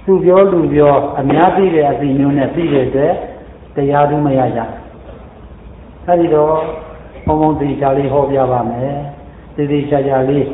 လူပြောအများသိတဲ့အစီမျိုးနဲ့ပြီးတဲ့အတွက်တရားသူမရကြအဲဒီတော့ဘုံဘုံသေချာလေးဟောပြပါမယ်သေချာလေး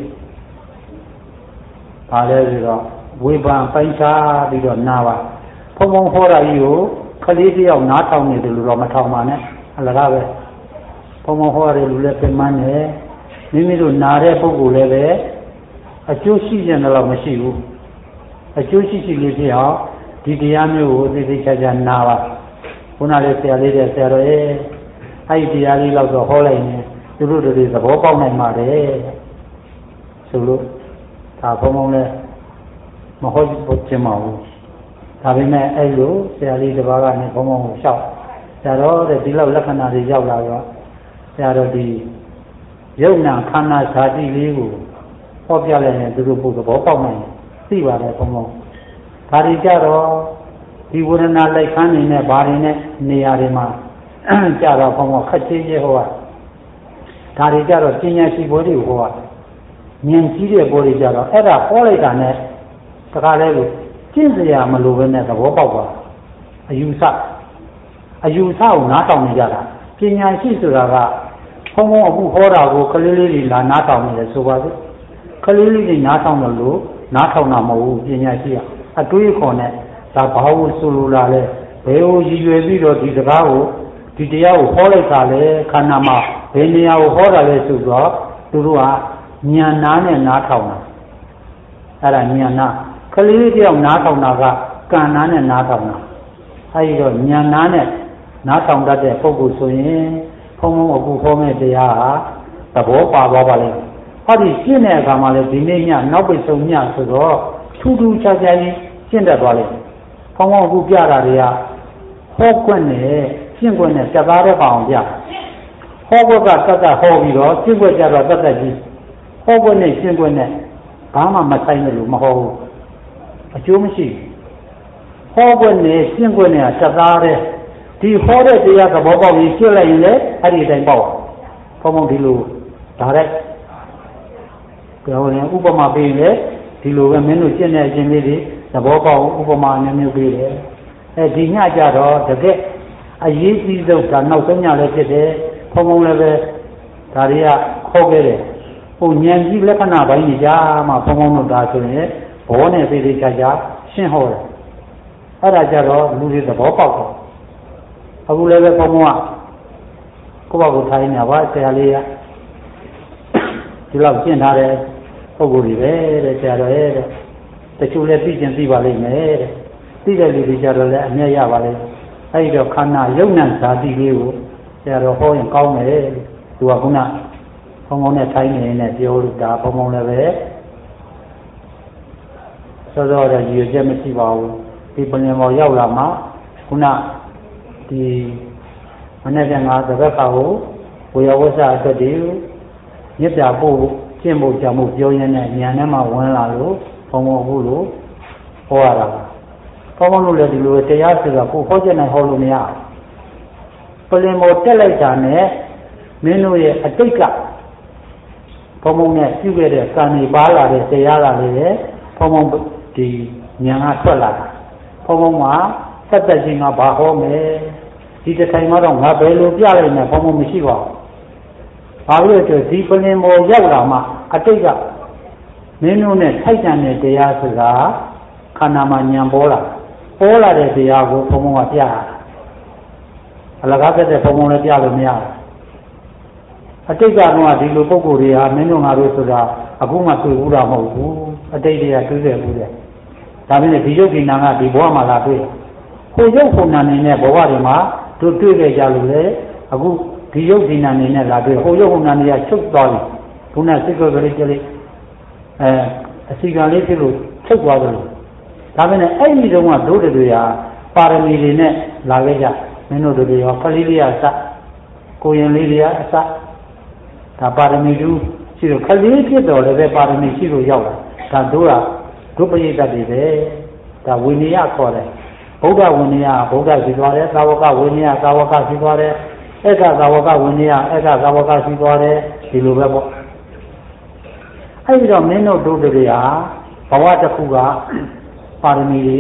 ပါလဲဆိုတော့ဝေဖန်ပိုင်းခြားပြီးတော့နာပါဘုံဘုံဟောတာကြီးကိုခလေးတယောက်နားထောင်နေတယ်လို့တော့မထောင်ပါနဲ့အလကားပဲဘုံဘုံဟောရတယ်လူလည်းပြင်မှန်းတယ်မိမိတို့နာတဲ့ပုဂ္ဂိုလ်လည်းပဲအကျိုးရှိကြတယ်လို့မရှိဘူးအကျိုးရှိလေးဖြစ်အောင်ဒီတရားမျိုးကိုသေချာနာပါခုနလေးဆရာလေးတဲ့ဆရာတော်ရဲ့အဲ့ဒီတရားလေးတော့ဟောလိုက်ရင်သူတို့တွေသဘောပေါက်နိုင်ပါတယ်ဆိုလို့ဒါဘုံဘုံလည်းမဟုတ်ဘူးကျင်ပါဘူးဒါပေမဲ့အဲ့လိုဆရာလေးတစ်ပါးကနေဘုံဘုံကိုလျှောက်ဆရာတော်တဲ့ဒီလောက်လက္ခဏာတွေရောက်လာတော့ဆရာတော်ဒီယုံနာခန္ဓာဓာတိလေးကိုဟောပြလိုက်ရင်သူတို့ဘုသဘောပေါက်နိုင်သိပါတယ်ဘုံဘုံဒါတွေကြတော့ဒီဝေဒနာလိုက်ခန်းနေတဲ့ဘာတွေနဲ့နေရာတွေမှာကြတော့ဘုံဘုံခက်ချင်းချင်းဟောဒါတွေကြတော့ပညာရှိဘိုးတွေဟောဉာဏ်ကြီးတဲ့ဘိုးတွေကြတော့အဲ့ဒါဟောလိုက်တာနဲ့တခါလဲလို့ကျင့်စရာမလိုဘဲနဲ့သဘောပေါက်သွားအယူဆကိုနားထောင်နေကြတာပညာရှိဆိုတာကဘုံဘုံအခုဟောတာကိုကလေးလေးတွေလာနားထောင်နေတယ်ဆိုပါစို့ကလေးလေးတွေနားထောင်တယ်လို့နားထောင်တာမဟုတ်ဘူးပညာရှိကအတွေးခေါ်နဲ့ဒါဘာလို့ဆိုလိုလာလဲဘယ်ကိုရည်ရွယ်ပြီးတော့ဒီစကားကိုဒီတရားကိုဟောလိုက်တာလဲခန္ဓာမှာဘယ်နေရာကိုဟောတာလဲဆိုတော့သူတို့ကဉာဏ်နာနဲ့နားထောင်တာအဲ့ဒါဉာဏ်နာကလေးတယောက်နားထောင်တာကကံနာနဲ့နားထောင်တာအဲဒီတော့ဉာဏ်နာနဲ့နားထောင်တတ်တဲ့ပုဂ္ဂိုလ်ဆိုရင်ဘုံဘုံအခုဟောမဲ့တရားဟာသဘောပါသွားပါလိမ့်မယ်ဟောဒီရှင်းတဲ့အခါမှာလည်းဒီနေ့ညနောက်ပိတ်ဆုံးညဆိုတော့ထူးထူးခြားခြားကြီးရှင်းတတ်သွားလိမ့်မယ်ဘုံဘုံအခုပြတာတွေကဟောခွင့်နဲ့ရှင်းခွင့်နဲ့ပြသားတဲ့ပေါအောင်ပြဟောခွင့်ကတတ်ဟောပြီးတော့ရှင်းခွင့်ကြတော့တတ်ကြီးဟောခွင့်နဲ့ရှင်းခွင့်နဲ့ဘာမှမဆိုင်လို့မဟောဘူးအကျိုးမရှိဟောခွင့်နဲ့ရှင်းခွင့်နဲ့တသားတဲ့ဒီဟောတဲ့တရားသဘောပေါက်ပြီးရှင်းလိုက်ရင်လည်းအဲ့ဒီအတိုင်းပေါ့ဘုံဘုံဒီလိုဒါရက်ပြောရင်ဥပမာပေးရင်ဒီလိုပဲမင်းတို့ရှင်းတဲ့အခြင်းလေးတွေသဘောပေါက်ဥပမာမျိုးပေးတယ်အဲဒီညကြတော့တကယ်အရေးကြီးဆုံးဒါနောက်ဆုံးညလည်းဖြစ်တယ်ဘုံဘုံလည်းပဲဒါတွေကခေါ်ခဲ့တယ်ဟိုဉာဏ်ကြီးလက္ခဏာပိုင်းကြီးကြာမှဘုံဘုံတို့ဒါဆိုရင်ဘောနဲ့သေးသေးချာချာရှင်းဟောတယ်အဲ့ဒါကြတော့လူတွေသဘောပေါက်တယ်အခုလည်းပဲဘုံဘုံကကိုယ့်ဘာကိုထိုင်နေပါဆရာလေးကဒီလောက်ရှင်းထားတဲ့ပုဂ္ဂိုလ်တွေပဲတဲ့ဆရာတော်ရဲ့တဲ့တချို့လည်းသိကျင်သိပါလိမ့်မယ်တဲ့သိတဲ့လူတွေကြတော့လည်းအမြတ်ရပါလိမ့်အဲ့ဒီတော့ခန္ဓာယုံနာဇာတိလေးကိုဆရာတော်ဟောရင်ကောင်းတယ်သူကခုနဘုံဘုံနဲ့ထိုင်နေနေပြောလို့ဒါဘုံဘုံလည်းပဲစောစောတဲ့ရည်ရွယ်ချက်မရှိပါဘူးဒီပလင်ပေါ်ရောက်လာမှခုနဒီမနေ့ကငါသဘက်ခါကိုဝေယဝဆအတွက်ဒီမြစ်ပြဖို့ကျင့်ဖို့ကြောင့်ပြောရင်းနဲ့ဉာဏ်ထဲမှာဝင်လာလို့ဘုံဘုံအခုလို့ဟောရတာဘုံဘုံလို့လည်းဒီလိုတရားဆိုတာကိုဟောချက်နဲ့ဟောလို့မရဘူးပလင်ပေါ်တက်လိုက်တာနဲ့မင်းတို့ရဲ့အတိတ်ကဘုံဘုံနဲ့ပြုခဲ့တဲ့ကံတွေပါလာတဲ့တရားလာလေဘုံဘုံဒီဉာဏ်ကထွက်လာတာဘုံဘုံမှာသက်သက်ချင်းကဘာဟောမယ်ဒီတစ်ထိုင်မှတော့ငါဘယ်လိုပြလိုက်မယ်ဘုံဘုံမရှိပါဘူးဘာလို့လဲဆိုဒီပလင်ပေါ်ရောက်လာမှအတိတ်ကမင်းတို့နဲ့ထိုက်တန်တဲ့တရားဆိုတာခန္ဓာမှာဉာဏ်ပေါ်လာတဲ့တရားကိုဘုံဘုံကပြရတာအလကားတဲ့ဘုံဘုံလည်းပြလို့မရဘူးအတိတ်ကတော့ဒီလိုပုံကိုယ်တွေဟာမင်းတို့ငါတို့ဆိုတာအခုမှတွေ့ဘူးတာမဟုတ်ဘူးအတိတ်တွေကတွေ့ခဲ့ဘူးတဲ့ဒါပေမဲ့ဒီယုတ်ဒီနာကဒီဘဝမှာလာတွေ့ဟိုယုတ်ဟိုနာနေနဲ့ဘဝတွေမှာတို့တွေ့ခဲ့ကြလို့လေအခုဒီယုတ်ဒီနာနေနဲ့လာတွေ့ဟိုယုတ်ဟိုနာနေကချုပ်သွားပြီခုနစိတ်ကလေးကြလေးအစီကံလေးဖြစ်လို့ချုပ်သွားတယ်လို့ဒါပေမဲ့အဲ့ဒီတုန်းကတို့တွေဟာပါရမီတွေနဲ့လာခဲ့ကြမင်းတို့တွေရောခလေးလေးအစကိုရင်လေးတွေအစဒါပါရမီတူရှိလို့ခလေးဖြစ်တော်လည်းပဲပါရမီရှိလို့ရောက်လာဒါတို့ကဒုပရိသတ်တွေပဲဒါဝိနည်းခေါ်တယ်ဗုဒ္ဓဝိနည်းဗုဒ္ဓရှိသွားတယ်သာဝကဝိနည်းသာဝကရှိသွားတယ်ဧကသာဝကဝိနည်းဧကသာဝကရှိသွားတယ်ဒီလိုပဲပေါ့အဲ့ဒီတော့မင်းတို့တို့တွေဟာဘဝတစ်ခုကပါရမီတွေ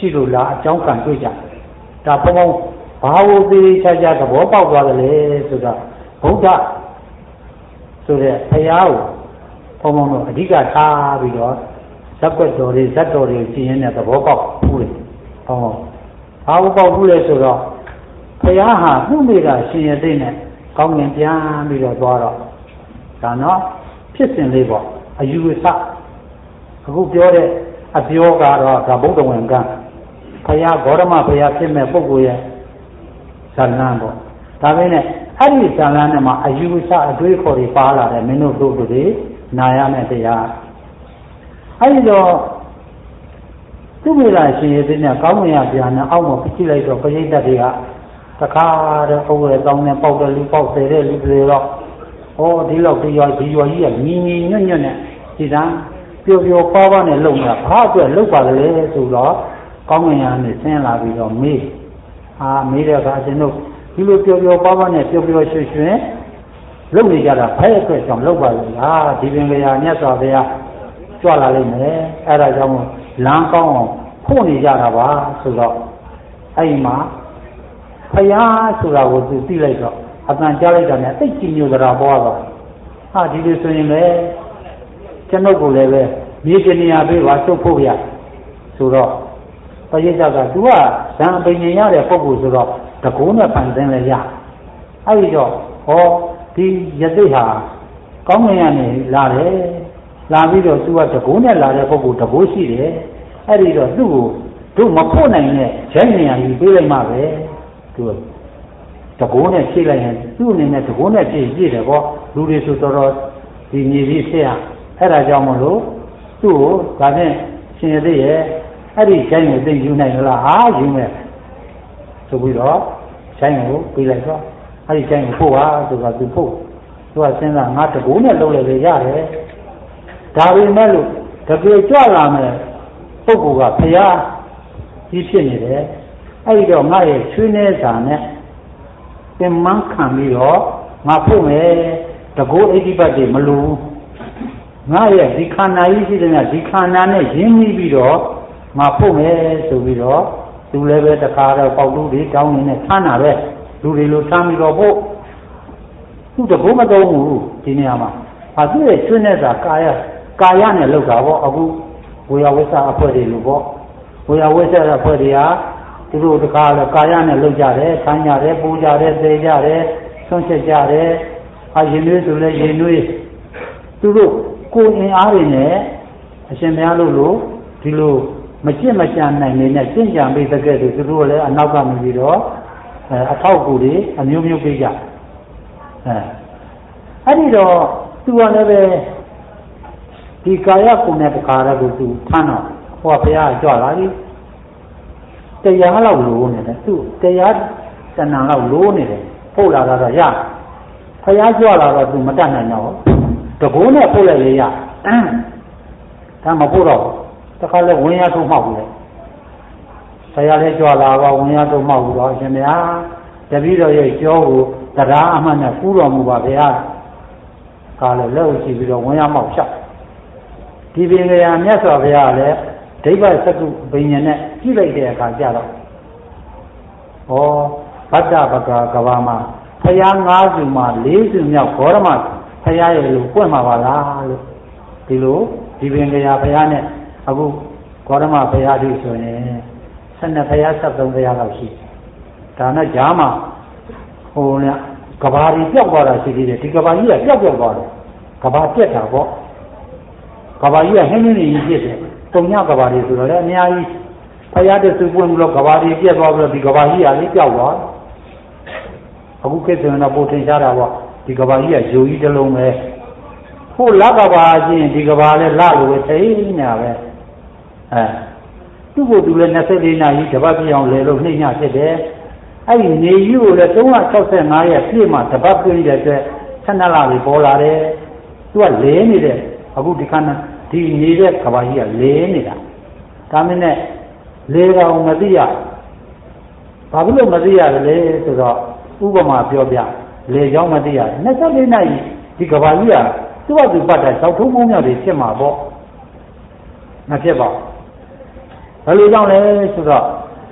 ရှိလို့လားအကြောင်းခံတွေ့ကြဒါဘုံဘုံဘာလို့သေးချာချာသဘောပေါက်သွားတယ်လေဆိုတော့ဘုရားဆိုတဲ့ဘုရားကိုဘုံဘုံတို့အဓိကထားပြီးတော့ဇက်ွက်တော်တွေဇက်တော်တွေကျင့်ရတဲ့သဘောပေါက်ဘူးလေဘုံဘုံဘာလို့ပေါက်ဘူးလဲဆိုတော့ဘုရားဟာသူ့မိကရှင်ရတဲ့နဲ့ကောင်းငင်ပြန်ပြီးတော့သွားတော့ဒါနော်ဖြစ်စဉ်လေးပေါ့အယူအဆအခုပြောတဲ့အပြောကတော့ဒါဗုဒ္ဓဝင်ကဘုရားဂေါရမဘုရားဖြစ်မဲ့ပုဂ္ဂိုလ်ရဲ့ဇာလန်းပေါ့ဒါပဲနဲ့အဲ့ဒီဇာလန်းနဲ့မှာအယူအဆအတွေးခေါ်တွေပါလာတယ်မင်းတို့တို့တွေနာရမယ့်တရားအဲ့ဒီတော့သူ့မိလားရှင်ရတဲ့နဲ့ကောင်းမွန်ရပြန်နဲ့အောက်မှာပြစ်လိုက်တော့ပရိသတ်တွေကတခါတော့အုပ်ရတောင်းနဲ့ပေါက်တယ်လူပေါက်တယ်လူတွေတော့ဒီလောက်ဒီရွာကြီးကညီညီညွတ်ညွတ်နဲ့ဒီတန်းပျော်ပျော်ပါးပါးနဲ့လုံတာဘာအတွက်လုံပါလဲဆိုတော့ကောင်းငင်ရနဲ့ဆင်းလာပြီးတော့မေးတဲ့အခါကျွန်တော်ဒီလိုပျော်ပျော်ပါးပါးနဲ့ပျော်ပျော်ရွှင်ရွှင်လုံနေကြတာဖဲအတွက်ကြောင့်လုံပါလို့ဒီပင်ကရာမြတ်စွာဘုရားကြွလာလိမ့်မယ်အဲ့ဒါကြောင့်လမ်းကောင်းအောင်ဖို့နေကြတာပါဆိုတော့အဲ့ဒီမှာဘုရားဆိုတာကိုသူသိလိုက်တော့အတန်ကြားလိုက်တာနဲ့သိကြည်ညိုကြတာပေါ်တော့ဒီလိုဆိုရင်လည်းကျွန်ုပ်ကိုလည်းပဲမြေကျင်နေရပေးပါချုပ်ဖို့ရဆိုတော့ပရိသတ်ကသူကဇံပင်ញင်ရတဲ့ပုဂ္ဂိုလ်ဆိုတော့တကူနဲ့ဖန်ဆင်းလဲရအဲ့ဒီတော့ဒီယသိဟာကောင်းငင်ရနေလာတယ်လာပြီးတော့သူကတကူနဲ့လာတဲ့ပုဂ္ဂိုလ်တကူရှိတယ်အဲ့ဒီတော့သူ့ကိုတို့မဖို့နိုင်တဲ့ဂျိုင်းနေရကြီးပေးလိုက်မှပဲသူတကူနဲ့ဖြည့်လိုက်ရင်သူ့အနေနဲ့တကူနဲ့ဖြည့်တယ်ပေါ့လူတွေဆိုတော့ဒီညီကြီးဖြစ်ရအဲ့ဒါကြောင့်မလို့သူ့ကိုဒါနဲ့ရှင်ရသေးရဲ့အဲ့ဒီဂျိုင်းကိုသိယူနိုင်လားယူမယ်ဆိုပြီးတော့ဂျိုင်းကိုပေးလိုက်တော့အဲ့ဒီဂျိုင်းကိုဖို့ပါဆိုတော့သူဖို့သူကစဉ်းစားငါတကူနဲ့လုပ်လိုက်လေရတယ်ဒါပေမဲ့လို့တကယ်ကြွလာမယ်ပုဂ္ဂိုလ်ကဘုရားကြီးဖြစ်နေတယ်အဲ့ဒီတော့ငါရဲ့ချွေးနေစာနဲ့ပင်မခံပြီးတော့ငါဖို့မယ်တကူအဋ္ဌိပတ်တွေမလိုငါရဲ့ဒီခန္ဓာကြီးရှိတဲ့ဒီခန္ဓာနဲ့ရင်းနှီးပြီးတော့ငါဖို့မယ်ဆိုပြီးတော့သူလည်းပဲတခါတော့ပေါက်လူတွေတောင်းနေနဲ့ဆန်းတာပဲလူတွေလိုဆန်းပြီးတော့ဖို့သူတကူမသုံးဘူးဒီနေရာမှာသူ့ရဲ့ချွေးနေစာကာယနဲ့လောက်တာပေါ့အခုဝေယဝိသအဖွဲ့တွေလို့ပေါ့ဝေယဝိသအဖွဲ့တွေကသူတို့တခါတော့ကာယနဲ့လောက်ကြတယ်ဆန်းကြတယ်ပူကြတယ်သေကြတယ်ဆွန့်ချက်ကြတယ်ရင်နှွေးဆိုလဲရင်နှွေးသူတို့ကိုယ်အင်အားတွေနဲ့အရှင်ဘုရားလို့ဒီလိုမကြင့်မကြံနိုင်နေနဲ့ကျင့်ကြံပြီးတကယ်သူတို့လည်းအနောက်ကမြည်ပြီးတော့အထောက်အကူတွေအမျိုးမျိုးပေးကြအဲ့ဒီတော့သူကလည်းပဲဒီကာယကုနဲ့တခါတည်းကိုသူထမ်းတော့ဟောဘုရားကြွလာပြီတရားလောက်လိုနေတယ်သူတရားတဏ္ဍာလောက်လိုနေတယ်ပို့လာတော့ရဘုရားကြွလာတော့သူမတတ်နိုင်တော့တကူနဲ့ပို့လိုက်လေရဒါမပို့တော့တခါလဲဝင်ရထုတ်မှောက်ဘူးလေဆရာလည်းကြွလာတော့ဝင်ရထုတ်မှောက်ဘူးတော့အရှင်ဘုရားတပည့်တော်ရဲ့ကြောကိုတရားအမှန်နဲ့ကူးတော်မူပါဗျာကားလည်းလက်ဥရှိပြီးတော့ဝင်ရမောက်ဖြတ်ဒီပင်ကရာမြတ်စွာဘုရားလည်းဒိဗ္ဗစကုဘိညာဉ်နဲ့ကြည့်လိုက်တဲ့အခါကျတော့ဗတ္တပကကဘာမှာဘုရား၅စုမှာ၄စုမြောက်ဂေါရမဘုရားရဲ့လို့ပွင့်မှာပါလားလို့ဒီလိုဒီပင်ကရာဘုရားနဲ့အခုဂေါရမဘုရားတို့ဆိုရင်12ဘုရား73ဘုရားလောက်ရှိဒါနဲ့ကြားမှာကဘာကြီးပြောက်သွားတာရှိသေးတယ်ဒီကဘာကြီးကပြောက်သွားတယ်ကဘာပြက်တာပေါ့ကဘာကြီးကဟင်းနေကြီးပြက်တယ်တုံညကဘာကြီးဆိုတော့လည်းအများကြီးဖယားတဲ့သူပွင့်လို့ကဘာကြီးပြက်သွားပြီးတော့ဒီကဘာကြီးကလေးပြောက်သွားအခုခေတ်ဆိုရင်တော့ပိုထင်ရှားတာပေါ့ဒီကဘာကြီးကယိုကြီးတစ်လုံးပဲဖို့လကဘာချင်းဒီကဘာလည်းလလိုပဲသိနေတာပဲသူ့ကိုယ်သူလည်း24နာရီတပတ်ပြည့်အောင်လဲလို့နှိမ့်ညဖြစ်တယ်အဲ့ဒီနေကြီးကိုလည်း365ရက်ပြည့်မှတပတ်ပြည့်တဲ့အတွက်12လပြီပေါ်လာတယ်သူကလဲနေတယ်အခုဒီခန္ဓာဒီနေတဲ့ကဘာကြီးကလဲနေတာဒါမင်းနဲ့လေကောင်မသိရဘာဖြစ်လို့မသိရတယ်လဲဆိုတော့ဥပမာပြောပြလေကြောင်းမသိရတယ်24နာရီဒီကဘာကြီးကသူ့ဘာသူပတ်တာ၆ထုံးပေါင်းမြောက်တွေဖြစ်မှာပေါ့မဖြစ်ပါဘူးဘယ်လိုကြောင့်လဲဆိုတော့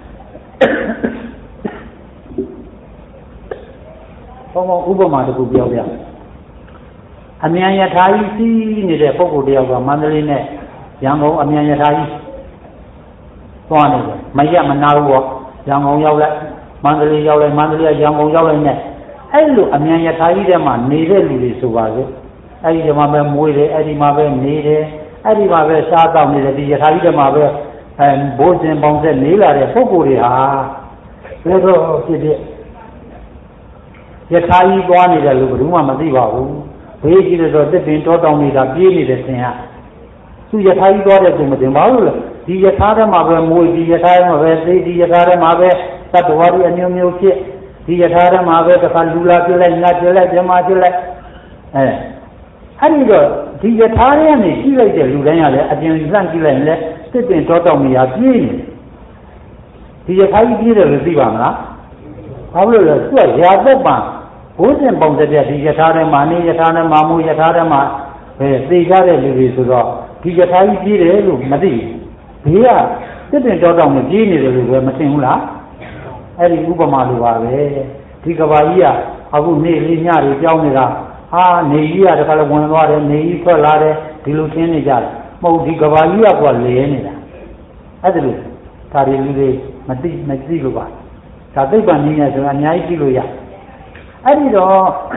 ဘုံဥပမာတစ်ခုပြောပြအမြန်ယထာကြီးစီးနေတဲ့ပုဂ္ဂိုလ်တယောက်ကမန္တလေးနဲ့ရန်ကုန်အမြန်ယထာကြီးသွားနေတယ်မရမနာဘူးပေါ့ရန်ကုန်ရောက်လိုက်မန္တလေးရောက်လိုက်မန္တလေးကရန်ကုန်ရောက်လိုက်နဲ့အဲ့လိုအမြန်ယထာကြီးထဲမှာနေတဲ့လူတွေဆိုပါစို့အဲ့ဒီမှာပဲမွေးတယ်အဲ့ဒီမှာပဲနေတယ်အဲ့ဒီမှာပဲစားတောက်နေတယ်ဒီယထာကြီးထဲမှာပဲဘိုးစင်ပေါင်းဆက်နေလာတဲ့ပုဂ္ဂိုလ်တွေဟာဘယ်တော့ဖြစ်ဖြစ်ယထာကြီးသွားနေတယ်လို့ဘယ်သူမှမသိပါဘူးဘေးကြီးလို့ဆိုတစ်ပင်တောတောင်နေတာပြေးနေတဲ့ဆင်ကသူယထာကြီးသွားတဲ့သူမတင်ပါဘူးလေဒီယထာထဲမှာပဲမွေးဒီယထာထဲမှာပဲသိဒီယထာထဲမှာပဲသတ္တဝါတွေအမျိုးမျိုးဖြစ်ဒီယထာထဲမှာပဲတစ်ခါလူလာပြလိုက်နတ်ပြလိုက်မြမပြလိုက်အဲ့ဒီတော့ဒီယထာထဲကနေရှိလိုက်တဲ့လူတိုင်းကလည်းအပြင်လှန့်ကြည့်လိုက်ရင်လည်းတစ်ပင်တောတောင်နေတာပြေးနေဒီယထာကြီးပြေးတယ်လို့သိပါမလားဘာလို့လဲသူကရာသက်ပံဘိုးစဉ်ပုံစံပြဒီယထာထဲမှာနေယထာထဲမှာမူယထာထဲမှာသိကြတဲ့လူတွေဆိုတော့ဒီယထာကြီးပြေးတယ်လို့မသိဘူးဘေးကတစ်ပင်တောတောင်နဲ့ပြေးနေတယ်လို့ပဲမသိဘူးလားအဲ့ဒီဥပမာလိုပါပဲဒီကဘာကြီးကအခုနေလေးညတွေကြောင်းနေတာဟာနေကြီးကတခါလည်းဝင်သွားတယ်နေကြီးထွက်လာတယ်ဒီလိုသင်နေကြတယ်မဟုတ်ဒီကဘာကြီးကလဲနေတာအဲ့ဒါလို့ဒါတွေလူတွေမသိလို့ပါဒါသိပ္ပံနည်းနဲ့ဆိုတာအများကြီးကြည့်လို့ရအဲ့ဒီတော့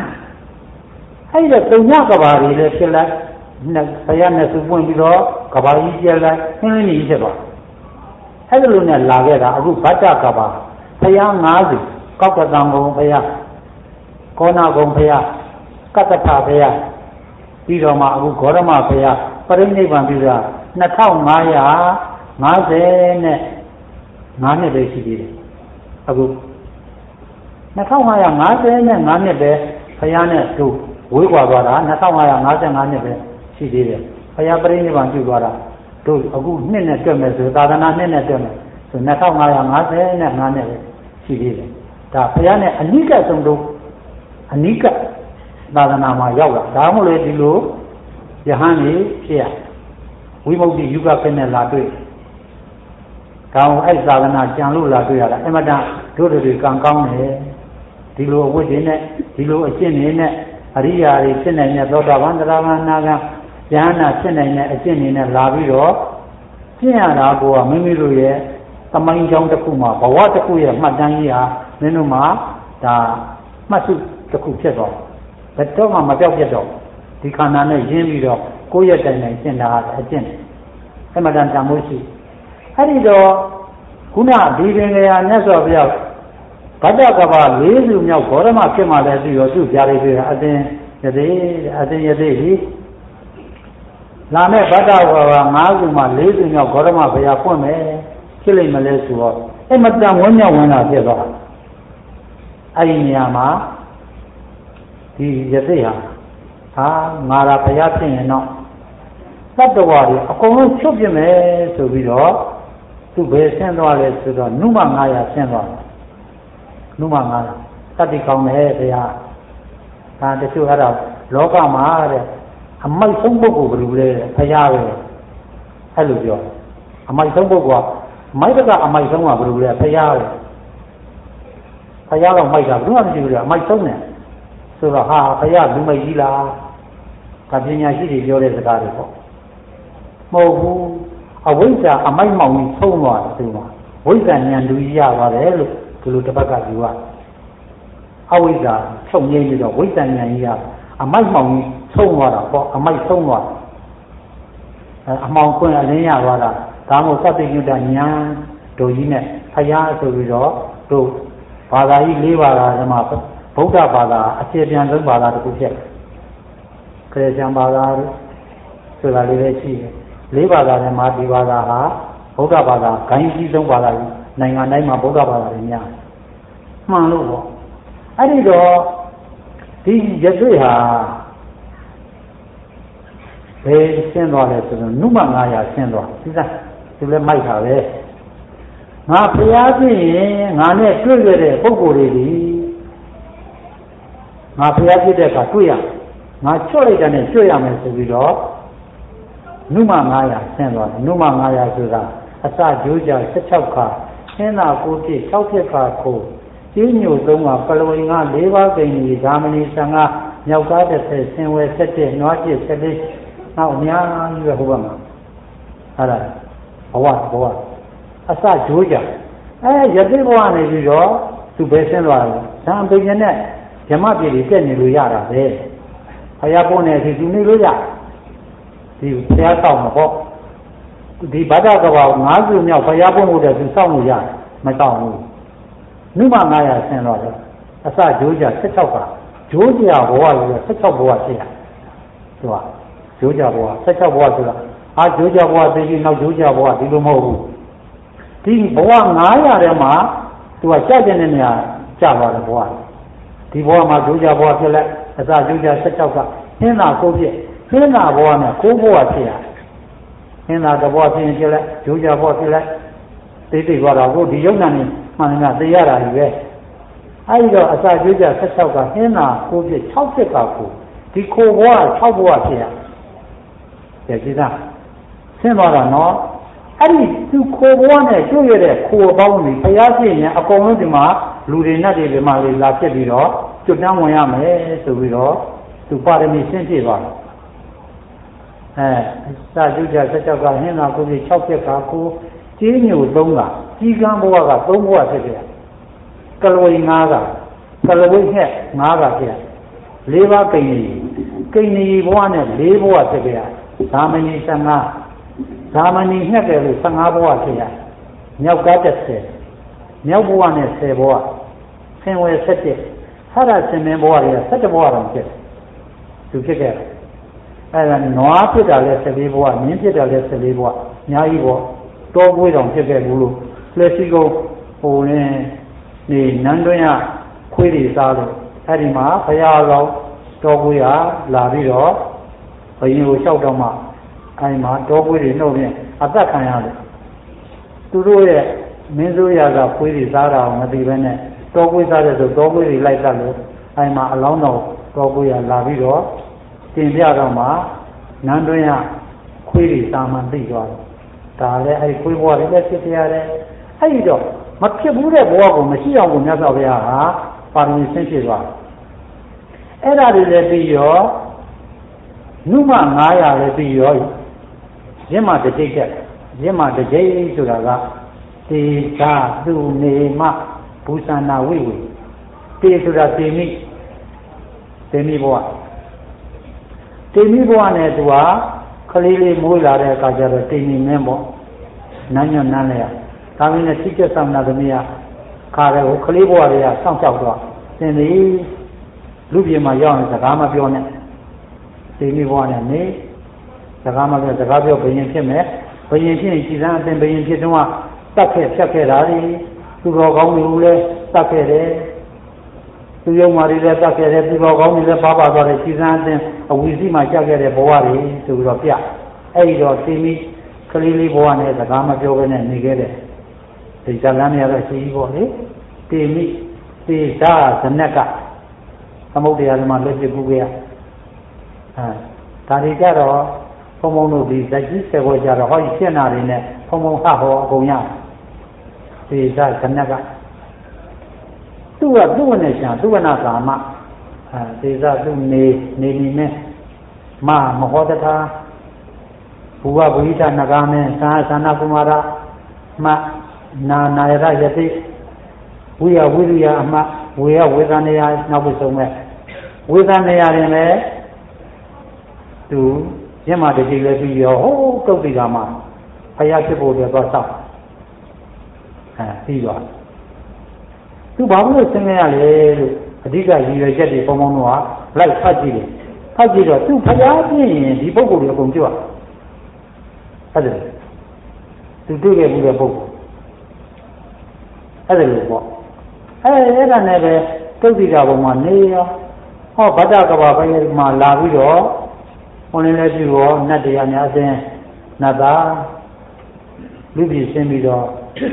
တုံညကဘာတွေလည်းဖြစ်လိုက်ဆရာနဲ့စုပွင့်ပြီးတော့ကဘာကြီးပြလိုက်သင်နေဖြစ်သွားအဲ့ဒါလို့နဲ့လာခဲ့တာအခုဗတ္တကဘာဘုရား90ကောက်ကတံဘုံဘုရားကောနာဘုံဘုရားကတ္တထဘုရားပြီးတော့မှအခုဂေါရမဘုရားပရိနိဗ္ဗာန်ပြုတာ2555နှစ်ပဲရှိသေးတယ်အခု2555နှစ်ပဲဘုရားနဲ့သူဝေးကွာသွားတာ2555နှစ်ပဲရှိသေးတယ်ဘုရားပရိနိဗ္ဗာန်ပြုသွားတာတို့အခုနှစ်နဲ့တွက်မယ်ဆိုသာသနာနှစ်နဲ့တွက်မယ်ဆို2555နှစ်ပဲရှိသေးတယ်ဒါဘုရားနဲ့အနိကဆုံးတို့အနိကသာသနာမှာရောက်လာဒါမှမဟုတ်လေဒီလိုယဟန်ကြီးဖြစ်ရဝိမု ക്തി ယုဂဖက်နဲ့လာတွေ့ကောင်းအဲ့သာသနာကြံလို့လာတွေ့ရတာအမတန်တို့တွေကံကောင်းတယ်ဒီလိုအဝတ်တွေနဲ့ဒီလိုအကျင့်တွေနဲ့အရိယာတွေဖြစ်နိုင်တဲ့သောတာပန်တရားဂနာကဉာဏ်နာဖြစ်နိုင်တဲ့အကျင့်တွေနဲ့လာပြီးတော့ကျင့်ရတာကိုကမိမိတို့ရဲ့သမိုင်းကြောင်းတစ်ခုမှာဘဝတစ်ခုရဲ့မှတ်တမ်းကြီးဟာမင်းတို့မှာဒါမှတ်စုတစ်ခုဖြစ်သွားဘယ်တော့မှမပြောက်ပြတ်တော့ဒီခန္ဓာနဲ့ရင်းပြီးတော့ကိုယ့်ရဲ့တိုင်တိုင်ရှင်းတာအကျင့်အမှန်တန်တန်မိုးရှိအဲ့ဒီတော့ခုနဒီပင်ကရာမြတ်စွာဘုရားဗတ္တကဘာ၄စုမြောက်ဂေါရမဖြစ်မှလည်းပြီးတော့သူ့ပြားလေးတွေအတင်းယသေးဒီလာမဲ့ဗတ္တကဘာ၅စုမှ၄စုမြောက်ဂေါရမဘုရားဖွင့်မယ်ဖြစ်လိမ့်မလဲဆိုတော့အဲ့မတန်ဝန်းမြောက်ဝင်တာဖြစ်သွားအဲ့ဒီနေရာမှာဒီယသိဟာငါရာဘုရားဖြစ်ရင်တော့သတ္တဝါတွေအကုန်လုံးချုပ်ပြမယ်ဆိုပြီးတော့သူဘယ်ဆင်းသွားလဲဆိုတော့နုမ900ဆင်းသွားနုမ900တတိကောင်းတယ်ဘုရားဒါတချို့အဲ့ဒါလောကမှာတဲ့အမိုက်ဆုံးပုဂ္ဂိုလ်ဘယ်လိုလဲဘုရားပဲအဲ့လိုပြောအမိုက်ဆုံးပုဂ္ဂိုလ်ကမိုက်ကအမိုက်ဆုံးကဘယ်လိုလဲဘုရားပဲဘုရားတော့မိုက်ကဘယ်လိုမှမရှိဘူးလေအမိုက်ဆုံးတယ်ဆိုတော့ဟာဘုရားလူမိုက်ကြီးလားဒါပညာရှိတွေပြောတဲ့စကားတွေပေါ့မဟုတ်ဘူးအဝိဇ္ဇာအမိုက်မောင်ကြီးဆုံးသွားတယ်သူကဝိဇ္ဇာဉာဏ်တူကြီးရပါတယ်လို့ဒီလိုတစ်ပတ်ကယူရအဝိဇ္ဇာချုပ်ငြိမ်းပြီးတော့ဝိဇ္ဇာဉာဏ်ကြီးရအမိုက်မောင်ကြီးဆုံးသွားတာပေါ့အမိုက်ဆုံးသွားအမောင်ခွင့်အလင်းရသွားတာဒါမှမဟုတ်သတ္တိညုတဉာဏ်တို့ကြီးနဲ့ဖျားဆိုပြီးတော့တို့ဘာသာကြီး၄ဘာသာဓမ္မဗုဒ္ဓဘာသာအခြေပြန်ဆုံးဘာသာတစ်ခုဖြစ်ခရစ်ယာန်ဘာသာဆိုတာလေးပဲရှိတယ်၄ဘာသာထဲမှာဒီဘာသာဟာဗုဒ္ဓဘာသာဂိုင်းကြီးဆုံးဘာသာကြီးနိုင်ငံတိုင်းမှာဗုဒ္ဓဘာသာတွေများမှန်လို့ပေါ့အဲ့ဒီတော့ဒီယသိဟာဘယ်ဆင်းသွားလဲဆိုတော့နုမ900ဆင်းသွားဒီစားသူလည်းမိုက်တာပဲငါဖျားဖြစ်ရင်ငါနဲ့တွေ့ရတဲ့ပုဂ္ဂိုလ်တွေဒီငါဖျားဖြစ်တဲ့အခါတွေ့ရငါချွတ်လိုက်တဲ့နဲ့တွေ့ရမယ်ဆိုပြီးတော့နုမ900ဆင်းသွားတယ်နုမ900ဆိုတာအစကြိုးကြ16ခါဟင်းသာကိုပြည့်6ဖြစ်ခါကိုကြီးညို3ကပလဝီငါ4ပါးကိန်းကြီးဓာမဏီ15မြောက်ကား30ဆင်ဝဲ17နွားပြည့်14နောက်အများကြီးပဲဟိုဘက်မှာအဲ့ဒါဘဝအစကြိုးကြရတိဘဝနေပြီးတော့သူပဲဆင်းသွားတယ်။ဒါအပိညာနဲ့ဓမ္မပြည်တွေတက်နေလို့ရတာပဲ။ဘုရားပုံနေစီသူနေလို့ရ။ဒီဘုရားဆောင်မှာပေါ့။ဒီဗဒ္ဒကဘာ9ခုမြောက်ဘုရားပုံလို့တဲ့သူစောင့်လို့ရတယ်မစောင့်ဘူး။နုမ900ဆင်းသွားတယ်။အစကြိုးကြ16ပါ။ကြိုးကြဘဝလို့16ဘဝရှိတာ။သူကကြိုးကြဘဝ16ဘဝဆိုတာကြိုးကြဘဝသိပြီးနောက်ကြိုးကြဘဝဒီလိုမဟုတ်ဘူး။ဒီဘဝ900ထဲမှာသူကကြာတဲ့နေရာကြာပါတယ်ဘဝဒီဘဝမှာကြိုးကြဘဝဖြစ်လိုက်အစကြိုးကြ16ကဟင်းသာကိုဖြစ်ဟင်းသာဘဝနဲ့ကိုဘဝဖြစ်ရဟင်းသာတဘဝဖြစ်ရင်ဖြစ်လိုက်ကြိုးကြဘဝဖြစ်လိုက်သိသိသွားတာကိုဒီယုံနာနေမှန်ကသိရတာကြီးပဲအဲဒီတော့အစကြိုးကြ16ကဟင်းသာကိုဖြစ်6ဖြစ်ကကိုဒီကိုဘဝ6ဘဝဖြစ်ရကြည်သားဆင်းသွားတာနော်အဲ့ဒီသူခိုးဘဝနဲ့ကျွတ်ရတဲ့ခိုးပေါင်းတွေဘုရားရှိရင်အကုန်လုံးဒီမှာလူတွေနဲ့ဒီမှာလာဖြစ်ပြီးတော့ကျွတ်တန်းဝင်ရမယ်ဆိုပြီးတော့သူပါရမီရှင်းပြသွားတယ်စာကျုကြ16ကဟင်းသာကိုကြီး6ဖြစ်ကကိုကြီးညို3ကကြီးကန်းဘဝက3ဘဝဖြစ်တယ်ကလဝီ9ကကလဝီဟက်9ကဖြစ်4ပါးကိန်းကြီးဘဝနဲ့4ဘဝဖြစ်တယ်ဓာမဏီ15ဓာမဏီညက်တယ်လို့15ဘဝဖြစ်ရမြောက်ကား30မြောက်ဘဝနဲ့10ဘဝဆင်ဝယ်17ဟာရဆင်မင်းဘဝတွေက17ဘဝတောင်ဖြစ်သူဖြစ်ခဲ့တယ်အဲ့ဒါနွားဖြစ်တာလဲ14ဘဝမြင်းဖြစ်တာလဲ14ဘဝအများကြီးပေါ့တောပွေးတောင်ဖြစ်ခဲ့ဘူးလို့လက်ရှိကဟိုနေနန်းတွင်းကခွေးတွေစားလို့အဲ့ဒီမှာဘုရားတော်တောပွေးကလာပြီးတော့ဘုရင်ကိုလျှောက်တော့မှအဲဒီမှာတောပွေးတွေနှုတ်ဖြင့်အသက်ခံရတယ်သူတို့ရဲ့မင်းစိုးရကပွေးတွေစားတာအောင်မသိဘဲနဲ့တောပွေးစားတဲ့ဆိုတောပွေးတွေလိုက်တတ်လို့အဲဒီမှာအလောင်းတော်တောပွေးကလာပြီးတော့တင်ပြတော့မှနန်းတွင်းကခွေးတွေစားမှသိသွားတယ်ဒါလည်းအဲဒီခွေးဘဝတွေလည်းဖြစ်ပြရတယ်အဲဒီတော့မဖြစ်ဘူးတဲ့ဘဝကိုမရှိအောင်ကိုမြတ်စွာဘုရားဟာပါရမီဆင်းဖြစ်သွားတယ်အဲ့ဒါတွေလည်းပြီးရောနုမ900လည်းပြီးရောရင့်မတစ်ကြိတ်တက်ရင့်မတစ်ကြိတ်ဆိုတာကတေသာသူနေမဘူသနာဝိဝေတေဆိုတာတေမိဘဝတေမိဘဝနဲ့သူကခလေးလေးမွေးလာတဲ့အခါကျတော့တေမိမင်းပေါ့နန်းညွန့်နန်းလေရဒါမင်းနဲ့ထိကျက်ဆောင်နာသမီးကခါတယ်ကိုခလေးဘဝတွေကစောင့်ရှောက်တော့သင်သည်လူပြေမှာရောက်ရင်စကားမပြောနဲ့တေမိဘဝနဲ့နေစကားမပြောစကားပြောဘယင်ဖြစ်မယ်ဘယင်ဖြစ်ရင်စီစံအသင်ဘယင်ဖြစ်တော့တတ်ခဲ့ဖြတ်ခဲ့တာလေသူတော်ကောင်းတွေလည်းတတ်ခဲ့တယ်သူယုံမာတွေလည်းတတ်ခဲ့တယ်သူတော်ကောင်းတွေလည်းပါသွားတယ်စီစံအသင်အဝီစီမှာကျခဲ့တဲ့ဘဝတွေဆိုပြီးတော့ပြအဲ့ဒီတော့သိမိကလေးလေးဘဝနဲ့စကားမပြောဘဲနဲ့နေခဲ့တယ်ဒီဇာလန်းရတော့ရှိကြီးပေါ့လေသိမိသေသာဇနက်ကသမုဒ္ဒရာမှာလက်ပြကူခဲ့ရဒါတွေကြတော့ဘုံဘုံတို့ဒီဇက်ကြီး10ဘွဲကြတော့ဟောဒီရှင်းနာတွေနဲ့ဘုံဘုံဟဟောအကုန်ရသေသာဇနက်ကသူကသူ့ဝနဲ့ရှာသူ့ဝနာကာမသေသာသူ့နေနဲ့မဟောတထာဘူဝဝိသနဂမေသာနာကုမာရမနာယရယတိဝိယဝိရိယအမဝေယဝေဒနာယနောက်ပြီးဆုံးမဲ့ဝေဒနာယရင်လည်းသူရင့်မာတတိလည်းပြီးရောဟိုးကုတ်တိကမှာဖယားဖြစ်ဖို့အတွက်သွားဆောက်ပြီးတော့သူဘာလို့ဆင်းရဲရလဲလို့အဓိကရည်ရွယ်ချက်တွေပုံတော့လိုက်ဖတ်ကြည့်တယ်ဖတ်ကြည့်တော့သူဖယားပြင်းရင်ဒီပုဂ္ဂိုလ်တွေအကုန်ကြွဟုတ်တယ်သူတွေ့ခဲ့မှုတဲ့ပုဂ္ဂိုလ်အဲ့ဒါလို့ပေါ့အဲ့ဒါနဲ့ပဲတုတ်တိကဘုံမှာနေရောဟောဗဒ္ဒကဘာဘယ်မှာလာပြီးတော့ဘုန်းလည်းပြုရောနတ်တရားများစင်းနတ်သားလူပြည်ရှင်းပြီးတော့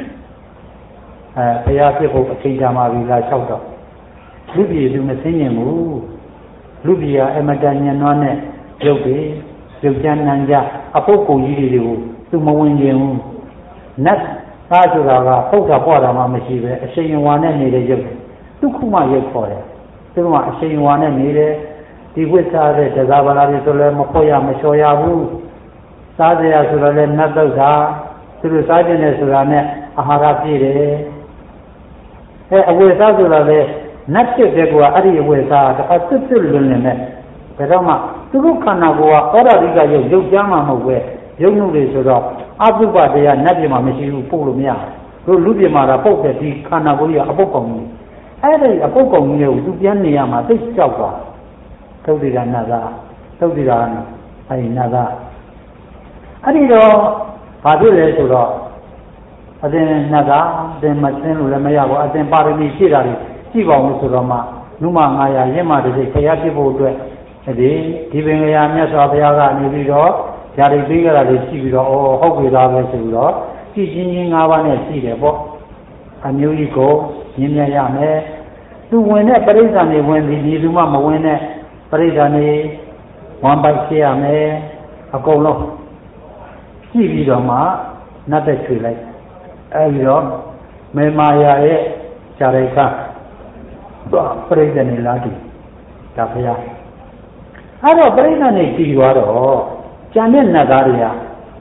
ဘုရားဖြစ်ဖို့အချိန်ကြာမှပြီလားလျှောက်တော့လူပြည်သူမစင်းရင်ဘူးလူပြည်ကအမတန်ညံ့နွားနဲ့ရုပ်ကြမ်းနံကြအပုပ်ကိုကြီးတွေကိုသူမဝင်ရင်ဘူးနတ်သားဆိုတာကပုဒ်တာပွားတာမှမရှိပဲအရှိန်ဝါနဲ့နေတဲ့ရုပ်ဒုက္ခမှရုပ်ခေါ်တယ်သူတို့ကအရှိန်ဝါနဲ့နေတယ်ဒီဝိစားတဲ့တရားဘာလာတွေဆိုလည်းမဖို့ရမလျှော်ရဘူးစားစရာဆိုတော့လည်းနတ်တုတ်တာသူတို့စားခြင်းနဲ့ဆိုတာနဲ့အာဟာရပြည့်တယ်အဝိစားဆိုတော့လည်းနတ်ဖြစ်တဲ့ကွာအဲ့ဒီအဝိစားတခါတွတ်တွတ်လွန်နေတယ်ဒါတော့မှသူတို့ခန္ဓာကိုယ်ကဩရဒိကရုပ်ကြမ်းမှမဟုတ်ပဲရုပ်နုတွေဆိုတော့အပုပ္ပတရားနတ်ပြည်မှာမရှိဘူးပို့လို့မရဘူးလူပြည်မှာတော့ပုတ်တဲ့ဒီခန္ဓာကိုယ်ကြီးကအပုပ်ကောင်ကြီးအဲ့ဒီအပုပ်ကောင်ကြီးကိုသူပြန်နေရမှာသိကြောက်သွားသုတ်တိကနာသာသုတ်တိကအဲ့ဒီနာသာအဲ့ဒီတော့ဘာဖြစ်လဲဆိုတော့အသင်နာသာအသင်မသိလို့လည်းမရဘူးအသင်ပါရမီဖြည့်တာတွေကြည့်ပါဦးဆိုတော့မှနုမ900ရင့်မှတစ်စိတ်ခရဖြစ်ဖို့အတွက်ဒီပင်ကရာမြတ်စွာဘုရားကနေပြီးတော့ဓာတ်ပေးကြတာတွေရှိပြီးတော့ဟုတ်ပြီသားပဲဆိုပြီးတော့ကြည်ချင်းချင်း၅ပါးနဲ့ရှိတယ်ပေါ့အမျိုးကြီးကိုမြင်မြင်ရမယ်သူဝင်တဲ့ပရိစ္ဆာန်တွေဝင်ပြီးဒီသူမှမဝင်တဲ့ပရိစ္ဆာန်တွေဝမ်းပိုက်ဖြစ်ရမယ်အကုန်လုံးကြည့်ပြီးတော့မှနတ်သက်ချွေလိုက်အဲဒီတော့မေမာယာရဲ့ဇာရိကပရိစ္ဆာန်တွေလာတယ်ဒါဖရားအဲ့တော့ပရိစ္ဆာန်တွေကြည်သွားတော့ကျန်တဲ့နတ်သားတွေက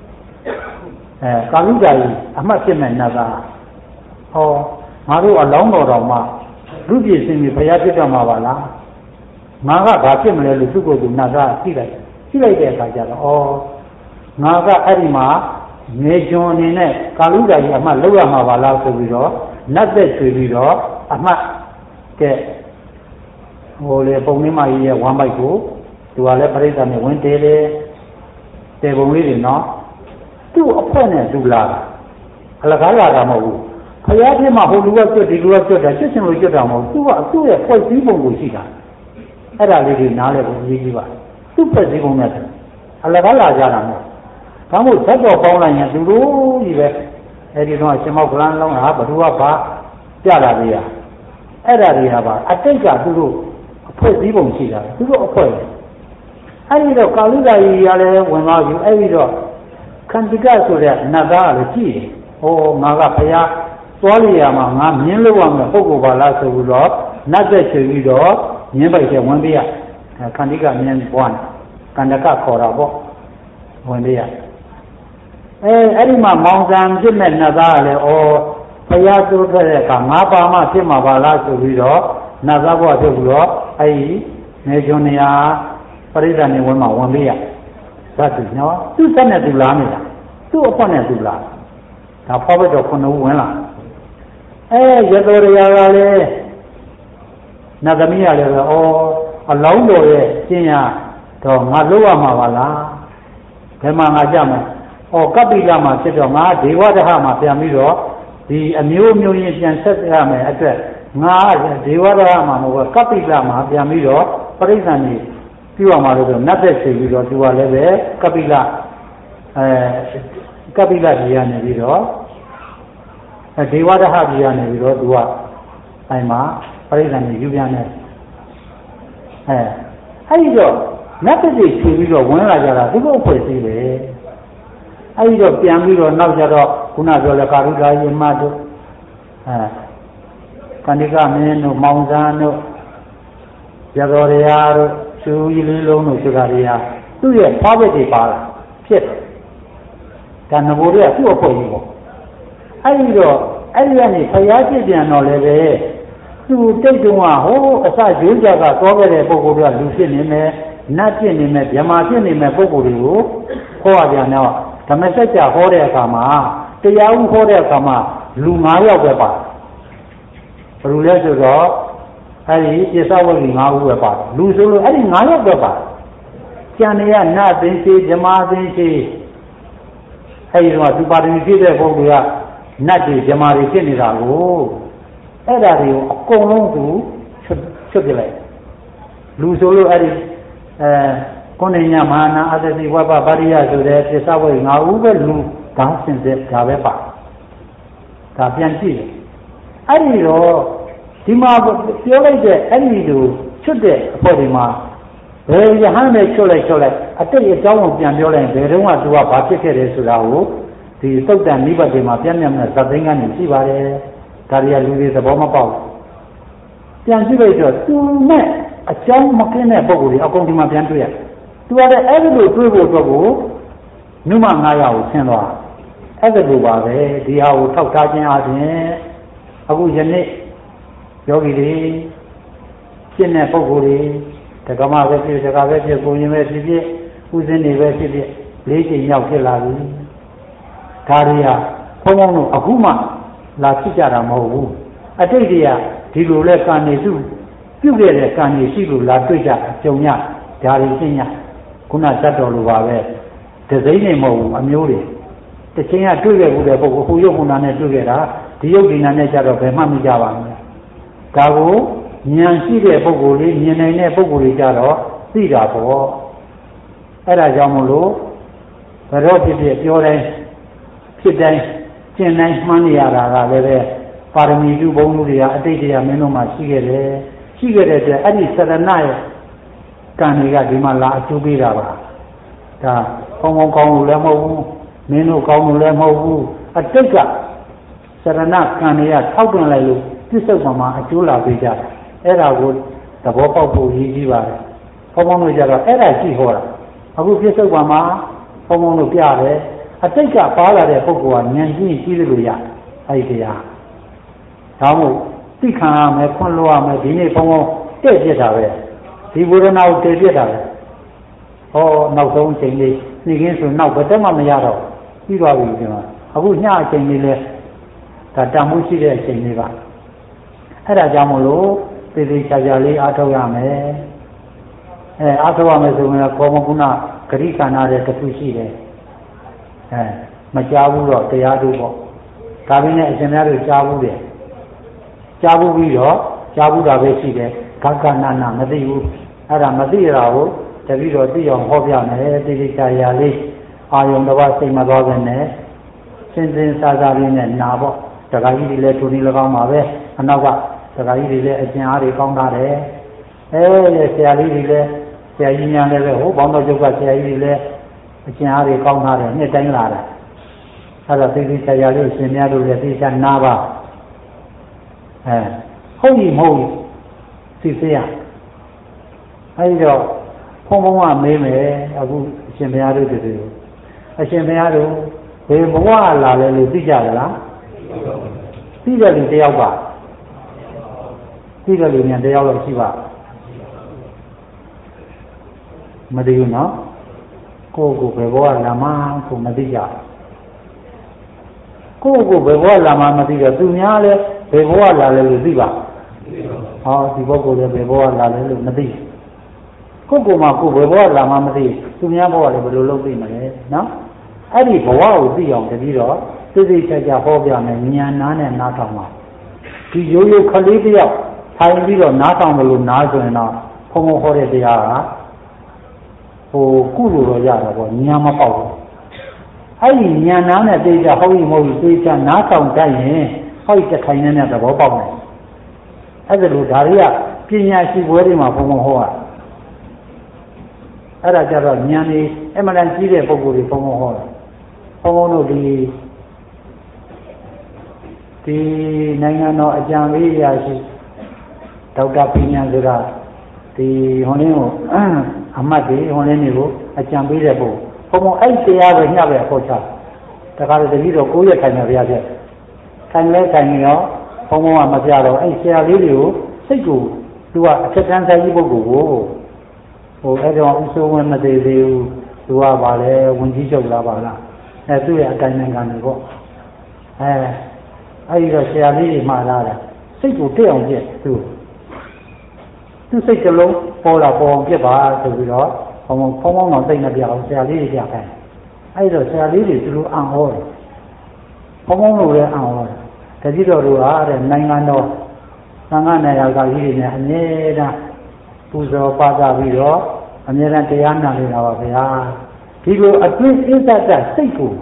ကာမိကကြီးအမှတ်ဖြစ်မဲ့နတ်သားဟောငါတို့အလောင်းတော်တော်မှာလူပြည့်စင်ပြီးဘုရားဖြစ်တော်မှာပါလားငါကဘာဖြစ်မလဲလို့သူ့ကိုယ်သူနတ်သားသိလိုက်တဲ့အခါကျတော့ငါကအဲ့ဒီမှာနေကျွန်းအနေနဲ့ကာလူကကြီးအမှတ်လောက်ရမှာပါလားဆိုပြီးတော့နတ်သက်ချွေပြီးတော့အမှတ်ကဲဟိုလေပုံလေးမကြီးရဲ့ဝမ်းပိုက်ကိုသူကလည်းပရိသတ်နဲ့ဝင်တဲတယ်တဲပုံလေးတွေနော်သူ့အဖွဲ့နဲ့သူလာတာအလကားလာတာမဟုတ်ဘူးခရီးပြမှာဟိုလူကကျွတ်ဒီလူကကျွတ်တာကျွတ်ချင်လို့ကျွတ်တာမဟုတ်သူကသူ့ရဲ့ဖွဲ့စည်းပုံကိုရှိတာအဲ့ဒါလေးတွေနားလဲဖို့အရေးကြီးပါသူ့ဖွဲ့စည်းပုံနဲ့အလကားလာကြတာမဟုတ်ဘာမို့ဇက်တော်ပေါင်းလိုက်ရင်သူတို့ကြီးပဲအဲ့ဒီတော့ရှင်မောက်ကလန်းလုံးဟာဘသူကဘာပြတာလေးရအဲ့ဒါတွေကပါအတိတ်ကသူတို့အဖွဲ့စည်းပုံရှိတာသူတို့အဖွဲ့အဲ့ဒီတော့ကာလူဒါကြီးရလည်းဝင်သွားပြီအဲ့ဒီတော့ခန္တိကဆိုတဲ့နတ်သားကလည်းကြည့်တယ်ဟောငါကဘုရားသွားလျာမှာငါမြင်းလို့ရမယ်ပုဂ္ဂိုလ်ပါလားဆိုပြီးတော့နတ်သက်ချွေပြီးတော့မြင်းပိုက်တဲ့ဝင်ပြရခန္တိကမြင်းပွားကန္တကခေါ်တာပေါ့ဝင်ပြရအဲ့ဒီမှာမောင်ဆံဖြစ်မဲ့နတ်သားကလည်းဘုရားတိုးထွက်တဲ့အခါငါပါမှဖြစ်မှာပါလားဆိုပြီးတော့နတ်သားဘုရားဖြစ်ပြီးတော့အဲ့ဒီနေကျွန်းနေရာပရိသတ်နေဝင်မှာဝင်ပြရသတ်သူနော်သူ့ဆက်နဲ့သူလာနေတာသူ့အဖွက်နဲ့သူလာဒါဖောက်ဘက်တော့9ဦးဝင်လာရတော်ရရာကလည်းနတ်သမီးကလည်းအလောင်းတော်ရဲ့ကျင့်ရတော့ငါလုပ်ရမှာပါလားဘယ်မှာငါကြမယ်ကပ္ပိလမှာဖြစ်တော့ငါဒေဝဒဟမှာပြန်ပြီးတော့ဒီအမျိုးမျိုးရင်ပြန်ဆက်ရမယ်အတွက်ငါဒေဝဒဟမှာမဟုတ်ဘူးကပ္ပိလမှာပြန်ပြီးတော့ပရိစ္ဆာန်ကြီးပြုရမှာလို့ဆိုနတ်သက်ရှိပြီးတော့သူကလည်းပဲကပ္ပိလကြီးရနေပြီးတော့ဒေဝဒဟကြီးရနေပြီးတော့သူကအဲ့မှာပရိစ္ဆာန်ကြီးယူပြန်တယ်အဲ့ဒီတော့နတ်သက်ရှိပြီးတော့ဝင်လာကြတာသူတို့အဖွဲ့စည်းပဲအဲ့ဒီတော့ပြန်ပြီးတော့နောက်ကြတော့ခုနပြောလဲကာရုဒါယေမတို့ကန္တိကမင်းတို့မောင်ဇန်တို့ရတော်ရရာတို့ရှူကြီးလေးလုံးတို့ဆိုတာတွေကသူ့ရဲ့ဖွားဘက်တွေပါလာဖြစ်တယ်ဒါနဘိုးတွေကသူ့အဖွဲ့ကြီးပေါ့အဲ့ဒီတော့အဲ့ဒီကနေဖျားပြစ်ပြန်တော့လည်းပဲသူတိတ်တုံးကဟိုအစရွေးကြကသွားခဲ့တဲ့ပုဂ္ဂိုလ်တွေကလူဖြစ်နေမယ်နတ်ဖြစ်နေမယ်ဗြဟ္မာဖြစ်နေမယ်ပုဂ္ဂိုလ်တွေကိုဟောရပြန်တော့ဓမ္မစကြာဟောတဲ့အခါမှာတရားဥဟောတဲ့အခါမှာလူ9ယောက်ပဲပါဘယ်လိုလဲဆိုတော့အဲ့ဒီပြစ္ဆဝဂီ9ဦးပဲပါလူဆိုလို့အဲ့ဒီ9ယောက်ပဲပါကျန်နေရနတ်သိရှိဗြဟ္မာသိရှိအဲ့ဒီတော့သူပါရမီပြည့်တဲ့ပုဂ္ဂိုလ်ကနတ်တွေဗြဟ္မာတွေဖြစ်နေတာကိုအဲ့ဒါတွေကိုအကုန်လုံးသူချွတ်ပြလိုက်လူဆိုလို့အဲ့ဒီကိုနေညမဟာနာအသတိဝပပါရိယဆိုတဲ့ပြစ္ဆဝဂီ9ဦးပဲလူဒါစင်စစ်ဒါပဲပါဒါပြန်ကြည့်တယ်အဲ့ဒီတော့ဒီမှာပြောလိုက်တဲ့အဲ့ဒီလိုချွတ်တဲ့အဖို့ဒီမှာဘယ်ရဟန်းနဲ့ချွတ်လိုက်အတိတ်အကြောင်းကိုပြန်ပြောလိုက်ဘယ်တော့မှသူကဘာဖြစ်ခဲ့တယ်ဆိုတာကိုဒီသုတ်တန်နိဗ္ဗာန်တွေမှာပြည့်မြတ်တဲ့ဇတ်သိန်းကနေရှိပါတယ်ဒါတွေကလူတွေသဘောမပေါက်ပြန်ကြည့်လိုက်တော့သူနဲ့အကြောင်းမကင်းတဲ့ပုံကိုယ်တွေအကုန်ဒီမှာပြန်တွေ့ရသူကလည်းအဲ့ဒီလိုတွေးဖို့အတွက်ကိုနုမ900ကိုဆင်းသွားအဲ့ဒီလိုပါပဲဒီဟာကိုထောက်ထားခြင်းအပြင်အခုယနေ့ယောဂီတွေရှင်းတဲ့ပုံကိုယ်တွေတက္ကမပဲဖြစ်တက္ကပဲဖြစ်ကိုရင်ပဲဖြစ်ဖြစ်ဥစဉ်တွေပဲဖြစ်ဖြစ်၄ချိန်ရောက်ဖြစ်လာပြီဒါတွေကဘုန်းဘုန်းတို့အခုမှလာဖြစ်ကြတာမဟုတ်ဘူးအတိတ်တွေကဒီလိုလဲကံနေစုပြုတ်ခဲ့တဲ့ကံနေရှိလို့လာတွေ့ကြကြုံရဒါတွေရှင်းရခုနဇတ်တော်လိုပါပဲဒဇိမ့်နေမဟုတ်ဘူးအမျိုးတွေတစ်ချိန်ကတွေ့ခဲ့ဘူးတဲ့ပုဂ္ဂိုလ်ဟိုရုပ်ခုနနဲ့တွေ့ခဲ့တာဒီရုပ်ဒီနာနဲ့ကြတော့ဘယ်မှမကြပါဘူးဒါကိုဉာဏ်ရှိတဲ့ပုဂ္ဂိုလ်လေးမြင်နိုင်တဲ့ပုဂ္ဂိုလ်တွေကြတော့သိတာပေါ့အဲ့ဒါကြောင့်မို့လို့ဘယ်တော့ဖြစ်ဖြစ်ပြောတိုင်းဖြစ်တိုင်းကျင့်တိုင်းမှန်းနေရတာကလည်းပဲပါရမီပြုဘုံလူတွေကအတိတ်တရားမင်းတို့မှရှိခဲ့တယ်ရှိခဲ့တဲ့အတွက်အဲ့ဒီစရဏရဲ့ကံတွေကဒီမှာလာအကျိုးပေးတာပါဒါကောင်းကောင်းလို့လည်းမဟုတ်ဘူးမင်းတို့ကောင်းလို့လည်းမဟုတ်ဘူးအတိတ်ကစရဏကံတွေကထောက်တွန်းလိုက်လို့ပြစ္ဆုတ်မှာအကျိုးလာပေးကြတယ်အဲ့ဒါကိုသဘောပေါက်ဖို့ရည်ကြီးပါတယ်ကောင်းကောင်းလို့ကြတော့အဲ့ဒါကြည့်ဟောတာအခုပြစ္ဆုတ်မှာကောင်းကောင်းလို့ပြတယ်အတိတ်ကပါလာတဲ့ပုဂ္ဂိုလ်ကဉာဏ်ကြီးကြီးလို့ရအဲ့ဒီတရားဒါမို့သိခံရမယ်ခွင့်လို့ရမယ်ဒီနေ့ဘုံဘုံတဲ့ပြစ်တာပဲဒီဝေဒနာကိုတည်ပြစ်တာပဲဟောနောက်ဆုံးအချိန်လေးသိခင်းဆိုနောက်ဘယ်တက်မှမရတော့ပြီးသွားပြီဒီမှာအခုညအချိန်လေးလဲဒါတန်မှုရှိတဲ့အချိန်လေးပါအဲ့ဒါကြောင့်မို့လို့သေသေးချာချာလေးအားထုတ်ရမယ်အားထုတ်ရမယ်ဆိုရင်ကောမကုဏဂရိခန္ဓာတဲ့တစ်ခုရှိတယ်မကြားဘူးတော့တရားတို့ပေါ့ဒါပေမဲ့အရှင်များတို့ကြားဘူးတယ်ကြားဘူးပြီးတော့ကြားဘူးတာပဲရှိတယ်ဂကနာနာမသိဘူးအဲ့ဒါမသိရတာကိုတပည့်တော်သိအောင်ဟောပြမယ်တိတိကျကျလေးအာယုံတစ်ပါးစိတ်မသွားပဲနဲ့စဉ်စဉ်စားစားလေးနဲ့နာပေါ့တခါကြီးတွေလည်းထိုနည်း၎င်းပါပဲအနောက်ကတခါကြီးတွေလည်းအကျဉ်းအားတွေကောင်းတာတယ်ဆရာလေးတွေလည်းဆရာကြီးများလည်းပဲဟိုဘောင်းတော်ကျုပ်ကဆရာကြီးတွေလည်းအကျဉ်းအားတွေကောင်းတာတယ်နှစ်တိုင်းလာတာအဲ့ဒါတိတိကျကျလေးရှင်များတို့လည်းသိချနာပါဟုတ်ပြီမဟုတ်ဘူးသိစေရအဲဒီတော့ဘုံဘုံကမေးမယ်အခုအရှင်ဘုရားတို့တူအရှင်ဘုရားတို့ဘယ်ဘဝလာလဲလို့သိကြသလားသိတယ်လူတယောက်ပါသိတယ်လူမြန်တယောက်တော့ရှိပါမသိဘူးနော်ကိုယ့်ကိုယ်ဘယ်ဘဝလာမှကိုမသိကြကိုယ့်ကိုယ်ဘယ်ဘဝလာမှမသိတော့သူများလဲဘယ်ဘဝလာလဲလို့သိပါဟောဒီပုဂ္ဂိုလ်လည်းဘယ်ဘဝလာလဲလို့မသိကိုယ့်ကိုယ်မှာကိုယ်ဘယ်ဘဝလာမှမသိသူများဘဝလည်းဘယ်လိုလုပ်သိမလဲနော်အဲ့ဒီဘဝကိုသိအောင်တတိတော့သိသိချာချာဟောပြမယ်ဉာဏ်နားနဲ့နားထောင်ပါဒီရိုးရိုးခလေးတယောက်ထိုင်ပြီးတော့နားထောင်လို့နားဆိုရင်တော့ဘုံဘုံဟောတဲ့တရားကဟိုကုလိုတော့ရတာပေါ့ဉာဏ်မပေါက်ဘူးအဲ့ဒီဉာဏ်နားနဲ့သိချာဟောပြီးမဟုတ်ဘူးသိချာနားထောင်တတ်ရင်ဟောဒီတစ်ခိုင်နဲ့သဘောပေါက်တယ်အဲ့ဒါလို့ဒါတွေကပညာရှိပွဲတွေမှာဘုံဘုံဟောတာအဲ့ဒါကြတော့ဉာဏ်ကြီးအမှန်တန်ကြီးတဲ့ပုဂ္ဂိုလ်တွေဘုံဘုံဟောတာဘုံဘုံတို့ဒီနိုင်ငံတော်အကြံပေးရာရှိဒေါက်တာပညာဆိုတာဒီဟိုလင်းကိုအမတ်တွေဟိုလင်းတွေကိုအကြံပေးတဲ့ပုဂ္ဂိုလ်ဘုံဘုံအဲ့တရားပဲညပဲဟောချတခါတည်းတတိတော့9ရက်ထိုင်နေဗျာပြထိုင်လဲထိုင်ရောဘုံဘုံကမပြတော့အဲ့ဆရာလေးတွေကိုစိတ်ကိုသူကအထက်တန်းဆိုင်ကြီးပုဂ္ဂိုလ်ကိုဟိုအဲ့တော့ဥစိုးဝင်မသေးသေးဘူးသူကပါလေဝင်ကြီးချုပ်လာပါလားသူ့ရဲ့အတိုင်းနိုင်ငံတွေပေါ့အဲ့ဒီတော့ဆရာလေးတွေမှားလာတာစိတ်ကိုတက်အောင်ပြည့်သူစိတ်ကလုံးပေါ်လာပေါ်အောင်ပြစ်ပါဆိုပြီးတော့ဘုံတော့သိနေပြအောင်ဆရာလေးတွေပြခိုင်းအဲ့တော့ဆရာလေးတွေသူတို့အံ့ဩတယ်ဘုံလိုလည်းအံ့ဩတယ်တတိတော်တို့ဟာတဲ့နိုင်ငံတော်သံဃာနာယကကြီးတွေနဲ့အမြဲတမ်းပူဇော်ပါသပြီးတော့အမြဲတမ်းတရားနာနေတာပါဗျာဒီလိုအတွင်းဣဇ္ဇတစိတ်ကို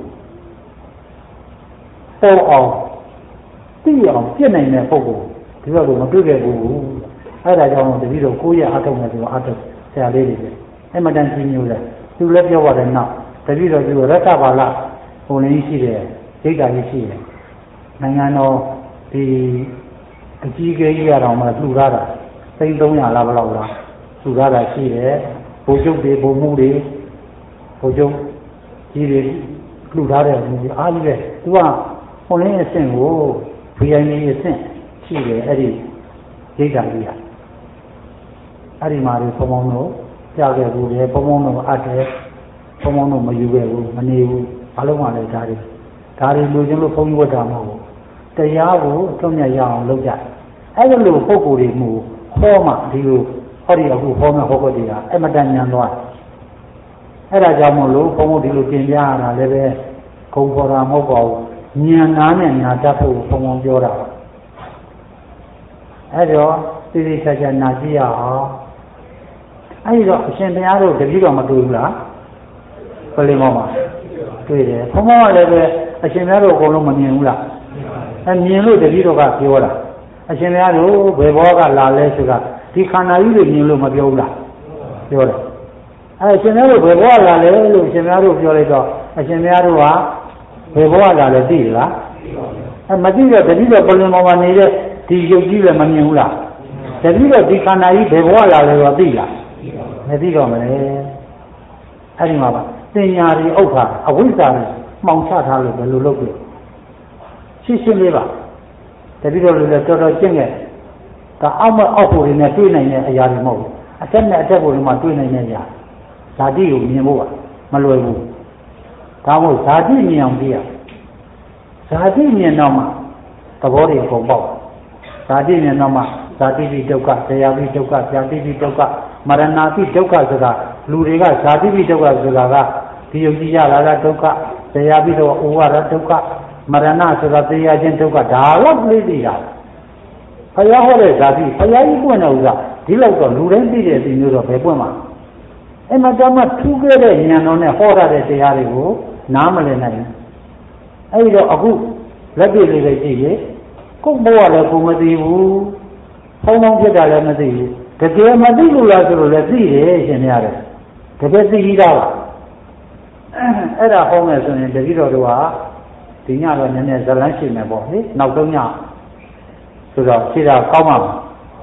ပေါ်အောင်သိအောင်ပြည့်နိုင်တဲ့ပုဂ္ဂိုလ်ဒီဘက်ကိုမတွေ့ခဲ့ဘူးအဲ့ဒါကြောင့်တတိတော်9ရက်အထုတ်နေတယ်အထုတ်ဆရာလေးတွေအဲ့မတန်ကြီးမျိုးလဲသူလည်းပြောပါတယ်နောက်တတိတော်သူရတ္တဘာလဟိုလင်းရှိတယ်ဒိဋ္ဌာကြီးရှိတယ်နိုင်ငံတော်ဒီအကြီးကြီးရအောင်မှလှူရတာ300လားဘယ်လောက်လားလှူရတာရှိတယ်ဘုံကျုပ်တွေဘုံမှုတွေဘုံကျုပ်ကြီးတွေလှူထားတဲ့လူကြီးအားကြီးပဲသူကဟိုလင်းအဆင့်ကို VIP အဆင့်ရှိတယ်အဲ့ဒီဒိဋ္ဌာကြီးကအဲ့ဒီမှာဒီဘုံဘုံတို့ကြားခဲ့ဘူးလေဘုံဘုံတို့အပ်တယ်ဘုံဘုံတို့မယူခဲ့ဘူးမနေဘူးဘာလို့မှလည်းဒါတွေလူချင်းလို့ဘုံကြီးဝတ်တာမဟုတ်ဘူးတရားကိုအထွတ်မြတ်ရအောင်လုပ်ကြအဲ့ဒီလိုပုဂ္ဂိုလ်တွေမှုဟောမှဒီလိုဟောဒီအခုဟောမဲ့ဟောဖို့တရားအမတန်ဉာဏ်သွားအဲ့ဒါကြောင့်မို့လို့ဘုံဘုံဒီလိုပြင်ပြရတာလည်းပဲခုံပေါ်တာမဟုတ်ပါဘူးဉာဏ်နာနဲ့နာတတ်ဖို့ဘုံဘုံပြောတာအဲ့တော့သိသိချာချာနာကြည့်ရအောင်အဲ့ဒီတော့အရှင်ဘုရားတို့တပည့်တော်မတွေ့ဘူးလားပလင်မောမှာတွေ့တယ်ဘုံဘုံကလည်းပဲအရှင်ဘုရားတို့အကုန်လုံးမမြင်ဘူးလားမြင်လို့တပည့်တော်ကပြောတာအရှင်ဘုရားတို့ဘယ်ဘောကလာလဲဆိုတာဒီခန္ဓာကြီးတွေမြင်လို့မပြောဘူးလားပြောတယ်အဲအရှင်ဘုရားတို့ဘယ်ဘောကလာလဲလို့အရှင်ဘုရားတို့ပြောလိုက်တော့အရှင်ဘုရားတို့ကဘယ်ဘောကလာလဲသိလားအဲမသိတော့တပည့်တော်ပလင်မောမှာနေတဲ့ဒီရုပ်ကြီးလည်းမမြင်ဘူးလားတပည့်တော်ဒီခန္ဓာကြီးဘယ်ဘောကလာလဲတော့သိလားမသိတော့မလဲအဲ့ဒီမှာပါသင်ညာတွေဥစ္စာအဝိဇ္ဇာတွေမှောင်ချထားလို့ဘယ်လိုလုပ်လဲရှင်းရှင်းလေးပါတပည့်တော်လည်းတော်တော်ကျင့်ခဲ့ဒါအောက်မအောက်ဖို့တွေနဲ့တွေးနိုင်တဲ့အရာတွေမဟုတ်ဘူးအတက်နဲ့အတက်ဖို့တွေမှာတွေးနိုင်တဲ့အရာဇာတိကိုမြင်ဖို့ကမလွယ်ဘူးဒါမို့ဇာတိမြင်အောင်ကြည့်ရဇာတိမြင်တော့မှသဘောတွေပုံပေါက်ဇာတိမြင်တော့မှဇာတိပိဒုက္ခဇရာပိဒုက္ခဇာတိပိဒုက္ခမရဏပိဒုက္ခဆိုတာလူတွေကဇာတိပိဒုက္ခဆိုတာကဒီယုတ်ကြီးရလာတာဒုက္ခဇရာပိတော့ဩဝါဒဒုက္ခမရဏဆိုတာသိရခြင်းဒုက္ခဒါတော့ပြိသိတာဘုရားဟောတဲ့ဇာတိဘုရားကြီးပွင့်တဲ့ဥစ္စာဒီလောက်တော့လူတိုင်းသိတဲ့အချိန်မျိုးတော့ဘယ်ပွင့်မှာအဲ့မှာတမထူးခဲ့တဲ့ဉာဏ်တော်နဲ့ဟောရတဲ့တရားတွေကိုနားမလည်နိုင်ဘူးအဲ့တော့အခုလက်တွေ့လေးပဲကြည့်ရေကိုယ်ဘဝလည်းကိုမသိဘူးဖုံဖုံဖြစ်တာလည်းမသိဘူးတကယ်မသိလို့လားဆိုလို့လည်းသိတယ်ရှင်ရတယ်တကယ်သိပြီးသားပါအဲ့ဒါဟောမယ်ဆိုရင်တတိတော်တို့ကဒီညတော့နည်းနည်းဇလန်းရှိမယ်ပေါ့ဟိနောက်ဆုံးညဆိုတော့ခြေတာကောင်းမှာဟမ်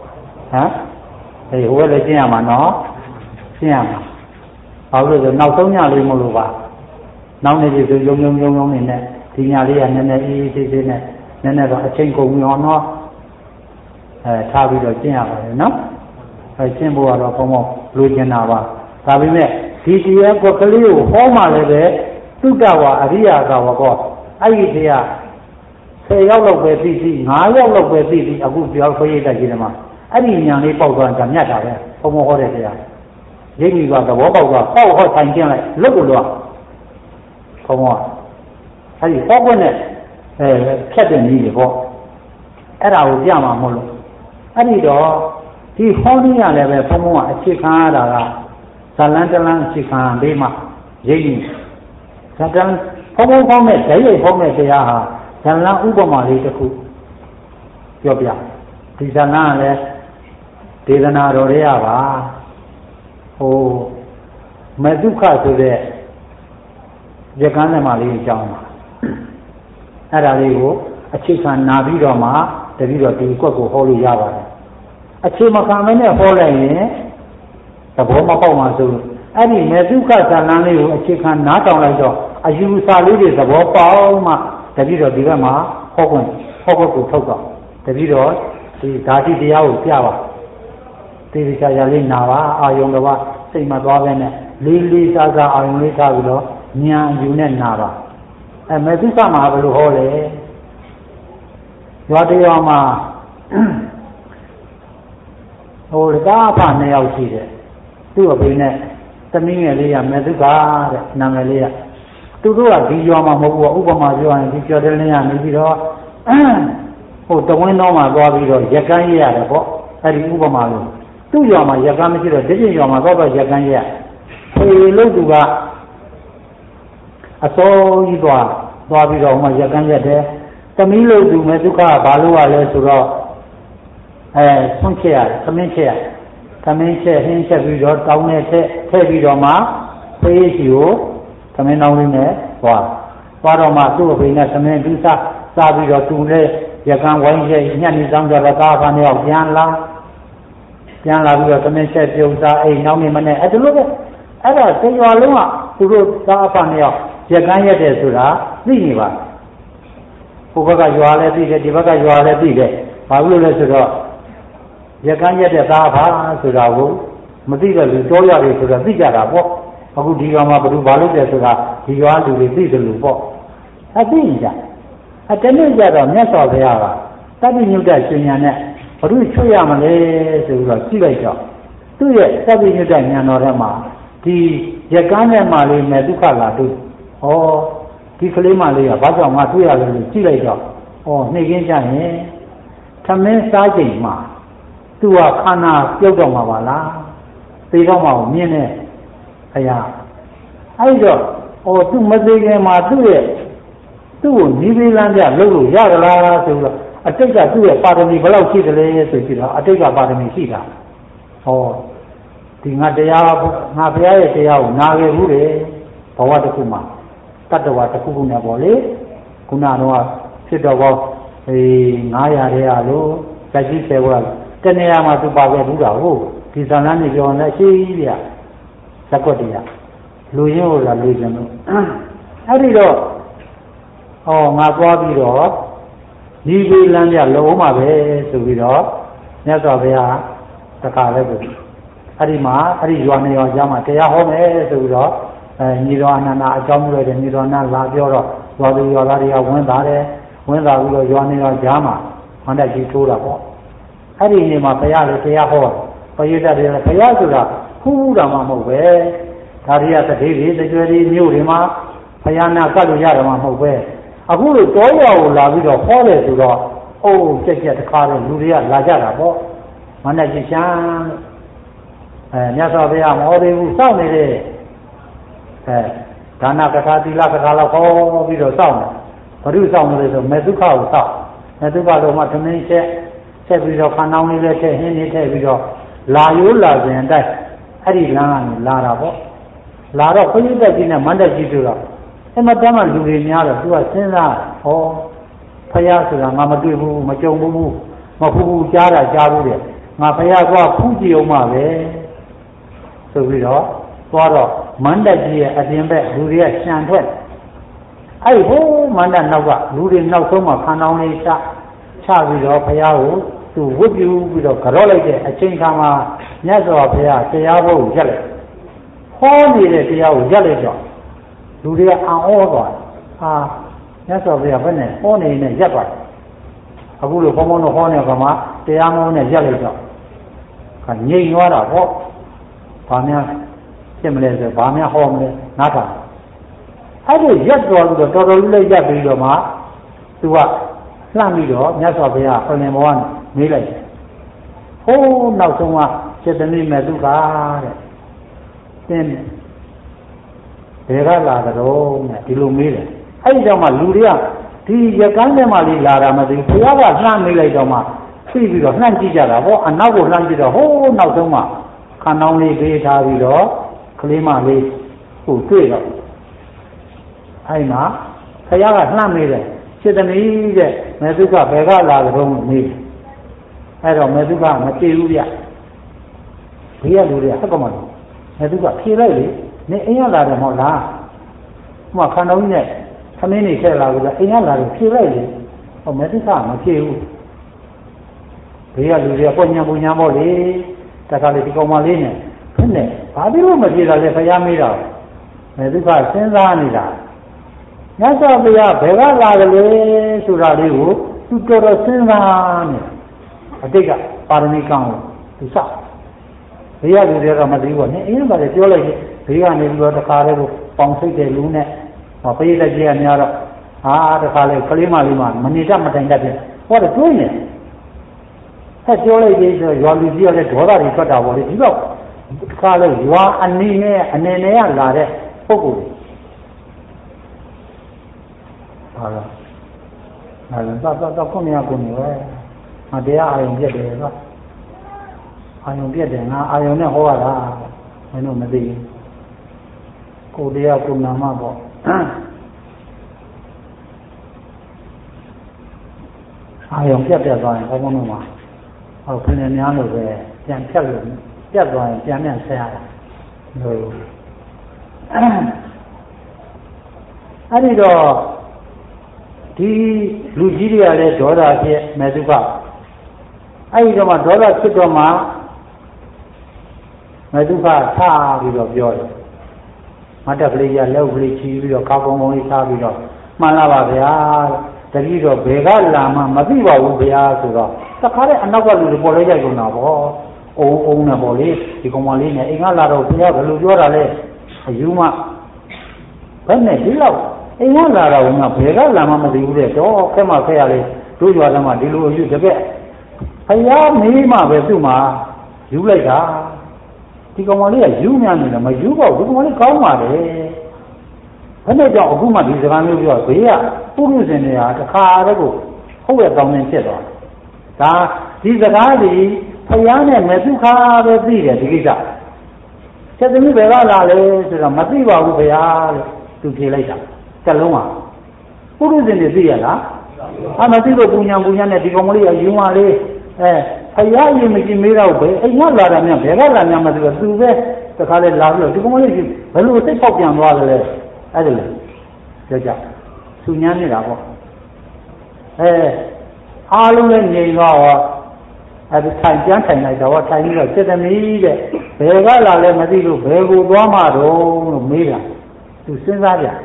ဟိုကလည်းရှင်းရမှာနော်ရှင်းရမှာဘာလို့လဲဆိုနောက်ဆုံးညလေးမလို့ပါနောက်နေ့ဒီဆိုယုံနေနဲ့ဒီညလေးကနည်းနည်းအေးအေးဆေးဆေးနဲ့နည်းနည်းတော့အချိန်ကုန်ပြီအောင်နော်ထားပြီးတော့ရှင်းရပါတယ်နော်ရှင်းဖို့ကတော့ဘုံဘုံလိုချင်တာပါဒါပေမဲ့ဒီတရားကိုကလေးကိုဟောမှလည်းပဲသုတဝါအရိယာကဝကောအဲ့ဒီတရား10ယောက်လောက်ပဲသိပြီး9ယောက်လောက်ပဲသိပြီးအခုပြောခွေးရတဲ့ကြီးတယ်မှာအဲ့ဒီဉာဏ်လေးပေါက်သွားတာမြတ်တာပဲဘုံဘုံဟောတဲ့တရားရိပ်ကြီးကသဘောပေါက်သွားဟောထိုင်ကျင်းလိုက်လွတ်လို့ဘုံဘုံအဲ့ဒီဟောခွင့်နဲ့ဖြတ်တဲ့နည်းတွေပေါ့အဲ့ဒါကိုပြမှာမဟုတ်လို့အဲ့ဒီတော့ဒီဟောနည်းရလည်းပဲဘုံဘုံကအခြေခံရတာကဇလန်းတလန်းအခြေခံလေးမှရိပ်ကြီးဇလန်းဘုံဘုံဖောင်းတဲ့ဓာတ်ရိုက်ဖောင်းတဲ့တရားဟာဇလန်းဥပမာလေးတစ်ခုပြောပြဒီဇလန်းကလည်းဒေသနာတော်တွေကပါဟိုမေဒုက္ခဆိုတဲ့ရကန်းသမားလေးအကြောင်းပါအဲ့ဒါလေးကိုအခြေခံနာပြီးတော့မှတတိတော့ဒီကွက်ကိုဟောလို့ရပါတယ်အခြေမခံမနဲ့ဟောလိုက်ရင်သဘောမပေါက်မှဆိုအဲ့ဒီမေဒုက္ခဇလန်းလေးကိုအခြေခံနားတောင်လိုက်တော့အယူဆလေးတွေသဘောပေါက်မှတတိတော့ဒီဘက်မှာဟောခွင့်ကိုထုတ်တော့တတိတော့ဒီဓာတိတရားကိုပြပါသေချာရလေးနာပါအာယုံတော်ကစိတ်မသွားပဲနဲ့လေးလေးစားစားအာယုံလေးထားပြီးတော့ဉာဏ်ယူနဲ့နာပါမေသုခမှာဘယ်လိုဟောလဲရွာတရားမှာဟိုတာဖာ2ယောက်ရှိတယ်သူ့အဖေနဲ့သမီးငယ်လေးကမေသုခတဲ့နာမည်လေးကသူတို့ကဒီရွာမှာမဟုတ်ဘူးဥပမာပြောရင်ဒီကျော်တဲ့လင်းရနေပြီးတော့ဟိုတဝင်းတော်မှာသွားပြီးတော့ရက်ကန်းရရတယ်ပေါ့အဲ့ဒီဥပမာလို့သူ့ရွာမှာရက်ကန်းမရှိတော့ဒီကျင်ရွာမှာတော့ရက်ကန်းရဖေလို့သူကအစိုးကြီးသွားပြီးတော့မှရက်ကန်းရက်တယ်သမီးလို့သူမဲ့ဒုက္ခဘာလို့ရလဲဆိုတော့ဆွန့်ချက်ရတယ်သမင်းချက်ဟင်းချက်ပြီးတော့တောင်းနဲ့ထည့်ပြီးတော့မှဖေးစီကိုသမင်းတောင်းလေးနဲ့သွားသွားတော့မှသူ့အဖေနဲ့သမင်းပြီးစားပြီးတော့သူလည်းရကန်းဝိုင်းရဲ့ညနေဆောင်ကြတော့သားဖားနေအောင်ပြန်လာပြီးတော့သမင်းချက်ပြုံးစားအိမ်နောက်နေ့မနေ့အဲ့ဒါလို့ပဲအဲ့ဒါတရွာလုံးကသူတို့သားဖားနေအောင်ရကန်းရက်တယ်ဆိုတာသိနေပါဟိုဘက်ကရွာလည်းသိတယ်ဒီဘက်ကရွာလည်းသိတယ်ဘာလို့လဲဆိုတော့ရကန်းရက်တဲ့သားဖားဆိုတာကိုမသိတဲ့လူတောရတယ်ဆိုတာသိကြတာပေါ့အခုဒီရွာမှာဘယ်သူဘာလုပ်တယ်ဆိုတာဒီရွာလူတွေသိတယ်လို့ပေါ့အသိကြတနေ့ကျတော့မြတ်စွာဘုရားကတပ္ပိညုတ္တရှင်ညာနဲ့ဘုရုချွတ်ရမလဲဆိုပြီးတော့ကြည့်လိုက်တော့သူ့ရဲ့တပ္ပိညုတ္တဉာဏ်တော်ထဲမှာဒီရကန်းနဲ့မှလေးနဲ့ဒုက္ခလာတွေ့ဩဒီကလေးမလေးကဘာကြောင့်ငါတွေ့ရလဲလို့ကြည့်လိုက်တော့ဩနှိမ့်ခင်းကြရင်သမင်းစားချိန်မှာသူကခန္ဓာပြုတ်တော့မှာပါလားသိတော့မှမြင်နေအရာအဲ့တော့သူမသိခင်မှာသူ့ကိုနိဗ္ဗာန်ပြလုပ်လို့ရကြလားဆိုတော့အတိတ်ကသူ့ရဲ့ပါရမီဘယ်လောက်ရှိသလဲဆိုကြည့်တော့အတိတ်ကပါရမီရှိတာဒီငါတရားငါဘုရားရဲ့တရားကိုနာခဲ့ဘူးလေဘဝတစ်ခုမှာတတ္တဝါတစ်ခုခုနဲ့ပေါ့လေခုနကတော့ဖြစ်တော့ဘော900တဲ့ရလို့စက်ကြီး10ဘဝတနေရာမှာသူပါခဲ့ဘူးတာဟုတ်ဒီဇာလန်းနေပြောနေရှိကြီးပြဇက်ွက်တရားလူရင်းဟိုလာလူကျင်လို့အဲ့ဒီတော့ငါသွားပြီးတော့ဒီလိုလမ်းပြလုံးမှာပဲဆိုပြီးတော့မြတ်စွာဘုရားတခါလဲကိုအဲ့ဒီမှာအဲ့ဒီရွာနေရွာကြားမှာတရားဟောမယ်ဆိုပြီးတော့ညီတော်အနန္ဒာအကြောင်းပြုလိုက်တယ်ညီတော်အနန္ဒာလာပြောတော့ရွာသူရွာသားတွေကဝင်လာတယ်ဝင်လာပြီးတော့ရွာနေရွာကြားမှာဟန်တက်ကြီးထိုးတာပေါ့အဲ့ဒီနေမှာဘုရားလည်းတရားဟောပရိသတ်တွေဘုရားဆိုတာဟူးတာမှမဟုတ်ပဲဒါတွေကတတိတွေတကြွတွေမြို့တွေမှာဘုရားနာကတ်လို့ရတယ်မှမဟုတ်ပဲအခုလိုတောရွာကိုလာပြီးတော့ဟောတယ်ဆိုတော့ကြက်တခါတော့လူတွေကလာကြတာပေါ့မနဲ့ကြည်ချမ်းမြတ်စွာဘုရားမဟောသေးဘူးစောင့်နေတဲ့ဒါနကထာသီလကထာလောက်ဟောပြီးတော့စောင့်တယ်ဘုရုစောင့်လို့ဆိုမေသုခကိုစောင့်မေသုခလို့မှသမင်းချက်ပြီးတော့ခန္ဓာလေးလည်းထည့်ဟင်းလေးထည့်ပြီးတော့လာရိုးလာစဉ်အတိုင်းအဲ့ဒီလမ်းကနေလာတာပေါ့လာတော့ခရီးသက်ကြီးနဲ့မန္တကြီးဆိုတော့အဲ့မှာတမ်းမှလူတွေများတော့သူကစဉ်းစားဖယားဆိုတာငါမတွေ့ဘူးမကြုံဘူးမဖူးဘူးကြားတာကြားဘူးတဲ့ငါဖယားကဖူးကြည့်အောင်ပါပဲဆိုပြီးတော့သွားတော့မန္တကြီးရဲ့အပြင်ဘက်လူတွေကရှံထွက်အဲ့ဟိုးမန္တနောက်ကလူတွေနောက်ဆုံးမှခန္ဓာလေးချပြီးတော့ဖယားကိုသူဝတ်ပြုပြီးတော့ကြော့လိုက်တဲ့အချိန်ခါမှာမြတ်စွာဘုရားတရားဘုရားရက်လိုက်ဟောနေတဲ့တရားကိုရက်လိုက်တော့လူတွေကအံ့ဩသွားမြတ်စွာဘုရားဘယ်နဲ့ဟောနေနေရက်သွားအခုလိုဘုံဘုံတို့ဟောနေကမှတရားမုန်းနဲ့ရက်လိုက်တော့ငြိမ်သွားတာပေါ့ဘာများဖြစ်မလဲဆိုဘာများဟောမလဲနားထောင်အဲ့ဒီရက်သွားလို့တော်တော်လေးလိုက်ရက်ပြီးတော့မှသူကလှမ်းပြီးတော့မြတ်စွာဘုရားအလင်ဘဝနဲ့မေးလိုက်တယ်ဟိုးနောက်ဆုံးကစေတသိက်မဲ့ဒုက္ခတဲ့တင်းဘယ်ကလာကြတော့နဲ့ဒီလိုမေးတယ်အဲ့ဒီကြောင့်မှလူတွေကဒီရကန်းထဲမှာလေးလာတာမသိဘူးဘုရားကလှမ်းမေးလိုက်တော့မှသိပြီးတော့လှမ်းကြည့်ကြတာဟောအနောက်ကိုလှမ်းကြည့်တော့ဟိုးနောက်ဆုံးမှခန္ဓာလေးပေးထားပြီးတော့ကလေးမလေးကိုတွေ့တော့အဲ့မှာဘုရားကလှမ်းမေးတယ်စေတသိက်တဲ့မေသုကဘယ်ကလာကြတော့မေးအဲ့တော့မေသုကမပြေဘူးဗျဘေးကလူတွေကဟက်ကမှလို့မေသုကဖြေလိုက်လေနေအိမ်ရလာတယ်မဟုတ်လားဟိုမှာခန္ဓာကြီးနဲ့သမင်းနေခဲ့လာလို့အိမ်ရလာတယ်ဖြေလိုက်လေဟောမေသုကမဖြေဘူးဘေးကလူတွေကပုံညာပေါ့လေတခါလေဒီကောင်မလေးနဲ့ဖက်နဲ့ဘာဖြစ်လို့မဖြေတာလဲဖယားမေးတာမေသုကစဉ်းစားနေတာမြတ်စွာဘုရားဘယ်ကလာတယ်လဲဆိုတာလေးကိုသူတော်တော်စဉ်းစားနေအတိတ်ကပါရမီကောင်းလို့သူစဘေးရလူတွေတော့မသိဘူးနဲ့အင်းပါလေပြောလိုက်တယ်ဘေးကနေပြီးတော့တခါတည်းကိုပေါင်စိတ်တဲ့လူနဲ့ပရိသတ်ကြီးကများတော့တခါလေကလေးမလေးမမနေတတ်မတိုင်တတ်တယ်ဟောတယ်တွေးနေဆက်ပြောလိုက်ပြီးဆိုရွာလူကြီးကလည်းဒေါသတွေထွက်တာပေါ့လေဒီတော့တခါလေရွာအနေနဲ့လာတဲ့ပုဂ္ဂိုလ်ဟာတော့ခုနကကိုနေပဲငါတရားအာယုံပြတ်တယ်ကွာအာယုံပြတ်တယ်ငါအာယုံနဲ့ဟောရတာမင်းတို့မသိဘူးကိုတရားကိုနာမပေါ့ယုံပြတ်သွားရင်ဘုံဘုံမှာဟောခဏများလို့ပဲပြန်ဖြတ်လို့ပြတ်သွားရင်ပြန်ပြန်ဆက်ရတာလို့အဲ့ဒီတော့ဒီလူကြီးတွေကလည်းဒေါသဖြစ်မဲ့ဒုက္ခအဲ့ဒီတော့မှဒေါသဖြစ်တော့မှမဲ့ဒုက္ခထားပြီးတော့ပြောတယ်မတ်တကလေးကလက်ကလေးချီပြီးတော့ကောင်းကောင်းလေးထားပြီးတော့မှန်လားပါဗျာတတိတော့ဘယ်ကလာမှမသိပါဘူးဗျာဆိုတော့တခါတည်းအနောက်ကလူတွေပေါ်လဲရိုက်ကုန်တာပေါ့အုံနဲ့ပေါ့လေဒီကောင်မလေးနဲ့အိမ်ကလာတော့ဘုရားဘယ်လိုပြောတာလဲအယူမဘယ်နဲ့ဒီလောက်အိမ်ကလာတော့ငါဘယ်ကလာမှမသိဘူးတဲ့တော့ခက်မှခက်ရလေတို့ရွာထဲမှာဒီလိုအယူတပည့်ဘုရားမေးမှပဲသူ့မှာယူလိုက်တာဒီကောင်မလေးကယူမြန်နေတယ်မယူပါဘူးဒီကောင်မလေးကောင်းပါတယ်ဘယ်နဲ့ကြောင့်အခုမှဒီစကားမျိုးပြောဘေးကပုရုဇဉ်တွေဟာတစ်ခါတည်းကိုဟုတ်ရတောင်းနေဖြစ်သွားဒါဒီစကားကြီးဘုရားနဲ့မသုခါပဲသိတယ်ဒီကိစ္စချက်သမီးဘယ်ကလာလဲဆိုတော့မသိပါဘူးဘုရားလို့သူဖြေလိုက်တာစက်လုံးကပုရုဇဉ်တွေသိရလားမသိလို့ပူညာနဲ့ဒီကောင်မလေးကယူမလေးဘုရားရင်မကြည့်မေးတော့ဘယ်အိမ်ကလာတာများဘယ်ကလာများမသိဘူးသူပဲတခါလဲလာပြီးတော့ဒီကောင်မလေးဘယ်လိုစိတ်ပေါက်ပြန်သွားတယ်လဲအဲ့ဒါလေကြောက်ကြသူညမ်းနေတာပေါ့အားလုံးလည်းငြိမ်သွားတော့အဲဒီထိုင်ပြန်ထိုင်လိုက်တော့ထိုင်ပြီးတော့စိတ်သမီးတဲ့ဘယ်ကလာလဲမသိလို့ဘယ်ကိုသွားမှတော့လို့မေးတာသူစဉ်းစားကြ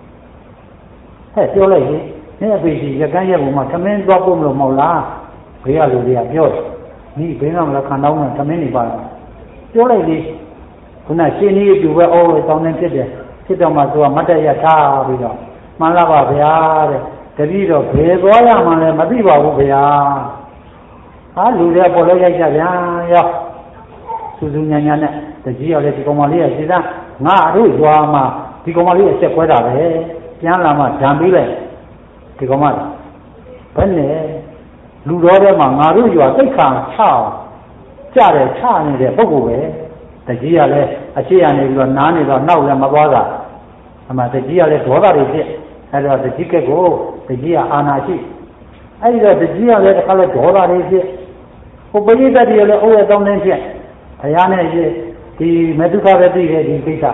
ပြောလိုက်ရင်နည်းအဖေကြီးရကန်းရက်ပေါ်မှာသမင်းသွားဖို့မလို့မဟုတ်လားဘေးကလူတွေကပြောတယ်ဒီဘေးကမလားခံတော့မှသမင်းနေပါလားပြောလိုက်လေခုနရှင်းကြီးပြူပဲအော်တောင်းနေဖြစ်တယ်ဖြစ်တော့မှသူကမတ်တရထားပြီးတော့မှန်လားပါဗျာတဲ့တပည့်တော့ဘယ်သွားရမှလဲမသိပါဘူးဗျာဟာလူတွေပေါ်လဲရိုက်ကြဗျာရောစူးစူးညာညာနဲ့တကြီးရောက်လေဒီကောင်မလေးကစီသားငါတို့ရွာမှာဒီကောင်မလေးအဆက်ခွဲတာပဲပြန်လာမှဓာန်ပေးလိုက်ဒီကောင်မဘယ်နဲ့လူတော်ထဲမှာငါတို့ရွာသိက္ခာချကြတယ်ချနေတဲ့ပုဂ္ဂိုလ်ပဲတကြီးကလည်းအရှိရနေပြီးတော့နားနေတော့နောက်လည်းမသွားတာအမှတကြီးကလည်းဒေါသတွေဖြစ်အဲ့တော့တကြီးကကိုတကြီးကအာနာရှိအဲ့ဒီတော့တကြီးကလည်းတစ်ခါလဲဒေါသတွေဖြစ်ဟိုပရိသတ်တွေလည်းအိုးရတောင်းနေဖြစ်ဘုရားနဲ့ဒီမေတ္တုခပဲသိတယ်ဒီကိစ္စ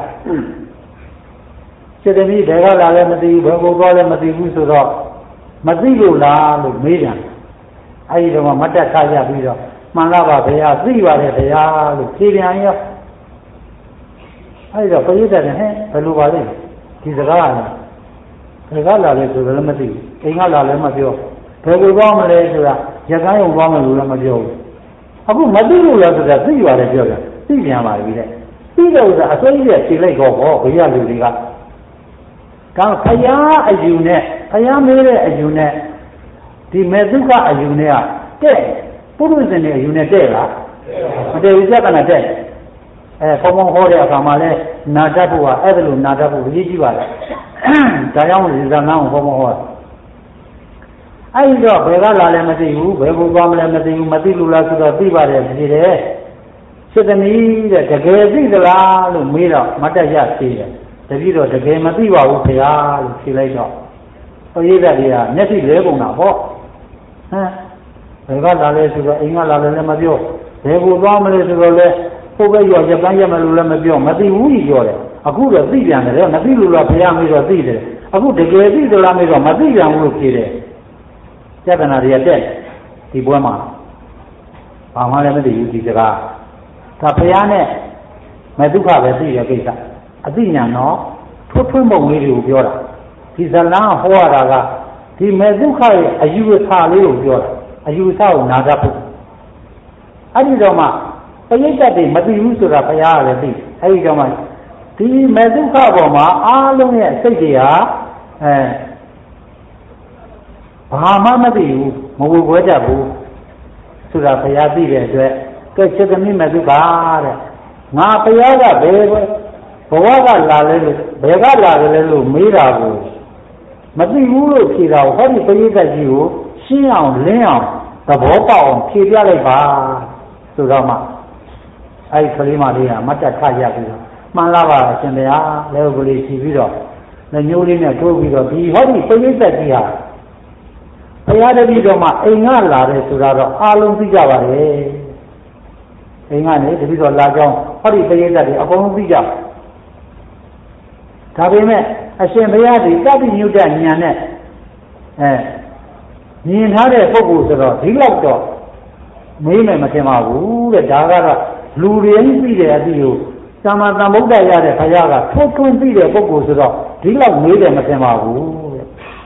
စေတမီးဘယ်ကလာလဲမသိဘူးဘယ်ကိုသွားလဲမသိဘူးဆိုတော့မသိလို့လားလို့မေးတယ်အဲ့ဒီတော့မတ်တက်ခရပြီးတော့မှန်လားပါဗျာသိပါတယ်ဗျာလို့ဖြေပြန်ရောအဲ့တော့ပရိသတ်ကဘယ်လိုပါလဲဒီစကားကဘယ်ကလာလဲဆိုတော့လည်းမသိဘူးအိမ်ကလာလည်းမပြောဘယ်ကိုသွားမလဲဆိုတာရကန်းရုံသွားမယ်လို့လည်းမပြောဘူးအခုမသိလို့လားဆိုတာသိပါတယ်ပြောတယ်သိပြန်ပါပြီတဲ့သိတဲ့ဥစ္စာအစိုးရဖြေလိုက်တော့ဟောဘုရားလူတွေကကံဖယားအယူနဲ့ဖယားမေးတဲ့အယူနဲ့ဒီမေသုခအယူနဲ့ကတဲ့ပုရုဇဉ်ရဲ့အယူနဲ့တဲ့လားမတည့်ဘူးပြဿနာတဲ့ဘုံဘုံဟောတဲ့အခါမှာလဲနာတတ်ဖို့ကအဲ့ဒါလိုနာတတ်ဖို့အရေးကြီးပါတယ်ဒါကြောင့်ဒီဇာနာကိုဘုံဘုံဟောအဲ့ဒီတော့ဘယ်ကလာလဲမသိဘူးဘယ်ကိုသွားမလဲမသိဘူးမသိလို့လားဆိုတော့သိပါတယ်ဖြစ်တယ်စိတ်သမီးတဲ့တကယ်သိသလားလို့မေးတော့မတ်တရဖြေတယ်တပည့်တော့တကယ်မသိပါဘူးခင်ဗျာလို့ဖြေလိုက်တော့ပရိသတ်တွေကမျက်စိလဲကုန်တာပေါ့ဘယ်ကလာလဲဆိုတော့အိမ်ကလာလဲလည်းမပြောဘယ်ကိုသွားမလဲဆိုတော့လဲကိုယ်ပဲရောရပန်းရမလို့လည်းမပြောမသိဘူးကြီးပြောတယ်အခုတော့သိပြန်တယ်မသိလို့လားဘုရားမေးတော့သိတယ်အခုတကယ်သိသလားမေးတော့မသိပြန်ဘူးလို့ဖြေတယ်ပြဿနာတွေတက်ဒီပွဲမှာဘာမှလည်းမသိဘူးဒီစကားဒါဘုရားနဲ့မဒုက္ခပဲသိရကိစ္စအသိဉာဏ်တော့ထွန်းပုံလေးတွေကိုပြောတာဒီဇလန်းဟောရတာကဒီမေဒုက္ခရဲ့အယူအဆလေးကိုပြောတာအယူအဆကိုနာတတ်ဖို့အဲ့ဒီတော့မှပရိသတ်တွေမသိဘူးဆိုတာဘုရားကလည်းသိအဲ့ဒီတော့မှဒီမေဒုက္ခပေါ်မှာအားလုံးရဲ့စိတ်တွေဟာဘာမှမသိဘူးမဝေခွဲတတ်ဘူးဆိုတာဘုရားသိတဲ့အတွက်ကဲစေတမိမေဒုက္ခတဲ့ငါဘုရားကဘယ်ဘဝကလာလဲလို့ဘယ်ကလာလဲလို့မေးတာကိုမသိဘူးလို့ဖြေတာကိုဟောဒီပရိသတ်ကြီးကိုရှင်းအောင်လင်းအောင်သဘောပေါက်အောင်ဖြေပြလိုက်ပါဆိုတော့မှအဲ့ဒီကလေးမလေးကမတ်တက်ခရပြီးတော့မှန်လားပါအရှင်ဘုရားလက်ကိုလေးဖြီးပြီးတော့လက်ညှိုးလေးနဲ့ထိုးပြီးတော့ဒီဟောဒီပရိသတ်ကြီးဟာဘရားတပည့်တော်မှာအိမ်ကလာတယ်ဆိုတာတော့အားလုံးသိကြပါတယ်အိမ်ကနေတပည့်တော်လာကြောင်းဟောဒီပရိသတ်တွေအကုန်လုံးသိကြဒါပေမဲ့အရှင်ဘုရားဒီတတိညုတဉာဏ်နဲ့မြင်ထားတဲ့ပုဂ္ဂိုလ်ဆိုတော့ဒီလောက်တော့မေးမယ်မထင်ပါဘူးတဲ့ဒါကတော့လူတွေသိတဲ့အသည့်ကိုသမ္မာသမ္ဗုဒ္ဓရတဲ့ဘုရားကထိုးထွင်းသိတဲ့ပုဂ္ဂိုလ်ဆိုတော့ဒီလောက်မေးတယ်မထင်ပါဘူးတဲ့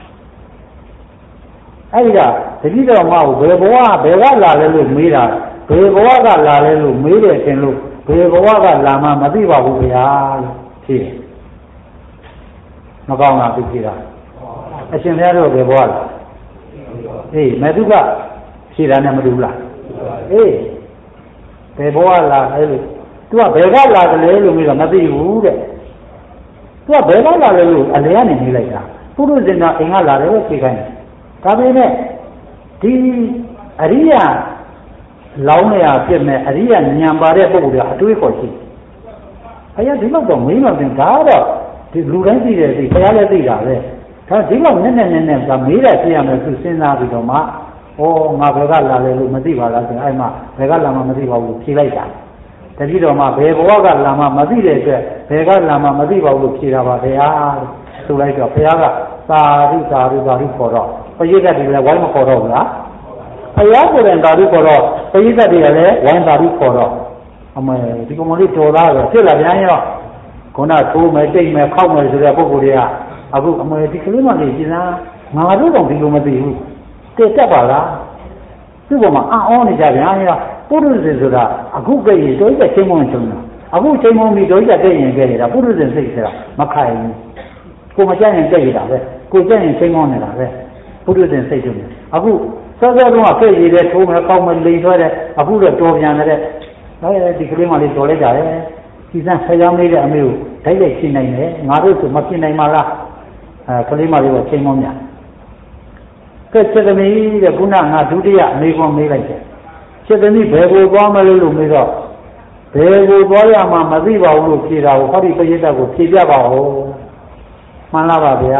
အဲ့ဒါတတိတော်မဟုတ်ဘယ်ဘဝလာလဲလို့မေးတာဘယ်ဘဝကလာလဲလို့မေးတယ်ထင်လို့ဘယ်ဘဝကလာမှမသိပါဘူးဗျာလို့ဖြေတယ်မကောင်းတာသိကြတာအရှင်ဘုရားတို့ဘယ်ဘဝလဲအေးမေတုကဖြေတာနဲ့မတူဘူးလားအေးဘယ်ဘဝလာလဲလို့သူကဘယ်ကလာတယ်လဲလို့မေးတော့မသိဘူးတဲ့သူကဘယ်ကလာလဲလို့အလယ်ကနေမေးလိုက်တာပုရုဇဉ်ကအိမ်ကလာတယ်ပဲဖြေခိုင်းတယ်ဒါပေမဲ့ဒီအရိယာလောင်းနေရပြည့်မဲ့အရိယာဉာဏ်ပါတဲ့ပုဂ္ဂိုလ်ကအတွေးခေါ်ရှိဘုရားဒီလောက်တော့မေးမှတင်ဒါတော့ဒီလူတိုင်းသိတယ်သိဘုရားလည်းသိတာပဲဒါဒီလောက်နဲ့ကမေးတယ်သိရမယ်သူစဉ်းစားပြီးတော့မှဩငါဘယ်ကလာလဲလို့မသိပါလားဆိုအဲ့မှဘယ်ကလာမှမသိပါဘူးဖြေလိုက်တာတတိတော်မှဘယ်ဘဝကလာမှမသိတဲ့အတွက်ဘယ်ကလာမှမသိပါဘူးလို့ဖြေတာပါဘုရားဆိုလိုက်တော့ဘုရားကသာဓုခေါ်တော့ပရိသတ်တွေလည်းဝိုင်းမခေါ်တော့ဘူးလားဘုရားကိုယ်တိုင်သာဓုခေါ်တော့ပရိသတ်တွေကလည်းဝိုင်းသာဓုခေါ်တော့အမေဒီကောင်မလေးတော်သားတော့ဖြစ်လာပြန်ရောခုနထိုးမယ်တိတ်မယ်ခောက်မယ်ဆိုတဲ့ပုဂ္ဂိုလ်တွေကအခုအမေဒီကလေးမလေးကျင်သားငါတို့တော့ဒီလိုမသိဘူးတက်ပါလားသူ့ပေါ်မှာအောင်းနေကြပြန်ရောပုရုဇဉ်ဆိုတာအခုကြည့်ရင်တို့ချက်ချင်းမွန်းချုံတာအခုချင်းမွန်းပြီးတို့ချက်ကြည့်ရင်ကြည့်နေတာပုရုဇဉ်စိတ်ဆိုတာမခိုင်ဘူးကိုမကြရင်ကြည့်ရတာပဲကိုကြရင်ချင်းမွန်းနေတာပဲပုရုဇဉ်စိတ်တို့အခုစောစောတုန်းကဖဲ့ရည်တဲ့ထိုးမယ်ကောက်မယ်လိန်ထွက်တဲ့အခုတော့တော်ပြန်တဲ့ဒီကလေးမလေးတော်လိုက်ကြတယ်ဒီစံဆရာမေးတဲ့အမေကိုဓာတ်လိုက်ရှင်းနိုင်တယ်ငါတို့ဆိုမရှင်းနိုင်ပါလားကလေးမလေးကချင်းမွန်းများကဲချက်သမီးတဲ့ခုနငါဒုတိယအမေကွန်မေးလိုက်တယ်ချက်သမီးဘယ်ကိုသွားမလဲလို့မေးတော့ဘယ်ကိုသွားရမှမသိပါဘူးလို့ဖြေတာကိုဟောဒီပရိသတ်ကိုဖြေပြပါဦးမှန်လားပါဗျာ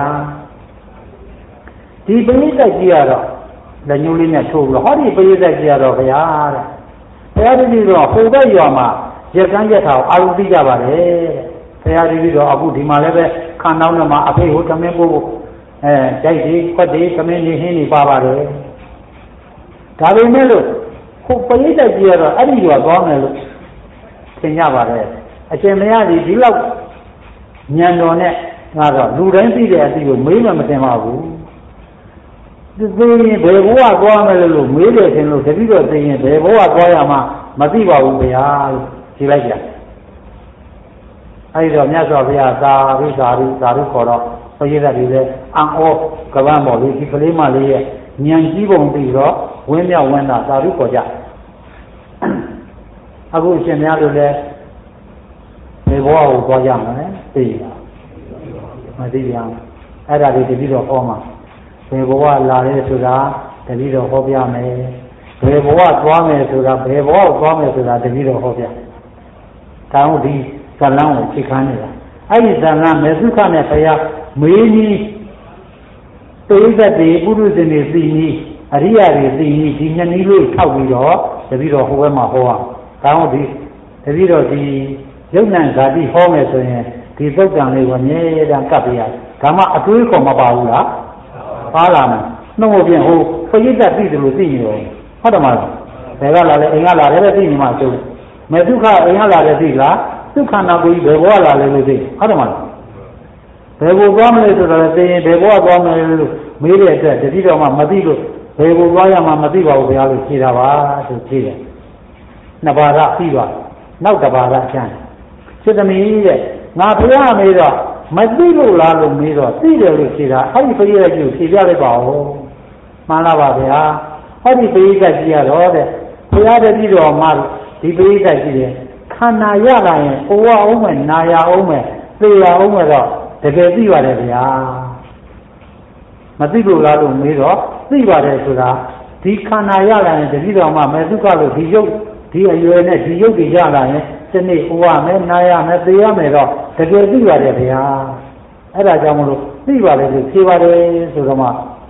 ဒီပရိသတ်ကြီးကတော့လက်ညှိုးလေးနဲ့ထိုးပြီးဟောဒီပရိသတ်ကြီးကတော့ဗျာတဲ့ဘုရားတပည့်တော်ဟိုဘက်ရွာမှာရက်ကန်းရက်ထားအာရုံသိကြပါတယ်ဘုရားတပည့်တော်အခုဒီမှာလည်းပဲခန္ဓာနဲ့မှာအဖေဟိုသမင်းပို့ကြိုက်ဒီခွက်ဒီသမင်းနေဟင်းနေပါပါတယ်ဒါပေမဲ့လို့ဟိုပရိသတ်ကြီးကတော့အဲ့ဒီရွာသွားမယ်လို့သင်ကြပါတယ်အရှင်မရဒီလောက်ဉာဏ်တော်နဲ့ငါတော့လူတိုင်းသိတဲ့အသည့်ကိုမေးမှမသင်ပါဘူးသူသိရင်ဘယ်ဘဝသွားမယ်လို့မေးတယ်ထင်လို့တတိတော့သိရင်ဘယ်ဘဝသွားရမှမသိပါဘူးဗျာလို့ဖြေလိုက်ကြအဲဒီတော့မြတ်စွာဘုရားသာဓုခေါ်တော့ပရိသတ်တွေလည်းအံ့ဩကပန်းပေါ်လေးဒီကလေးမလေးရဲ့ဉာဏ်ကြီးပုံပြီးတော့ဝင်းမြောက်ဝင်းတာသာဓုခေါ်ကြအခုရှင်များတို့လည်းဒီဘဝကိုသွားကြမှာလေသိရမသိရအဲ့ဒါလေးတတိတော့ဟောမှာဘယ်ဘဝလာလဲဆိုတာတတိတော့ဟောပြမယ်ဘယ်ဘဝသွားမယ်ဆိုတာဘယ်ဘဝသွားမယ်ဆိုတာတတိတော့ဟောပြဒါဟုတ်ဒီဇလန်းကိုချိန်ခန်းနေတာအဲ့ဒီဇလန်းမေသုခနဲ့ဘုရားမေးကြီးပိဋကတ်တွေပုရုဇဉ်တွေသိကြီးအရိယာတွေသိကြီးဒီနှစ်နည်းလေးထောက်ပြီးတော့တတိတော့ဟိုဘက်မှာဟောအောင်ဒါဟုတ်ဒီတတိတော့ဒီယုံ nant ဇာတိဟောမယ်ဆိုရင်ဒီသုတ်တံလေးကိုအမြဲတမ်းကပ်ပြရဒါမှအတွေးခေါ်မပါဘူးလားပါလာမယ်နှုတ်မပြင်းဟိုပရိသတ်သိတယ်လို့သိနေတယ်ဟုတ်တယ်မလားဘယ်ကလာလဲအိမ်ကလာတယ်ပဲသိနေမှာကျုပ်မေဒုက္ခအိမ်ကလာတယ်သိလားဒုက္ခနာကိုကြီးဘယ်ဘဝလာလဲလို့သိဟုတ်တယ်မလားဘယ်ကိုသွားမလဲဆိုတော့သိရင်ဘယ်ဘဝသွားမလဲလို့မေးတဲ့အတွက်တတိတော်မှမသိလို့ဘယ်ကိုသွားရမှမသိပါဘူးဘုရားလို့ဖြေတာပါသူဖြေတယ်နှစ်ပါးကပြီးသွားနောက်တစ်ပါးကကျန်စိတ်သမီးတဲ့ငါဘုရားမေးတော့မသိလို့လားလို့မေးတော့သိတယ်လို့ဖြေတာအဲ့ဒီပရိသတ်ကြီးကိုဖြေပြလိုက်ပါဦးမှန်လားပါဗျာအဲ့ဒီပရိသတ်ကြီးကတော့တဲ့ဘုရားတပည့်တော်မှဒီပရိသတ်ကြီးတဲ့ခန္ဓာရလာရင်အိုဝအောင်မယ်နာရအောင်မယ်သိရအောင်မယ်တော့တကယ်သိပါတယ်ဗျာမသိလို့လားလို့မေးတော့သိပါတယ်ဆိုတာဒီခန္ဓာရလာရင်တပည့်တော်မှမေသုခလို့ဒီရုပ်ဒီအရွယ်နဲ့ဒီရုပ်တွေရလာရင်ဒီနေ့အိုဝမယ်နာရမယ်သိရမယ်တော့တကယ်သိပါတယ်ဗျာအဲ့ဒါကြောင့်မလို့သိပါလေလို့ဖြေပါတယ်ဆိုတော့မှ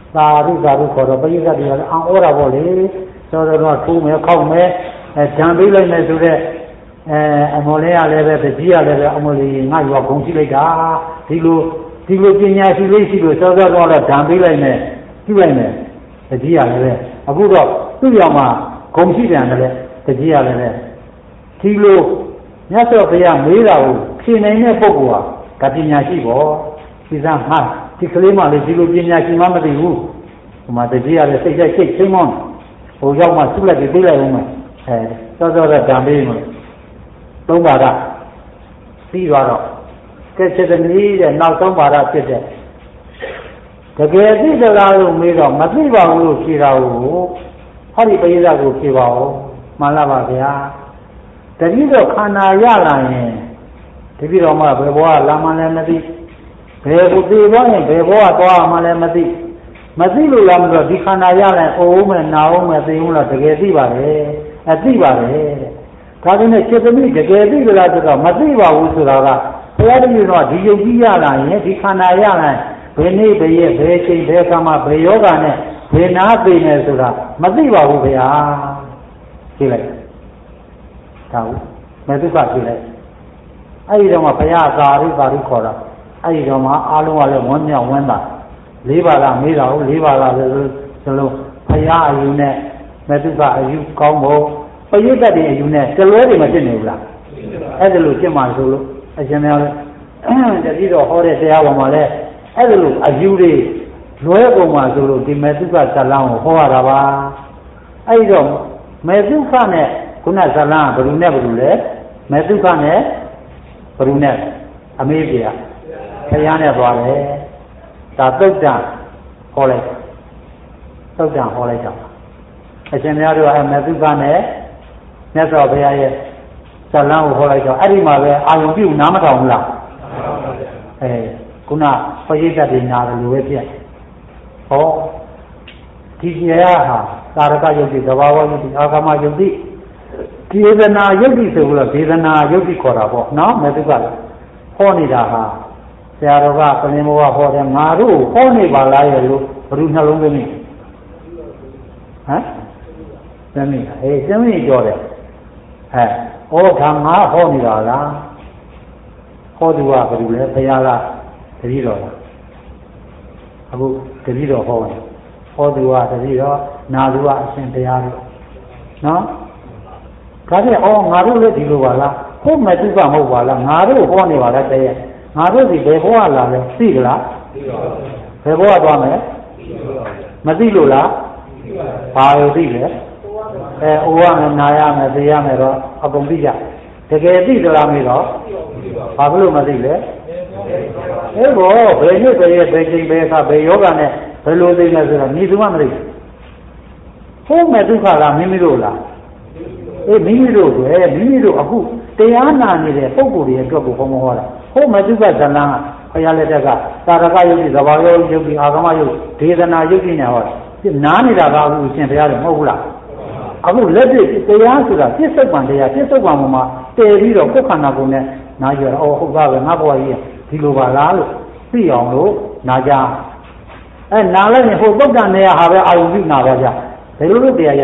သာရုခေါ်တော့ပရိသတ်တွေကအော်ဩတာပေါ့လေသောတော့ထိုးမယ်ခောက်မယ်ဓာန်ပေးလိုက်မယ်ဆိုတဲ့အမော်လေးရလည်းပဲတကြီးရလည်းပဲအမော်လေးငါ့ရွာဂုံရှိလိုက်တာဒီလိုပညာရှိလေးရှိလို့သောတော့ဓာန်ပေးလိုက်မယ်ပြုလိုက်မယ်တကြီးရလည်းပဲအခုတော့သူ့ရောက်မှာဂုံရှိတယ်လည်းတကြီးရလည်းပဲဒီလိုမြတ်စွာဘုရားမေးတာကိုဖြေနိုင်တဲ့ပုဂ္ဂိုလ်ဟာဒါပညာရှိပေါ့ဒီစားဟာဒီကလေးမလေးဒီလိုပညာရှိမှမသိဘူးဟိုမှာတကြီးရလည်းစိတ်စိတ်ချင်းမောင်းဟိုရောက်မှဆုလိုက်ပြီးပြေးလိုက်အောင်မယ်သောတော့ဓာန်ပေးမယ်သုံးပါးပြီးသွားတော့ကဲချက်တနည်းတဲ့နောက်ဆုံးပါးဖြစ်တဲ့တကယ်သိသလားလို့မေးတော့မသိပါဘူးလို့ဖြေတာကိုဟောဒီပရိသတ်ကိုဖြေပါဦးမှန်လားပါဗျာတတိတော့ခန္ဓာရလာရင်တတိတော့မှဘယ်ဘဝလာမှလည်းမသိဘယ်ကိုသိသွားရင်ဘယ်ဘဝသွားမှလည်းမသိလို့လားမလို့ဒီခန္ဓာရလာရင်အိုးမယ်နာအောင်မယ်သိအောင်လားတကယ်သိပါတယ်သိပါတယ်ဒါပေမဲ့စေတမိတကယ်သိကြလားဆိုတော့မသိပါဘူးဆိုတာကဘုရားတပည့်တော်ဒီယုတ်ကြီးရလာရင်ဒီခန္ဓာရလာရင်ဘယ်နေ့ဘယ်ရက်ဘယ်ချိန်ဘယ်ကမှဘယ်ယောဂနဲ့ဘယ်နာသိနေဆိုတာမသိပါဘူးဗျာကြည့်လိုက်ဒါဟုတ်မေတုကကြည့်လိုက်အဲ့ဒီတော့မှဘုရားသာရိပါရိခေါ်တာအဲ့ဒီတော့မှအားလုံးကလည်းဝန်းမြောက်ဝန်းသာ၄ပါးကမေးတာဟုတ်၄ပါးကလည်းဆိုလို့ဘုရားအယူနဲ့မေတုကအယူကောင်းဖို့ပရိသတ်တွေအယူနဲ့တလွဲတွေမဖြစ်နေဘူးလားအဲ့ဒါလို့ဖြစ်မှဆိုလို့အရှင်များလည်းတတိတော်ဟောတဲ့တရားပေါ်မှာလည်းအဲ့ဒါလို့အယူတွေလွဲပုံမှာဆိုလို့ဒီမေတုကဇလံကိုဟောရတာပါအဲ့ဒီတော့မေတုကနဲ့ခုနဇလံကဘယ်သူနဲ့ဘယ်သူလဲမေတုကနဲ့ဘယ်သူနဲ့အမေးပြေဘုရားနဲ့သွားတယ်ဒါသုတ်တံဟောလိုက်သုတ်တံဟောလိုက်တာအရှင်များတို့ကမေတုကနဲ့မြတ်စွာဘုရားရဲ့ဇလံကိုဟောလိုက်တော့အဲ့ဒီမှာပဲအာယုံပြုနားမထောင်ဘူးလားခုနပရိသတ်တွေနာတယ်လို့ပဲဖြစ်ဟောဒီတရားဟာသာရကယုတ်တိသဘာဝယုတ်တိအာဂမယုတ်တိဒေသနာယုတ်တိဆိုလို့ဒေသနာယုတ်တိခေါ်တာပေါ့နော်မေတုကဟောနေတာဟာဆရာတော်ကပလင်ဘောကဟောတယ်ငါတို့ဟောနေပါလားရဲ့လို့ဘ누구နှလုံးသွင်းမိဟမ်သမီးသမီးပြောတယ်ဩဒါငါဟောနေတာလားဟောသူကဘ누구လဲဘုရားလားတတိတော်လားအခုတတိတော်ဟောတယ်ဟောသူကတတိတော်နာသူကအရှင်တရားတို့နော်ဒါဖြင့်ငါတို့လည်းဒီလိုပါလားဟုတ်မဲ့သူကမဟုတ်ပါလားငါတို့ဟောနေပါလားတည်းရဲ့ငါတို့ဒီဘယ်ဘဝလာလဲသိကြလားဘယ်ဘဝသွားမယ်မသိလို့လားဘာလို့သိလဲအိုးရမယ်နာရမယ်သိရမယ်တော့အကုန်သိကြတကယ်သိသလားမေးတော့ဘာလို့မသိလဲဘောဘယ်နှစ်ဘယ်ရက်ဘယ်ချိန်ဘယ်အခါဘယ်ယောဂနဲ့ဘယ်လိုသိလဲဆိုတော့မိသူမှမသိဟုတ်မဲ့ဒုက္ခလားမိမိတို့လားမိမိတို့ပဲမိမိတို့အခုတရားနာနေတဲ့ပုဂ္ဂိုလ်တွေအတွက်ကိုဘုံမဟောတာဟုတ်မဲ့ဒုက္ခဇလံကဘုရားလက်ထက်ကသာရကယုတ်တိသဘာဝယုတ်တိအာဂမယုတ်ဒေသနာယုတ်တိနဲ့ဟောနားနေတာကအခုအရှင်ဘုရားတွေမဟုတ်ဘူးလားအခုလက်တွေ့တရားဆိုတာပြစ္ဆုတ်ပံတရားပြစ္ဆုတ်ပံပေါ်မှာတည်ပြီးတော့ကိုယ်ခန္ဓာကိုယ်နဲ့နားကြရဟုတ်ပါပဲငါဘဝကြီးဒီလိုပါလားလို့သိအောင်လို့နာကြနားလိုက်ရင်ဟိုသုတ်တန်နေရဟာပဲအာယုပြုနာပါကြဘယ်လိုလုပ်တရားရ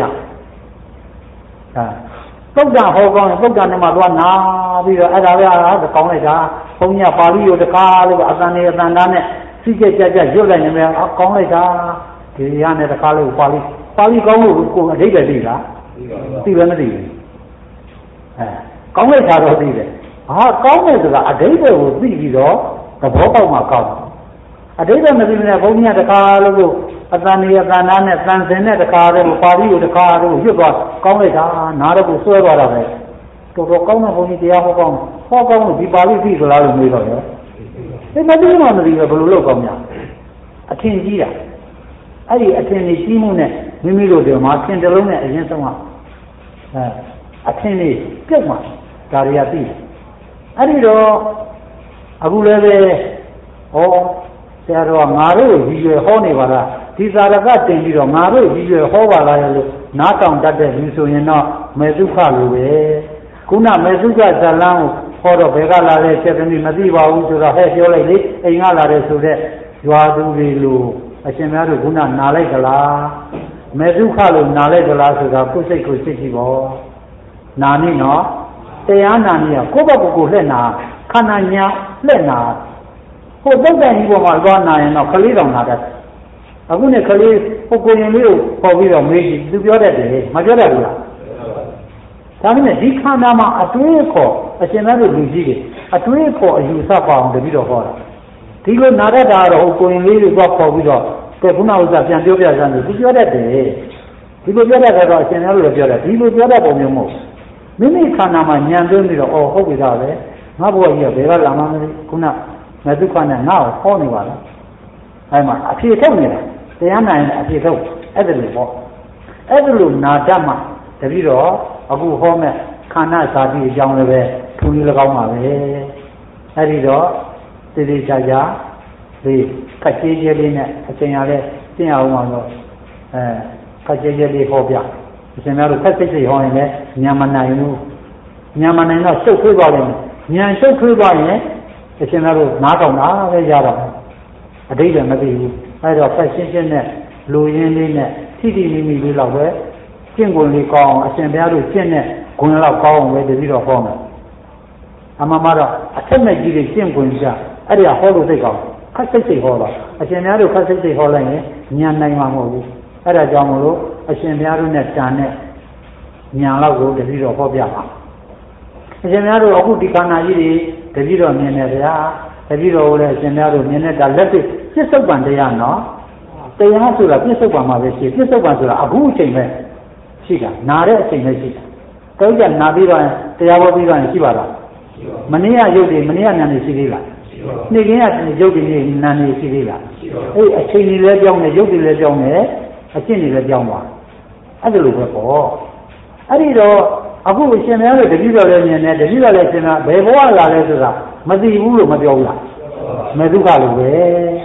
သုတ်တန်ဟောကောင်းရင်သုတ်တန်နဲ့မှသွားနာပြီးတော့အဲ့ဒါပဲကောင်းလိုက်တာဘုန်းကြီးပါဠိရောတကားလို့အတန်နေအတန်သားနဲ့စိတ်ကြက်ရွတ်လိုက်နေမယ်ကောင်းလိုက်တာဒီရနဲ့တကားလို့ပါဠိကောင်းလို့ကိုယ်အဓိပ္ပာယ်သိလားသိပဲမသိဘူးကောင်းလိုက်တာတော့သိတယ်ကောင်းတယ်ဆိုတာအဓိပ္ပာယ်ကိုသိပြီးတော့သဘောပေါက်မှကောင်းအဓိပ္ပာယ်မသိတဲ့ဘုန်းကြီးတကားလို့အတန်နေအတန်သားနဲ့တန်စင်တဲ့တကားလို့ပါဠိကိုတကားလို့ရွတ်သွားကောင်းလိုက်တာနားတော့ကိုဆွဲသွားတာပဲတော်တော်ကောင်းတဲ့ဘုန်းကြီးတရားဟောကောင်းလို့ဒီပါဠိသိသလားလို့မေးတော့ရောမသိမှမသိပဲဘယ်လိုလုပ်ကောင်းများအထင်ကြီးတာအဲ့ဒီအထင်ကြီးကြီးမှုနဲ့မိမိတို့ဒီမှာသင်တလုံးနဲ့အရင်ဆုံးအထင်ကြီးပြုတ်မှဒါတွေကသိတယ်အဲ့ဒီတော့အခုလည်းပဲဆရာတော်ကငါတို့ရည်ရွယ်ဟောနေပါလားဒီသာရကတင်ပြီးတော့ငါတို့ရည်ရွယ်ဟောပါလားလို့နားတောင်တတ်တဲ့လူဆိုရင်တော့မေသုခလိုပဲခုနမေသုခဇလံကိုဟောတော့ဘယ်ကလာတဲ့ချက်သမီးမသိပါဘူးဆိုတော့ဟဲ့ပြောလိုက်လေအိမ်ကလာတဲ့ဆိုတဲ့ရွာသူတွေလိုအရှင်များတို့ခုနနာလိုက်ကြလားမေဒုက္ခလို့နာလိုက်ကြလားဆိုတာကိုယ်စိတ်ကိုစစ်ကြည့်ပေါ့နာနေနော်တရားနာနေရကိုယ့်ဘက်ကိုလှည့်နာခန္ဓာညာလှည့်နာဟိုတုတ်တိုင်ကြီးပေါ်မှာသွားနာရင်တော့ကလေးတော်နာတတ်အခုနဲ့ကလေးဟိုကိုရင်လေးကိုပေါ်ပြီးတော့မေးကြည့်သူပြောတတ်တယ်မပြောတတ်ဘူးလားဒါပေမဲ့ဒီခန္ဓာမှာအတွေးခေါ်အရှင်များတို့လူကြီးတွေအတွေးခေါ်အယူဆပါအောင်တပြီးတော့ဟောတာဒီလိုနာတတ်တာတော့ဟိုကိုရင်လေးတွေကိုပေါ်ပြီးတော့ကဲခုနဥစ္စာပြန်ပြောပြစမ်းလို့သူပြောတတ်တယ်ဒီလိုပြောတတ်တာတော့အရှင်များတို့လည်းပြောတယ်ဒီလိုပြောတတ်ပုံမျိုးမဟုတ်မိမိခန္ဓာမှာညံသွင်းပြီးတော့အော်ဟုတ်ပြီသားပဲငါဘဝကြီးကဘယ်ကလာမှမသိခုနမဒုက္ခနဲ့ငါ့ကိုဟောနေပါလားအဲ့မှာအဖြေထုတ်နေတာတရားနာရင်အဖြေထုတ်အဲ့ဒါလိုပေါ့အဲ့ဒါလိုနာတတ်မှတပည့်တော့အခုဟောမဲ့ခန္ဓာဇာတိအကြောင်းလည်းပဲထူးကြီး၎င်းပါပဲအဲ့ဒီတော့သေသေးချာချာဒီခက်ကြီးကြီးလေးနဲ့အချိန်ရလဲကျင့်အောင်ပါတော့ခက်ကြီးကြီးလေးဟောပြအရှင်များတို့ခက်စိတ်စိတ်ဟောရင်လည်းဉာဏ်မနိုင်ဘူးဉာဏ်မနိုင်တော့ရှုပ်ထွေးသွားတယ်ဉာဏ်ရှုပ်ထွေးသွားရင်အရှင်များတို့နားထောင်တာပဲရတော့အတိတ်လည်းမသိဘူးအဲ့တော့ဖက်ရှင်းရှင်းနဲ့လူရင်းလေးနဲ့ထိထိမိမိလေးတော့ပဲကျင့်ကိုယ်လေးကောင်းအောင်အရှင်ဘုရားတို့ကျင့်တဲ့ဂုဏ်လောက်ကောင်းအောင်ပဲတတိတော့ဟောမယ်အမှန်မှတော့အထက်မဲ့ကြီးတွေကျင့်ကိုယ်ကြအဲ့ဒီကဟောလို့သိကောင်းခက်စိတ်စိတ်ဟောတော့အရှင်ဘုရားတို့ခက်စိတ်စိတ်ဟောလိုက်ရင်ဉာဏ်နိုင်မှာမဟုတ်ဘူးအဲ့ဒါကြောင့်မလို့အရှင်ဘုရားတို့နဲ့တန်တဲ့ဉာဏ်လောက်ကိုတတိတော့ဟောပြပါအရှင်ဘုရားတို့အခုဒီခန္ဓာကြီးတွေတတိတော့မြင်တယ်ဗျာတတိတော့လည်းအရှင်ဘုရားတို့မြင်တဲ့လက်တွေ့ပြစ္ဆုတ်ပံတရားနော်တရားဆိုတာပြစ္ဆုတ်ပံမှာပဲရှိပြစ္ဆုတ်ပံဆိုတာအခုအချိန်ပဲရှိတာနာတဲ့အချိန်ပဲရှိတာတောကြနာပြီးတော့တရားဟောပြီးတော့ရှိပါလားမနေ့ကရုပ်တွေမနေ့ကနာနေရှိသေးလားနေ့ကရုပ်တွေနာနေရှိသေးလားအဲ့အချိန်တွေလည်းပြောင်းနေရုပ်တွေလည်းပြောင်းနေအကျင့်တွေလည်းပြောင်းသွားအဲ့ဒါလိုပဲပေါ့အဲ့ဒီတော့အခုအရှင်များတို့တတိတော်လည်းမြင်တယ်တတိတော်လည်းရှင်တာဘယ်ဘဝလာလဲဆိုတာမသိဘူးလို့မပြောဘူးလားမေဒုက္ခလိုပဲ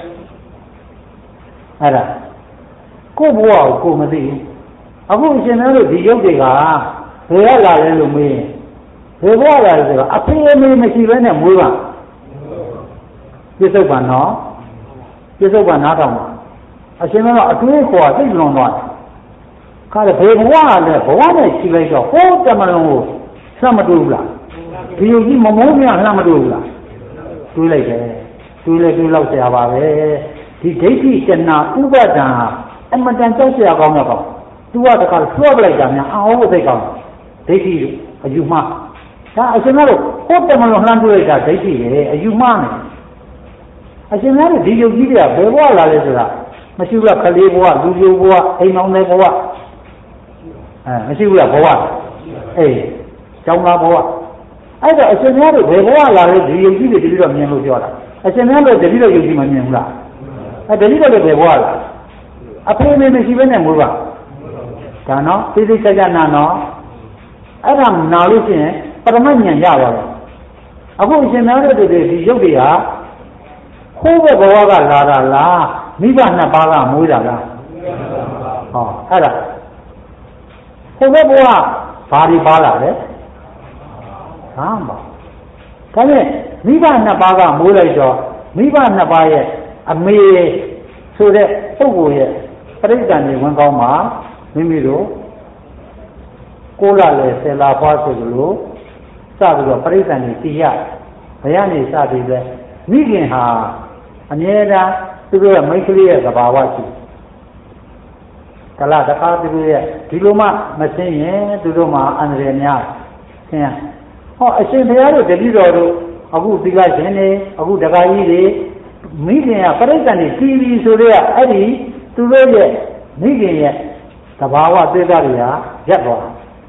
အဲ့ဒါကိုယ့်ဘဝကိုကိုမသိဘူးအခုအရှင်များတို့ဒီရုပ်တွေကဘယ်ကလာလဲလို့မေးရင်ဘယ်ဘဝလာလဲဆိုတော့အဖေအမေမရှိဘဲနဲ့မွေးပါပြစ္ဆုတ်ပံနော်ပြစ္ဆုတ်ပံနားထောင်ပါအရှင်များကအတွေးခေါ်သိလွန်သွားတယ်ခါလေဘယ်ဘဝလဲဘဝနဲ့ရှိလိုက်တော့ဟိုးတမလုံးကိုစမတူဘူးလားဒီလိုကြီးမမိုးမြလှမ်းမတူဘူးလားတွေးလိုက်တယ်တွေးလဲတွေးလောက်ဆရာပါပဲဒီဒိဋ္ဌိတဏှာဥပါဒံဟာအမတန်ကြောက်ဆရာကောင်းတော့ကောသူကတခါဆွဲပလိုက်တာများအောင်ဟုတ်သိကောင်းဒိဋ္ဌိအယူမှားဒါအရှင်တို့ဟိုးတမလုံးလှမ်းတွေးလိုက်တာဒိဋ္ဌိလေအယူမှားနေအရှင်များတို့ဒီယုတ်ကြီးတွေကဘယ်ဘဝလာလဲဆိုတာမရှိဘူးလားခလေးဘဝလူပြိုဘဝအိမ်အောင်တဲ့ဘဝမရှိဘူးလားဘဝအေးကျောင်းသားဘဝအဲ့တော့အရှင်များတို့ဘယ်ဘဝလာလဲဒီယုတ်ကြီးတွေတတိတော့မြင်လို့ပြောတာအရှင်များတို့တတိတော့ယုတ်ကြီးမမြင်ဘူးလားတတိတော့လည်းဘယ်ဘဝလားအဖေမေမရှိဘဲနဲ့မွေးပါဒါနော်သိသိချာချာနာနော်အဲ့ဒါနာလို့ရှိရင်ပရမဉာဏ်ရပါတယ်အခုအရှင်များတို့ဒီယုတ်တွေဟာခိုးဘဘဝကလာတာလားမိဘနှစ်ပါးကမွေးတာလားဟောအဲ့ဒါခိုးဘဘဝဘာတွေပါလာလဲဟာမဒါနဲ့မိဘနှစ်ပါးကမွေးလိုက်တော့မိဘနှစ်ပါးရဲ့အမေဆိုတဲ့ပုဂ္ဂိုလ်ရဲ့ပရိစ္ဆာန်တွေဝင်ကောင်းမှာမိမိတို့ကိုလလည်းဆယ်လာဖွားဆိုလို့စပြီးတော့ပရိစ္ဆာန်တွေတည်ရဘယ်ကနေစပြီးလဲမိခင်ဟာအမြဲတမ်းသူတို့ရဲ့မိတ်ကလေးရဲ့သဘာဝရှိကလာတခါသူတို့ရဲ့ဒီလိုမှမသိရင်သူတို့မှအန္တရာယ်များဆင်းရဟောအရှင်ဘုရားတို့တတိတော်တို့အခုသီလရှင်တွေအခုတခါကြီးတွေမိခင်ကပရိစ္ဆာန်တွေတီးပြီးဆိုတော့အဲ့ဒီသူတို့ရဲ့မိခင်ရဲ့သဘာဝသေတာတွေဟာရက်သွား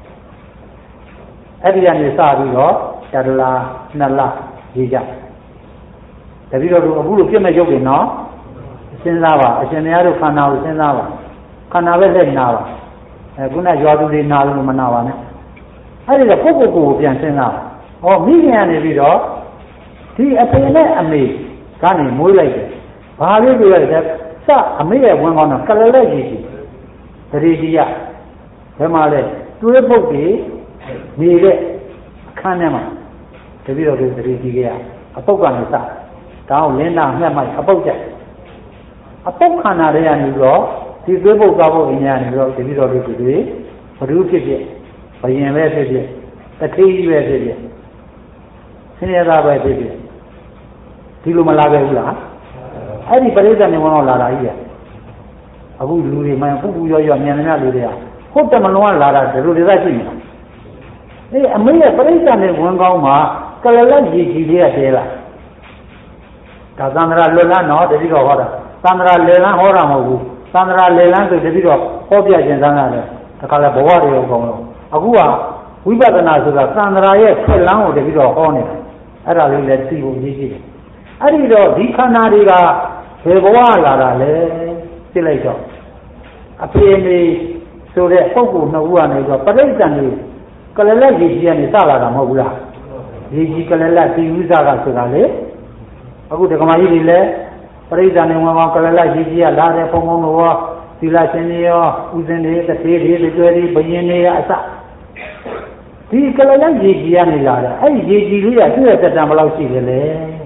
အဲ့ဒီကနေစပြီးတော့တလနှစ်လရေးကြတပည့်တော်တို့အခုလိုပြည့်မဲ့ရုပ်တွေနော်စဉ်းစားပါအရှင်ဘုရားတို့ခန္ဓာကိုစဉ်းစားပါခန္ဓာပဲလက်နာပါခုနရွာသူတွေနာလို့မနာပါနဲ့အဲ့ဒီကပုဂ္ဂိုလ်ကိုပြန်စဉ်းစားဟောမိခင်ကနေပြီးတော့ဒီအဖေနဲ့အမေကနေမွေးလိုက်တယ်ဘာလို့ပြောရလဲစအမေရဲ့ဝင်ကောင်းတော့ကလလက်ကြီးကြီးတရေကြီးရဘယ်မှာလဲတွေးပုတ်တွေနေတဲ့အခန်းထဲမှာတပည့်တော်တို့တရေကြီးကအပုတ်ကနေစတောင်းလင်းနာမှတ်မှအပုတ်ကြအပုတ်ခန္ဓာတွေကနေပြီးတော့ဒီသွေးပုတ်သွားဖို့အင်းကနေပြီးတော့တတိတော်တို့တွေဘဒုဖြစ်ဖြစ်ဘယင်ပဲဖြစ်ဖြစ်တတိပဲဖြစ်ဖြစ်ဆင်းရဲသားပဲဖြစ်ဖြစ်ဒီလိုမလာခဲ့ဘူးလားအဲ့ဒီပရိစ္ဆေနေဝင်တော့လာတာကြီးရအခုလူတွေမှပူပူရောရောမြန်နေလူတွေကဟုတ်တယ်မလုံးဝလာတာဒီလိုတွေရှိနေတာအေးအမေရဲ့ပရိစ္ဆေနေဝင်ကောင်းမှာကလလကြီးကြီးလေးကတဲလာဒါသန္တရာလွတ်လန်းတော့တတိတော်ဟောတာသန္တရာလေလန်းဟောတာမဟုတ်ဘူးသန္တရာလေလန်းဆိုတတိတော်ဟောပြခြင်းသန္တာလေဒါကလည်းဘဝတွေရောကောင်းလို့အခုကဝိပဿနာဆိုတာသန္တရာရဲ့ဖြစ်လန်းကိုတတိတော်ဟောနေတာအဲ့ဒါလေးလည်းသိဖို့ရည်ရှိတယ်အဲ့ဒီတော့ဒီခန္ဓာတွေကဘယ်ဘဝလာတာလဲသိလိုက်တော့အဖေမေဆိုတဲ့ပုဂ္ဂိုလ်နှစ်ဦးကနေတော့ပရိစ္ဆေနေကလလကြီးကြီးကနေစလာတာမဟုတ်ဘူးလားဒီကြီးကလလတိဝိဇာကဆိုတာလေအခုဒကမာကြီးတွေလည်းပရိစ္ဆေနေဝင်ကလလကြီးကြီးကလာတဲ့ဘုံဘုံတို့ရောသီလရှင်တွေရောဥစဉ်တွေတထေးတွေကျွဲတွေဘယင်းတွေအစဒီကလလကြီးကြီးကနေလာတယ်အဲ့ဒီကြီးကြီးလေးကသူ့ရဲ့တက်တံဘယ်လောက်ရှိတယ်လဲ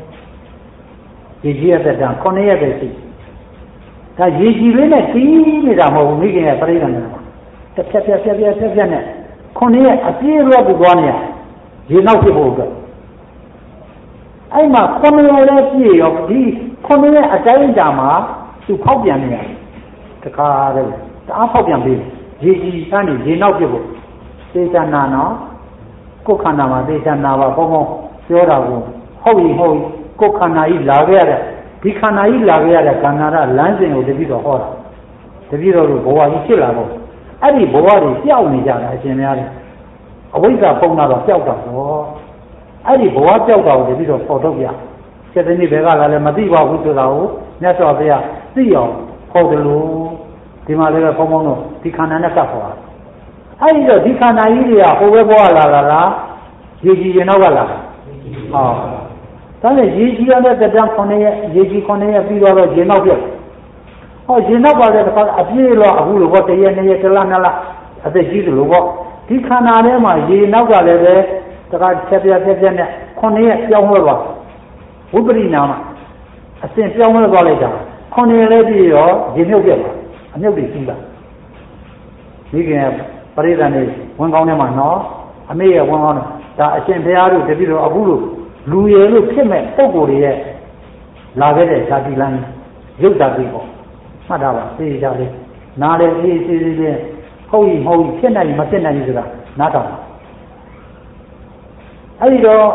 ကြီးကြီးရဲ့တက်တံ9ရက်ပဲရှိဒါကြီးကြီးလေးနဲ့တီးနေတာမဟုတ်ဘူးမိခင်ရဲ့ပရိစ္ဆေနေမှာတစ်ဖြတ်နဲ့9ရက်အပြည့်ရောပြီးသွားနေရရေနောက်ဖြစ်ဖို့အတွက်အဲ့မှာ9ရက်လည်းပြည့်ရောဒီ9ရက်အတိုင်းအတာမှာသူဖောက်ပြန်နေရတယ်တခါတည်းတအားဖောက်ပြန်ပြီးရေကြီးကနေရေနောက်ဖြစ်ဖို့သေချာနာနော်ကိုယ်ခန္ဓာမှာသေချာနာပါဘုံဘုံပြောတာကိုဟုတ်ရင်ဟုတ်ကိုယ်ခန္ဓာကြီးလာခဲ့ရတဲ့ဒီခန္ဓာကြီးလာခဲ့ရတဲ့ခန္ဓာကလမ်းစဉ်ကိုတတိတော်ဟောတာတတိတော်တို့ဘဝကြီးဖြစ်လာတော့အဲ့ဒီဘဝတွေပျောက်နေကြတာအရှင်များတယ်အဝိဇ္ဇာပုံနာတော့ပျောက်တာပေါ့အဲ့ဒီဘဝပျောက်တာကိုတတိတော်ပေါ်ထုတ်ပြချက်တည်းဘယ်ကလာလဲမသိပါဘူးဆိုတာကိုမြတ်စွာဘုရားသိအောင်ဟောတယ်လို့ဒီမှာလည်းဘုံဘုံတို့ဒီခန္ဓာနဲ့ကပ်သွားတာအဲ့ဒီတော့ဒီခန္ဓာကြီးတွေကဟိုဘက်ဘဝလာတာလားရေကြီးရင်တော့ကလာဟောဒါနဲ့ရေကြီးရတဲ့တံ9ရက်ရေကြီး9ရက်ပြီးတော့ရေနောက်ပြတ်ဟောရေနောက်ပါတဲ့တစ်ခါအပြည့်လောအခုလိုပေါ့1ရက်2ရက်1လ2လအသက်ကြီးသလိုပေါ့ဒီခန္ဓာထဲမှာရေနောက်ကလည်းပဲတခါဖြတ်နဲ့9ရက်ပြောင်းလဲသွားဝိပရိနာမအစဉ်ပြောင်းလဲသွားလိုက်တာ9ရက်လည်းပြီးတော့ရေမြုပ်ပြတ်သွားအမြုပ်တွေကြီးတာဒီကပရိသတ်နေဝင်ကောင်းထဲမှာနော်အမေရဲ့ဝင်ကောင်းဒါအရှင်ဘုရားတို့တပည့်တော်အခုလိုလူရည်လို့ဖြစ်မဲ့ပုံကိုယ်တွေရဲ့လာခဲ့တဲ့ဇာတိလမ်းရုပ်ဓာတ်တွေပေါ့မှတ်တာပါသိကြလေနားလေအေးသေးသေးလေးဟုတ်ရင်မဟုတ်ရင်ဖြစ်နိုင်မဖြစ်နိုင်ဘူးဆိုတာနားထောင်အဲ့ဒီတော့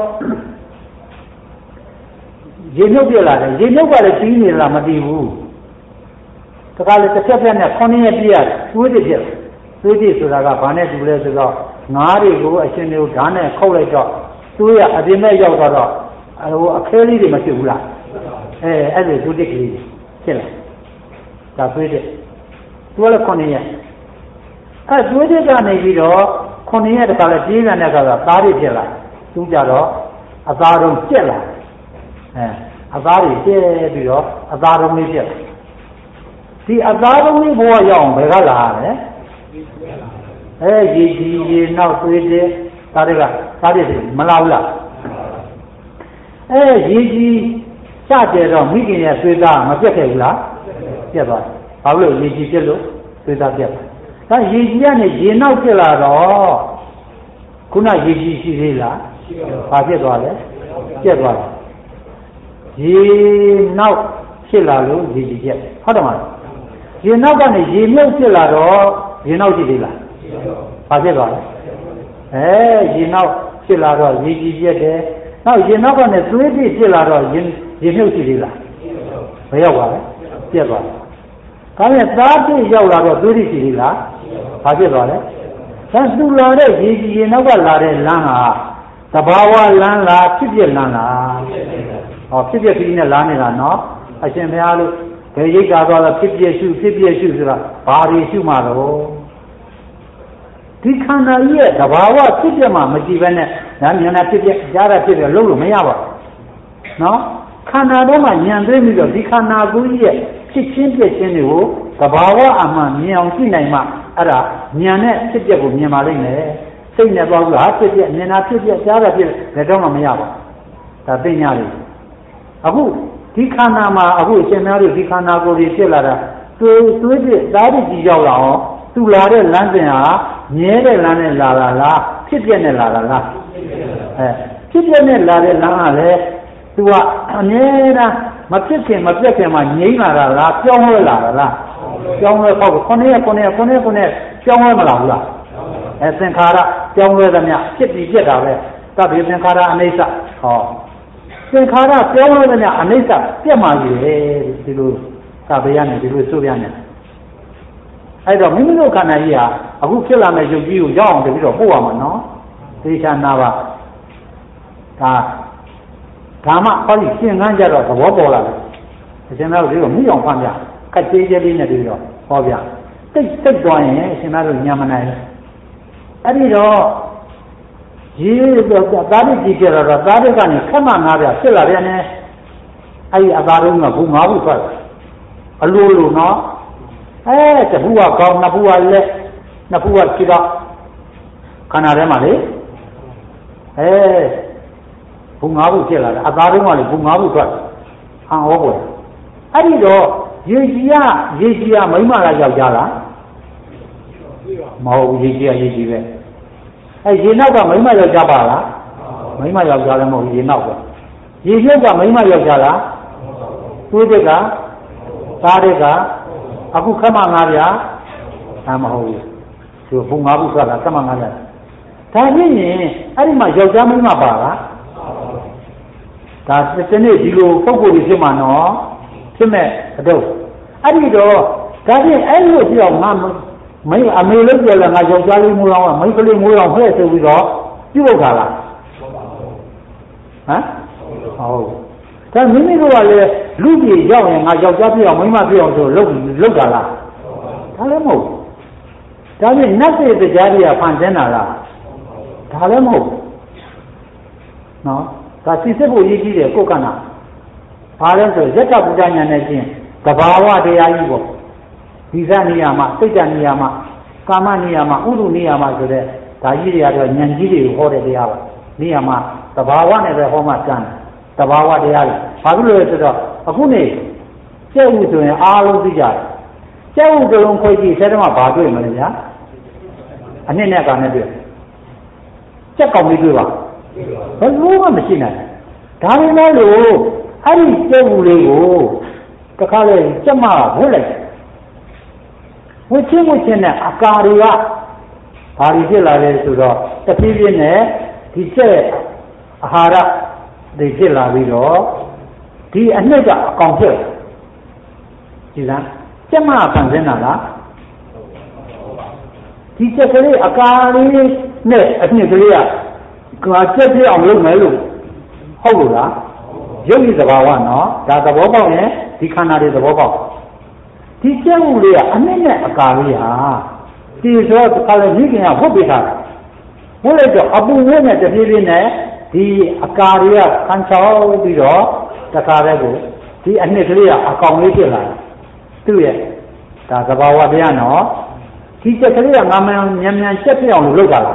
ရေမြုပ်ပြလာတယ်ရေမြုပ်ကလည်းကြီးနေလားမသိဘူးတခါလေတစ်ချက်နဲ့9ရက်ပြည့်ရတယ်သွေးတွေပြည့်သွေးတွေဆိုတာကဘာနဲ့တူလဲဆိုတော့ငါးတွေကိုအရှင်တွေကိုဓာတ်နဲ့ခုတ်လိုက်တော့သွေးကအပြင်မဲ့ရောက်တော့အခဲလေးတွေမဖြစ်ဘူးလားအဲ့ဒီသွေးတွေကလေးဖြစ်လာဒါသွေးတွေသူကလည်း9ရက်သွေးတွေကနေပြီးတော့9ရက်တခါလဲပြေးနေတဲ့အခါကသားတွေဖြစ်လာသူကြတော့အသားတုံးကျက်လာအသားတွေကျက်ပြီးတော့အသားတုံးလေးဖြစ်လာဒီအသားတုံးလေးဘဝရောက်အောင်ဘယ်ကလာရလဲရေကြီးရေနောက်သွေးတွေသားတွေမလာဘူးလားရေကြီးစတဲ့တော့မိခင်ရဲ့သွေးသားမပြတ်ခဲ့ဘူးလားပြတ်သွားဘာလို့ရေကြီးပြတ်လို့သွေးသားပြတ်ဒါရေကြီးကနေရေနောက်ပြတ်လာတော့ခုနရေကြီးရှိသေးလားဘာဖြစ်သွားလဲပြတ်သွားတယ်ရေနောက်ဖြစ်လာလို့ရေကြီးပြတ်ဟုတ်တယ်မလားရေနောက်ကနေရေမြုပ်ဖြစ်လာတော့ရေနောက်ရှိသေးလားဘာဖြစ်သွားလဲရေနောက်ဖြစ်လာတော့ရေကြီးပြတ်တယ်နောက်ရေနောက်ကနေသွေးပြည့်ဖြစ်လာတော့ရေမြုပ်ရှိသေးလားမရောက်ပါဘူးပြတ်သွားတယ်ဒါနဲ့သားပြည့်ရောက်လာတော့သွေးပြည့်ရှိသေးလားဘာဖြစ်သွားလဲဒါသူလာတဲ့ရေကြီးရေနောက်ကလာတဲ့လမ်းဟာသဘာဝလမ်းလားဖြစ်ပြလမ်းလားဖြစ်ပြပြီးနဲ့လာနေတာနော်အရှင်ဘုရားလို့ဘယ်ရိတ်တာသွားတော့ဖြစ်ပြရှုဆိုတာဘာတွေရှုမှာတော့ဒီခန္ဓာကြီးရဲ့သဘာဝဖြစ်ပြမှမကြည့်ဘဲနဲ့ဉာဏ်နဲ့ဖြစ်ပြကြားတာဖြစ်ပြလုံးလို့မရပါဘူးနော်ခန္ဓာထဲမှာဉာဏ်သိပြီးတော့ဒီခန္ဓာကိုယ်ကြီးရဲ့ဖြစ်ချင်းပြချင်းတွေကိုသဘာဝအမှန်မြင်အောင်ကြည့်နိုင်မှအဲ့ဒါဉာဏ်နဲ့ဖြစ်ပြကိုမြင်ပါလိမ့်မယ်စိတ်နဲ့သွားလို့ဟာဖြစ်ပြမြင်တာဖြစ်ပြကြားတာဖြစ်လည်းတော့မှမရပါဘူးဒါသိညာလေးအခုဒီခန္ဓာမှာအခုအရှင်များတို့ဒီခန္ဓာကိုယ်ကြီးဖြစ်လာတာသွေးဖြစ်သားရည်ကြီးရောက်လာအောင်သူလာတဲ့လမ်းစဉ်ဟာမြဲတဲ့လမ်းနဲ့လာတာလားဖြစ်ပြနဲ့လာတာလားဖြစ်ပြနဲ့လာတဲ့လမ်းကလည်းသူကအမြဲတမ်းမဖြစ်ခင်မပြတ်ခင်မှာငြိမ်းလာတာလားပြောင်းလဲလာတာလားပြောင်းလဲပေါ့ခုနှစ်ပြောင်းလဲမလာဘူးလားသင်္ခါရပြောင်းလဲသမျှဖြစ်ပြီးပြတ်တာပဲသဗ္ဗေသင်္ခါရအနိစ္စဟောသင်္ခါရပြောင်းလဲသမျှအနိစ္စပြတ်မှကြီးတယ်ဒီလိုသဗ္ဗေရနဲ့ဒီလိုဆိုပြနေအဲ့တော့မိမိတို့ခန္ဓာကြီးဟာအခုဖြစ်လာမဲ့ယုတ်ကြီးကိုရောက်အောင်တပြီးတော့ပို့ရမှာနော်သေချာနာပါဒါမှဟောဒီရှင်းငန်းကြတော့သဘောပေါ်လာတယ်အရှင်သားတို့ဒီကိုမိအောင်ဖမ်းပြခက်သေးသေးလေးနဲ့ပြီးတော့ဟောပြတိတ်သွားရင်အရှင်သားတို့ညံမနိုင်ဘူးအဲ့ဒီတော့ရေးတော့သာတိကြည့်ကြတော့သာတိကနေခက်မှငါးပြဖြစ်လာပြန်တယ်အဲ့ဒီအသာလုံးကဘူးငါးဘူးထွက်အလိုလိုနော်တခုကကောင်းနှစ်ခုကလက်နှစ်ခုကခြေတော့ခန္ဓာထဲမှာလေဘူးငါးဘူးဖြစ်လာတယ်အသာလုံးကလေဘူးငါးဘူးထွက်ဟောပွဲအဲ့ဒီတော့ရေကြီးကမိမလားယောက်ျားလားမဟုတ်ဘူးရေကြီးပဲရေနောက်ကမိမယောက်ျားပါလားမိမယောက်ျားလည်းမဟုတ်ရေနောက်ပဲရေမြုပ်ကမိမယောက်ျားလားသွေးတွေကသားတွေကအခုခမငါးပြမဟုတ်ဘူးသူဘုံငါးဘူးဆိုတာခမငါးပြဒါဖြစ်ရင်အဲ့ဒီမှာယောက်ျားမိမပါလားဒါတနေ့ဒီလိုပုံကိုယ်ကြီးဖြစ်မှာနော်ဖြစ်မဲ့အတော့အဲ့ဒီတော့ဒါဖြင့်အဲ့လိုပြောင်းငါမိအမေလို့ပြောလဲငါယောက်ျားလေးမိုးလောင်းမိန်းကလေးမိုးလောင်းဖဲ့ဆိုပြီးတော့ပြုတ်တာလားဟုတ်ဒါမိမိတို့ကလည်းလူကြီးရောက်ရင်ငါယောက်ျားပြအောင်မိန်းမပြအောင်ဆိုလုပ်တာလားဒါလည်းမဟုတ်ဒါဖြင့်နတ်စေတရားတွေကဖန်ဆင်းတာလားဒါလည်းမဟုတ်နော်ဒါသိစစ်ဖို့ရည်ကြီးတယ်ကိုယ်ကနာဘာလဲဆိုယတ္တပူဇာညာနဲ့ချင်းသဘာဝတရားကြီးပေါ့ဒီဇနေရာမှာစိတ်တနေရာမှာကာမနေရာမှာဥဒုနေရာမှာဆိုတဲ့ဒါကြီးတွေကတော့ဉာဏ်ကြီးတွေကိုဟောတဲ့တရားပါနေရာမှာသဘာဝနဲ့ပဲဟောမှစမ်းသဘာဝတရားတွေဘာဖြစ်လို့လဲဆိုတော့အခုနေကျဲဥဆိုရင်အားလုံးသိကြတယ်ကျဲဥတလုံးခွဲကြည့်ဆဲတမဘာတွေ့မလဲဗျာအနှစ်နဲ့ကောင်နဲ့တွေ့ကျက်ကောင်လေးတွေ့ပါဘယ်လိုမှမရှိနိုင်ဒါပေမဲ့လို့အဲ့ဒီကျဲဥလေးကိုတခါလေကျက်မဝှက်လိုက်ဝှက်ချင်းနဲ့အကာတွေကဘာတွေဖြစ်လာလဲဆိုတော့တဖြည်းဖြည်းနဲ့ဒီကျက်အာဟာရတွေဖြစ်လာပြီးတော့ဒီအနှစ်ကအကောင်ဖြစ်ဒီလားကျက်မဖန်ဆင်းတာလားဒီကျက်ကလေးအကာလေးနဲ့အနှစ်ကလေးကကျက်ပြအောင်လုပ်မယ်လို့ဟုတ်လို့လားရုပ်ရည်သဘာဝနော်ဒါသဘောပေါက်ရင်ဒီခန္ဓာတွေသဘောပေါက်ဒီကျက်မှုလေးကအနှစ်နဲ့အကာလေးဟာဒီဆိုတော့ခါလေမိခင်ကဝတ်ပေးတာဝတ်လိုက်တော့အပူဝတ်နဲ့တပြေးပြေးနဲ့ဒီအကာတွေကခန်းချောင်းပြီးတော့တခါတည်းကိုဒီအနှစ်ကလေးကအကောင်လေးဖြစ်လာတယ်သူ့ရဲ့ဒါသဘာဝတရားနော်ဒီချက်ကလေးကငါမြန်ချက်ပြအောင်လုပ်တာလား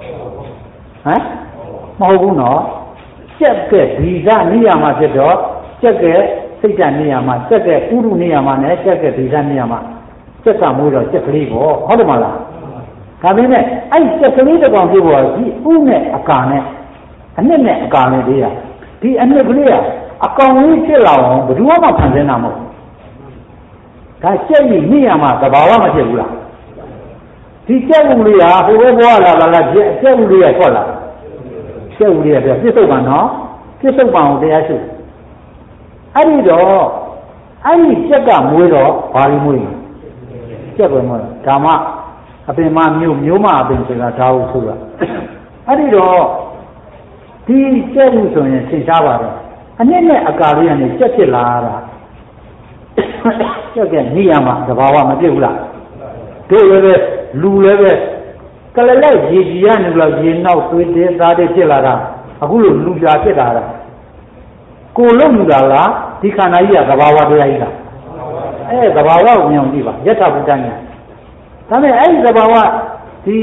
မဟုတ်ဘူးနော်ချက်ကဒီဇနေရာမှာဖြစ်တော့ချက်ကစိတ်ဓာတ်နေရာမှာချက်ကဥရုနေရာမှာနဲ့ချက်ကဒီဇနေရာမှာချက်ကမွေးတော့ချက်ကလေးပေါ့ဟုတ်တယ်မလားဒါပေမဲ့အဲ့ချက်ကလေးတစ်ကောင်ဖြစ်ပေါ်ဒီဥနဲ့အကာနဲ့အနှစ်နဲ့အကာနဲ့တည်းရဒီအနှစ်ကလေးကအကောင်လေးဖြစ်လာအောင်ဘယ်သူမှဖန်ဆင်းတာမဟုတ်ဒါကျက်ကြီးနေရာမှာသဘာဝမဖြစ်ဘူးလားဒီကျက်မှုလေးဟာဟိုဘဘွားလာလားကျက်မှုလေးရထွက်လာကျက်မှုလေးရပြစ္ဆုတ်ပံနော်ပြစ္ဆုတ်ပံကိုတရားရှိအဲ့ဒီတော့အဲ့ဒီကျက်ကမွေးတော့ဘာလို့မွေးကျက်ပဲမွေးဒါမှအပင်မမျိုးမအပင်ဆိုတာဒါဟုတ်ဆိုတာအဲ့ဒီတော့ဒီကျက်မှုဆိုရင်သင်ရှားပါတယ်အနှစ်နဲ့အကာလေးကနေကျက်ဖြစ်လာတာကျက်ကနေရာမှာသဘာဝမပြည့်ဘူးလားတို့လည်းပဲလူလည်းပဲကလလက်ရေကြီးရနေလို့ရေနောက်သွေးသေးသားတွေဖြစ်လာတာအခုလိုလူပြာဖြစ်လာတာကိုလုံးလူတာလားဒီခန္ဓာကြီးကသဘာဝတရားကြီးလားသဘာဝကိုမြင်အောင်ကြည့်ပါယထာဘုဒ္ဓညာဒါနဲ့အဲ့ဒီသဘာဝဒီ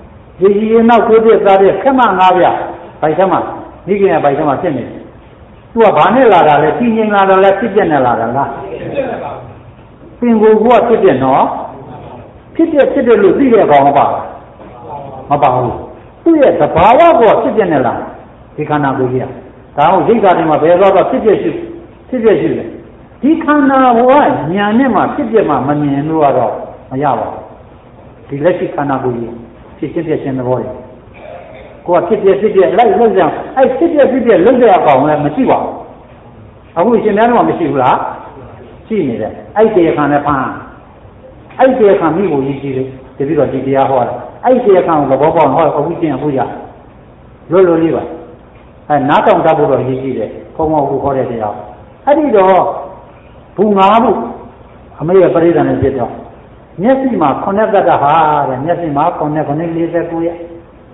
ရေနောက်သွေးသေးသားတွေခက်မှငါးပြဘိုက်ထဲမှာမိခင်ကဘိုက်ထဲမှာဖြစ်နေသူကဘာနဲ့လာတာလဲပြင်းငင်လာတာလဲဖြစ်ပြက်နဲ့လာတာလားပင်ကိုကဖြစ်ပြက်နော်ဖြစ်တယ်လို့သိတဲ့ကောင်မပါဘူးသူ့ရဲ့သဘာဝကဖြစ်ပြက်နဲ့လာဒီခန္ဓာကိုယ်ကြီးဒါဟုတ်ရိတ်တာတွေမှာဘယ်တော့ဖြစ်ပြက်ရှိတယ်ဒီခန္ဓာဘဝညာနဲ့မှဖြစ်ပြက်မှမမြင်လို့ကတော့မရပါဘူးဒီလက်ရှိခန္ဓာကိုယ်ကြီးဖြစ်ပြက်ခြင်းသဘောတွေကိုကဖြစ်ပြက်လိုက်လို့ကြအဲ့ဖြစ်ပြက်လုံးတဲ့အကောင်လည်းမရှိပါဘူးအခုရှင်များတော့မရှိဘူးလားရှိနေတယ်အဲ့ဒီခန္ဓာဖန်အဲ့ဒီခန္ဓာမိကိုကြီးတယ်တပြီးတော့ဒီတရားဟောတာအဲ့ဒီခန္ဓာကိုသဘောပေါက်ဟောအခုကျင့်အခုရလွတ်လေးပါအဲနားတောင်တတ်ဖို့တော့ရည်ကြည့်တယ်ဘုံမဟုတ်ခေါ်တဲ့တရားအဲ့ဒီတော့ဘူငါမှုအမေရဲ့ပရိသတ်နဲ့ဖြစ်တော့မျက်စိမှာ9တတ္တဟာတဲ့မျက်စိမှာ9 49ရဲ့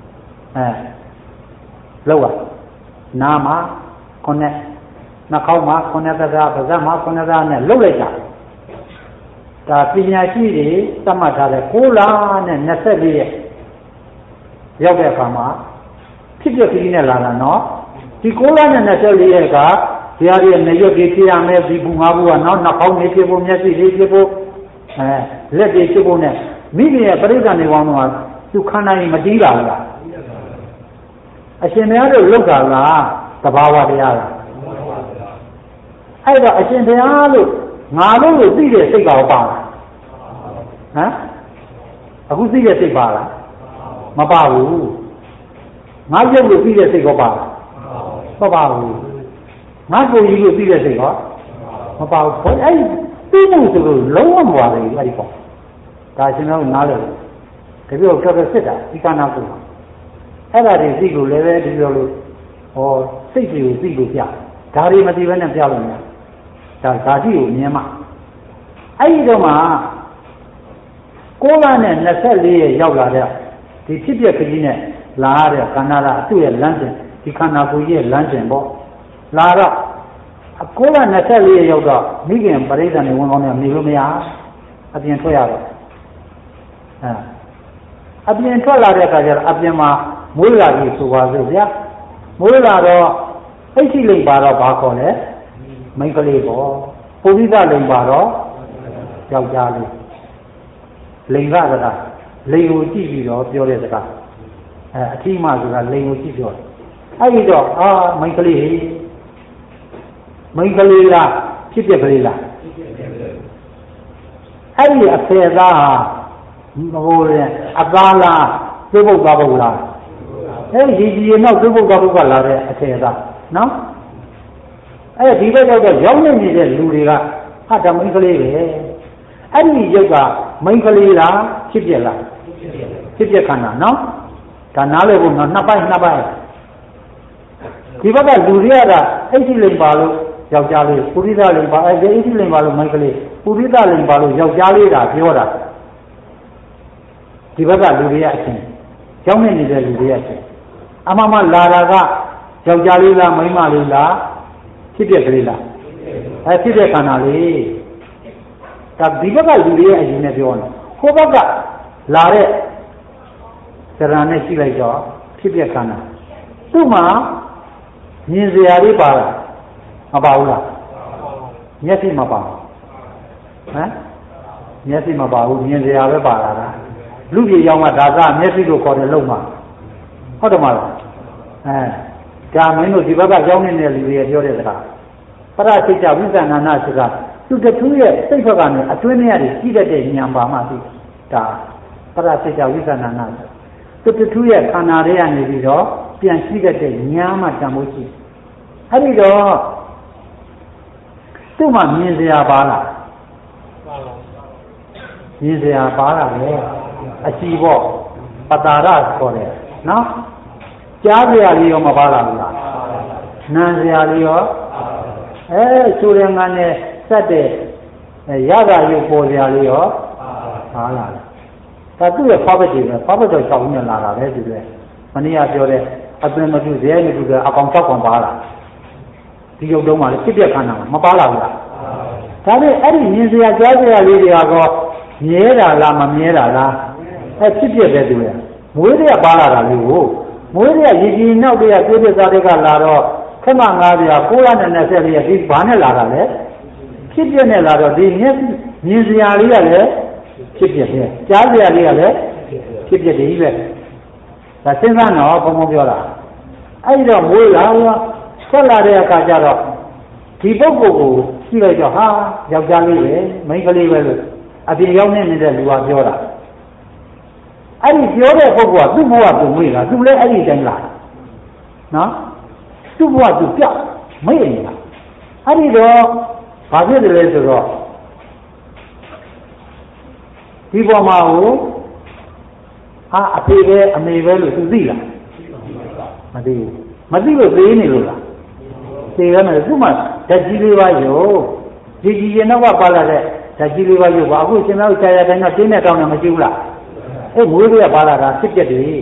လောက်ပါနားမှာ9နှာခေါင်းမှာ9တတ္တပါးစပ်မှာ9တတ္တနဲ့လှုပ်လိုက်တာဒါပညာရှိတွေသတ်မှတ်ထားတဲ့6လနဲ့24ရက်ရောက်တဲ့အခါမှာဖြစ်ပြပြီးနဲ့လာတာနော်ဒီ6လနဲ့24ရက်ကဒီဟာတွေနေရွက်ကြီးဖြစ်ရမယ်ဒီဘူးငါဘူးကနောက်နှာခေါင်းနေဖြစ်ဖို့မျက်စိလေးဖြစ်ဖို့လက်တွေဖြစ်ဖို့နဲ့မိခင်ရဲ့ပရိစ္ဆာနေပေါင်းတော့သူခန္ဓာကြီးမတီးပါဘူးလားအရှင်ဘုရားတို့လောက်တာလားသဘာဝတရားလားအဲ့တော့အရှင်ဘုရားလို့ငါလို့သိတဲ့စိတ်ကောပါလားဟမ်အခုသိတဲ့စိတ်ပါလားမပါဘူးငါရုပ်လို့သိတဲ့စိတ်ကောပါလားမပါဘူးငါကိုယ်ကြီးလို့သိတဲ့စိတ်ကောမပါဘူးအဲ့သိမှုဆိုလို့လုံးဝမပါဘူးအဲ့ဒီပေါ့ဒါရှင်တော်နားလဲတပြည့်တော့တော်စစ်တာဒီကနာကိုအဲ့ဒါတွေသိလို့လည်းပဲဒီလိုလို့ဟောစိတ်တွေကိုသိလို့ပြဒါတွေမသိဘဲနဲ့ပြလို့မရဒါဓာတိကိုမြင်မှအဲ့ဒီတော့မှ6လနဲ့24ရက်ရောက်လာတဲ့ဒီဖြစ်ပျက်ကလေးနဲ့လာရတဲ့ခန္ဓာကသူ့ရဲ့လမ်းစဉ်ဒီခန္ဓာကိုယ်ရဲ့လမ်းစဉ်ပေါ့လာတော့6လ24ရက်ရောက်တော့မိခင်ပရိသတ်နေဝင်ကောင်းနေနေလို့မရအပြင်ထွက်ရတော့အပြင်ထွက်လာတဲ့အခါကျတော့အပြင်မှာမွေးလာပြီဆိုပါစို့ဗျာမွေးလာတော့အိတ်ရှိလိမ့်ပါတော့ဘာခေါ်လဲမိန်းကလေးပေါ့ပုရိသလိမ့်ပါတော့ယောက်ျားလေးလိင်္ဂစကားလိင်ကိုကြည့်ပြီးတော့ပြောတဲ့စကားအထီးမှဆိုတာလိင်ကိုကြည့်ပြောတယ်အဲ့ဒီတော့မိန်းကလေးလားဖြစ်ပြက်ကလေးလားအဲ့ဒီအဖေသားဟာဟိုအသားလားသိဖို့သွားဖို့လားအဲ့ဒီကြီးနောက်သိဖို့သွားဖို့ကလာတဲ့အဖေသားနော်အဲ့ဒီဘက်ရောက်တော့ရောက်နေတဲ့လူတွေကဟာဓမိန်းကလေးပဲအဲ့ဒီရုပ်ကမိန်းကလေးလားဖြစ်ပြက်လားဖြစ်ပြက်ခန္ဓာနော်ဒါနားလည်ဖို့နော်နှစ်ပိုင်းဒီဘက်ကလူတွေကအိဋ္ဌိလိမ္ပါလို့ယောက်ျားလေးပုရိသလိမ္ပါအိဋ္ဌိလိမ္ပါလို့မိန်းကလေးပုရိသလိမ္ပါလို့ယောက်ျားလေးတာပြောတာဒီဘက်ကလူတွေကအချင်းကြောင်းနေတဲ့လူတွေကအချင်းအမှန်မှလာတာကယောက်ျားလေးလားမိန်းမလေးလားဖြစ်ပြက်ကလေးလားဖြစ်ပြက်ခန္ဓာလေးဒါဒီဘက်ကလူတွေရဲ့အရင်နဲ့ပြောနေဟိုဘက်ကလာတဲ့စရဏနဲ့ရှိလိုက်တော့ဖြစ်ပြက်ခန္ဓာသူ့မှာမြင်စရာလေးပါလားမပါဘူးလားမျက်စိမပါဘူးမျက်စိမပါဘူးမြင်စရာပဲပါလာတာလူကြီးရောက်မှဒါကမျက်စိလို့ခေါ်တယ်လုံးမှာဟုတ်တယ်မလားဒါမင်းတို့ဒီဘက်ကရောက်နေတဲ့လူတွေပြောတဲ့စကားပရစိတ်ဝိသနာနာစကားသူတထူးရဲ့စိတ်ဘက်ကနေအတွင်းထဲကနေကြီးတတ်တဲ့ဉာဏ်ပါမှသိဒါပရစိတ်ဝိသနာနာသူတထူးရဲ့ခန္ဓာတွေကနေပြီးတော့ပြန်ရှိတတ်တဲ့ဉာဏ်မှတန်ဖို့ရှိအဲ့ဒီတော့သူ့မှာမြင်စရာပါလားမြင်စရာပါလားလေအရှိပေါ့ပတာရခေါ်တယ်နော်ကြားစရာလေးရောမပါလားဘူးလားနားစရာလေးရောဆိုရင်ကနဲ့စက်တဲ့ရတာရုပ်ပေါ်စရာလေးရောပါလားဒါသူ့ရဲ့ဖားပတ်တွေပဲဖားပတ်တော့၆ဦးနဲ့လာတာပဲသူတွေမနေ့ကပြောတဲ့အပင်မပြုဇဲမပြုတဲ့အကောင်၆ကောင်ပါလားဒီရုပ်တုံးမှလည်းဖြစ်ပြခန္ဓာမပါလားဘူးလားဒါနဲ့အဲ့ဒီမြင်စရာကြားစရာလေးတွေကတော့မြဲတာလားမမြဲတာလားဖြစ်ပြတဲ့သူလေမွေးတွေကပါလာတာလေးကိုမွေးတွေကရည်ကြည်နောက်တွေကတွေးပြစားတွေကလာတော့ခမငါးပြာ920ရက်ဒီဘာနဲ့လာတာလဲဖြစ်ပြနဲ့လာတော့ဒီမြင်စရာလေးကလည်းဖြစ်ပြတယ်ကြားစရာလေးကလည်းဖြစ်ပြတယ်ကြီးပဲဒါစဉ်းစားတော့ဘုံဘုံပြောတာအဲ့တော့မွေးလာဆက်လာတဲ့အခါကျတော့ဒီပုဂ္ဂိုလ်ကိုကြည့်လိုက်တော့ဟာယောက်ျားလေးပဲမိန်းကလေးပဲလို့အပြင်ရောက်နေတဲ့လူကပြောတာအဲ့ဒီပြောတဲ့ပုဂ္ဂိုလ်ကသူ့ဘဝသူမွေးလာသူလည်းအဲ့ဒီတိုင်းလာနော်သူ့ဘဝသူပြောက်မေ့နေတာအဲ့ဒီတော့ဘာဖြစ်တယ်လဲဆိုတော့ဒီပေါ်မှာကိုအဖေပဲအမေပဲလို့သူသိလားမသိဘူးမသိလို့သေးနေလို့လားသိရမယ်သူ့မှာဓာတ်ကြီးလေးပါရောဒီကြီးရင်တော့ပါလာတဲ့ဓာတ်ကြီးလေးပါရောပါအခုရှင်တော်ဆရာတိုင်းကတင်းနဲ့တောင်းတယ်မရှိဘူးလားအဲ့ငွေတွေကပါလာတာဖြစ်ပြတယ်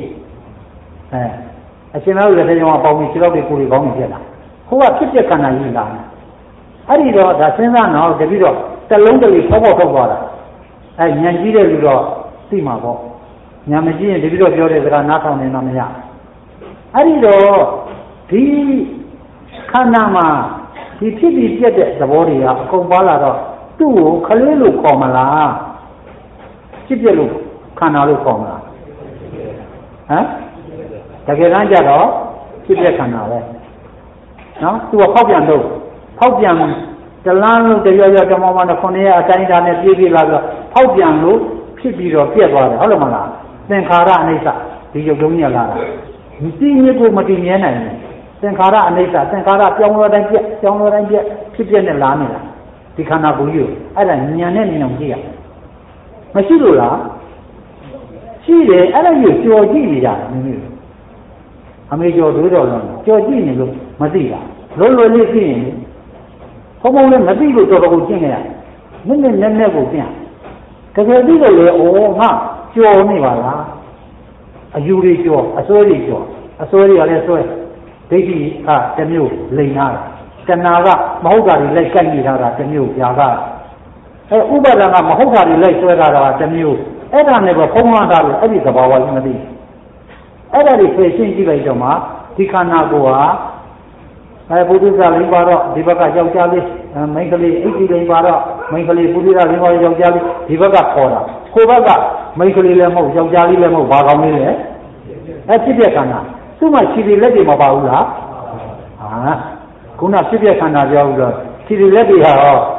အရှင်တော်ရဲ့တရားမှာပေါင်းပြီးခြေတော့ကိုယ်ကောင်းနေပြတာဟိုကဖြစ်ပြခန္ဓာကြီးလာအဲ့ဒီတော့ဒါစဉ်းစားတော့တပြီးတော့တလုံးတလေးဖောက်ထုတ်သွားတာအဲ့ညံကြီးတဲ့လူတော့သိမှာပေါ့ညံမကြည့်ရင်တပြီးတော့ပြောတဲ့စကားနားထောင်နေတော့မရအဲ့ဒီတော့ဒီခန္ဓာမှာဒီဖြစ်ပြီးပြတ်တဲ့သဘောတွေကအကုန်ပါလာတော့သူ့ကိုခလေးလို့ခေါ်မလားဖြစ်ပြလို့ခန္ဓာလို့ခေါ်မလားဟမ်တကယ်တမ်းကျတော့ဖြစ်ပြခန္ဓာပဲနော်သူကဖောက်ပြန်လို့ဖောက်ပြန်တလန်းလို့တရွရွတမောမနဲ့9ရက်အတိုင်းဒါနဲ့ပြေးပြေးလာပြီးတော့ဖောက်ပြန်လို့ဖြစ်ပြီးတော့ပြက်သွားတယ်ဟုတ်တယ်မလားသင်္ခါရအနိစ္စဒီရုပ်လုံးကြီးလာတာမတည်မြဲကိုမတည်မြဲနိုင်ဘူးသင်္ခါရအနိစ္စသင်္ခါရပြောင်းလဲတိုင်းပြက်ပြောင်းလဲတိုင်းပြက်ဖြစ်ပြနဲ့လာနေတာဒီခန္ဓာကိုယ်ကြီးအဲ့ဒါဉာဏ်နဲ့မြင်အောင်ကြည့်ရမရှိလို့လားရှိတယ်အဲ့ဒါကြီးကြော်ကြည့်နေကြတယ်မင်းတို့အမေကျော်တွေးတော်လုံးကြော်ကြည့်နေလို့မသိတာလုံးလုံးလေးသိရင်ဘုံဘုံလည်းမသိလို့တော်တော်ကိုကျင့်နေရနည်းနည်းကိုပြန်တကယ်သိလို့လေငါကြော်နေပါလားအယူတွေကြော်အစွဲတွေကြော်အစွဲတွေကလည်းစွဲဒိဋ္ဌိကတစ်မျိုးလိန်ထားတာတဏှာကမဟုတ်တာတွေလိုက်ကြိုက်နေထားတာတစ်မျိုးညာကဥပါဒဏ်ကမဟုတ်တာတွေလိုက်စွဲထားတာတစ်မျိုးအဲ့ဒါနဲ့ပဲဖုံးလွှမ်းထားလို့အဲ့ဒီသဘာဝကြီးမသိအဲ့ဒါတွေဖြည့်ရှင်းကြည့်လိုက်တော့မှဒီခန္ဓာကိုယ်ဟာဘုဒ္ဓဆရာလေးပါတော့ဒီဘက်ကယောက်ျားလေးမိန်းကလေးအိတ်ကြီးလေးပါတော့မိန်းကလေးဘုဒ္ဓဆရာလေးပါယောက်ျားလေးဒီဘက်ကခေါ်တာကိုယ်ဘက်ကမိန်းကလေးလည်းမဟုတ်ယောက်ျားလေးလည်းမဟုတ်ဘာကောင်းလေးလဲဖြစ်ပြခန္ဓာသူ့မှာခြေတွေလက်တွေမပါဘူးလားခုနဖြစ်ပြခန္ဓာပြောပြီးတော့ခြေတွေလက်တွေဟာဟမ်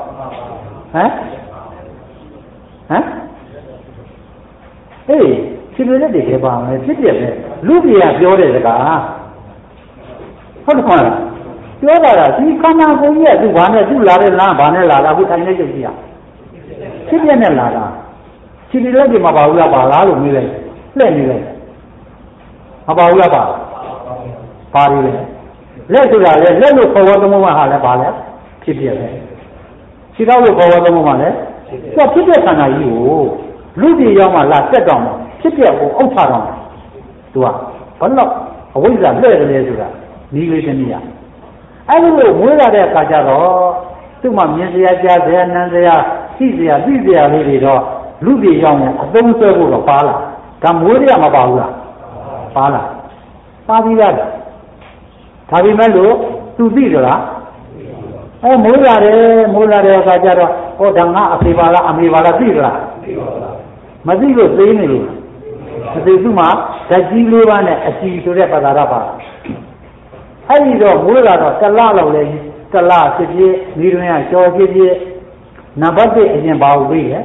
အေးခြေတွေလက်တွေပါမယ်ဖြစ်ပြပဲလူပြေကပြောတဲ့စကားဟုတ်တယ်ခေါ်လားပြောတာကဒီခန္ဓာကိုယ်ကြီးကသူဘာနဲ့သူ့လာတဲ့လမ်းဘာနဲ့လာတာအခုထိုင်နေကြည့်ရဖြစ်ပြနဲ့လာတာခြေတွေလက်တွေမပါဘူးလားပါလားလို့မေးလိုက်လှည့်နေလိုက်မပါဘူးလားပါရီလေလက်ဆိုတာလေလက်လို့ခေါ်ဝသမုံးဟာလည်းပါလဲဖြစ်ပြပဲခြေထောက်လို့ခေါ်ဝသမုံးဟာလည်းသူဖြစ်ပြခန္ဓာကြီးကိုလူပြည်ရောက်မှလာတက်တော့မှဖြစ်ပြကိုအုပ်ချတော့သူကဘယ်တော့အဝိဇ္ဇာလှည့်တယ်ဆိုတာဒီလေးတနည်းအဲ့လိုမွေးလာတဲ့အခါကျတော့သူ့မှာမြင်စရာကြားစရာနားစရာသိစရာသိစရာလေးတွေတော့လူပြည်ရောက်ရင်အသုံးဆွဲဖို့တော့ပါလာဒါမွေးရမှာပါဘူးလားပါလာပါပြီးသားဒါပေမဲ့လို့သူသိကြလားမိုးလာတဲ့အခါကျတော့ဟောဒါငါအဖေပါလားအမေပါလားသိကြလားမသိလို့သိနေလို့မသိသူမှဓာတ်ကြီးလေးပါးနဲ့အကြည်ဆိုတဲ့ပဒါရပါအဲ့ဒီတော့မိုးလာတော့တလလောက်လဲတလဖြစ်ဖြစ်မိတွင်ကကြော်ဖြစ်ဖြစ်နံပါတ်1အရင်ပါဘူးပြီးရဲ့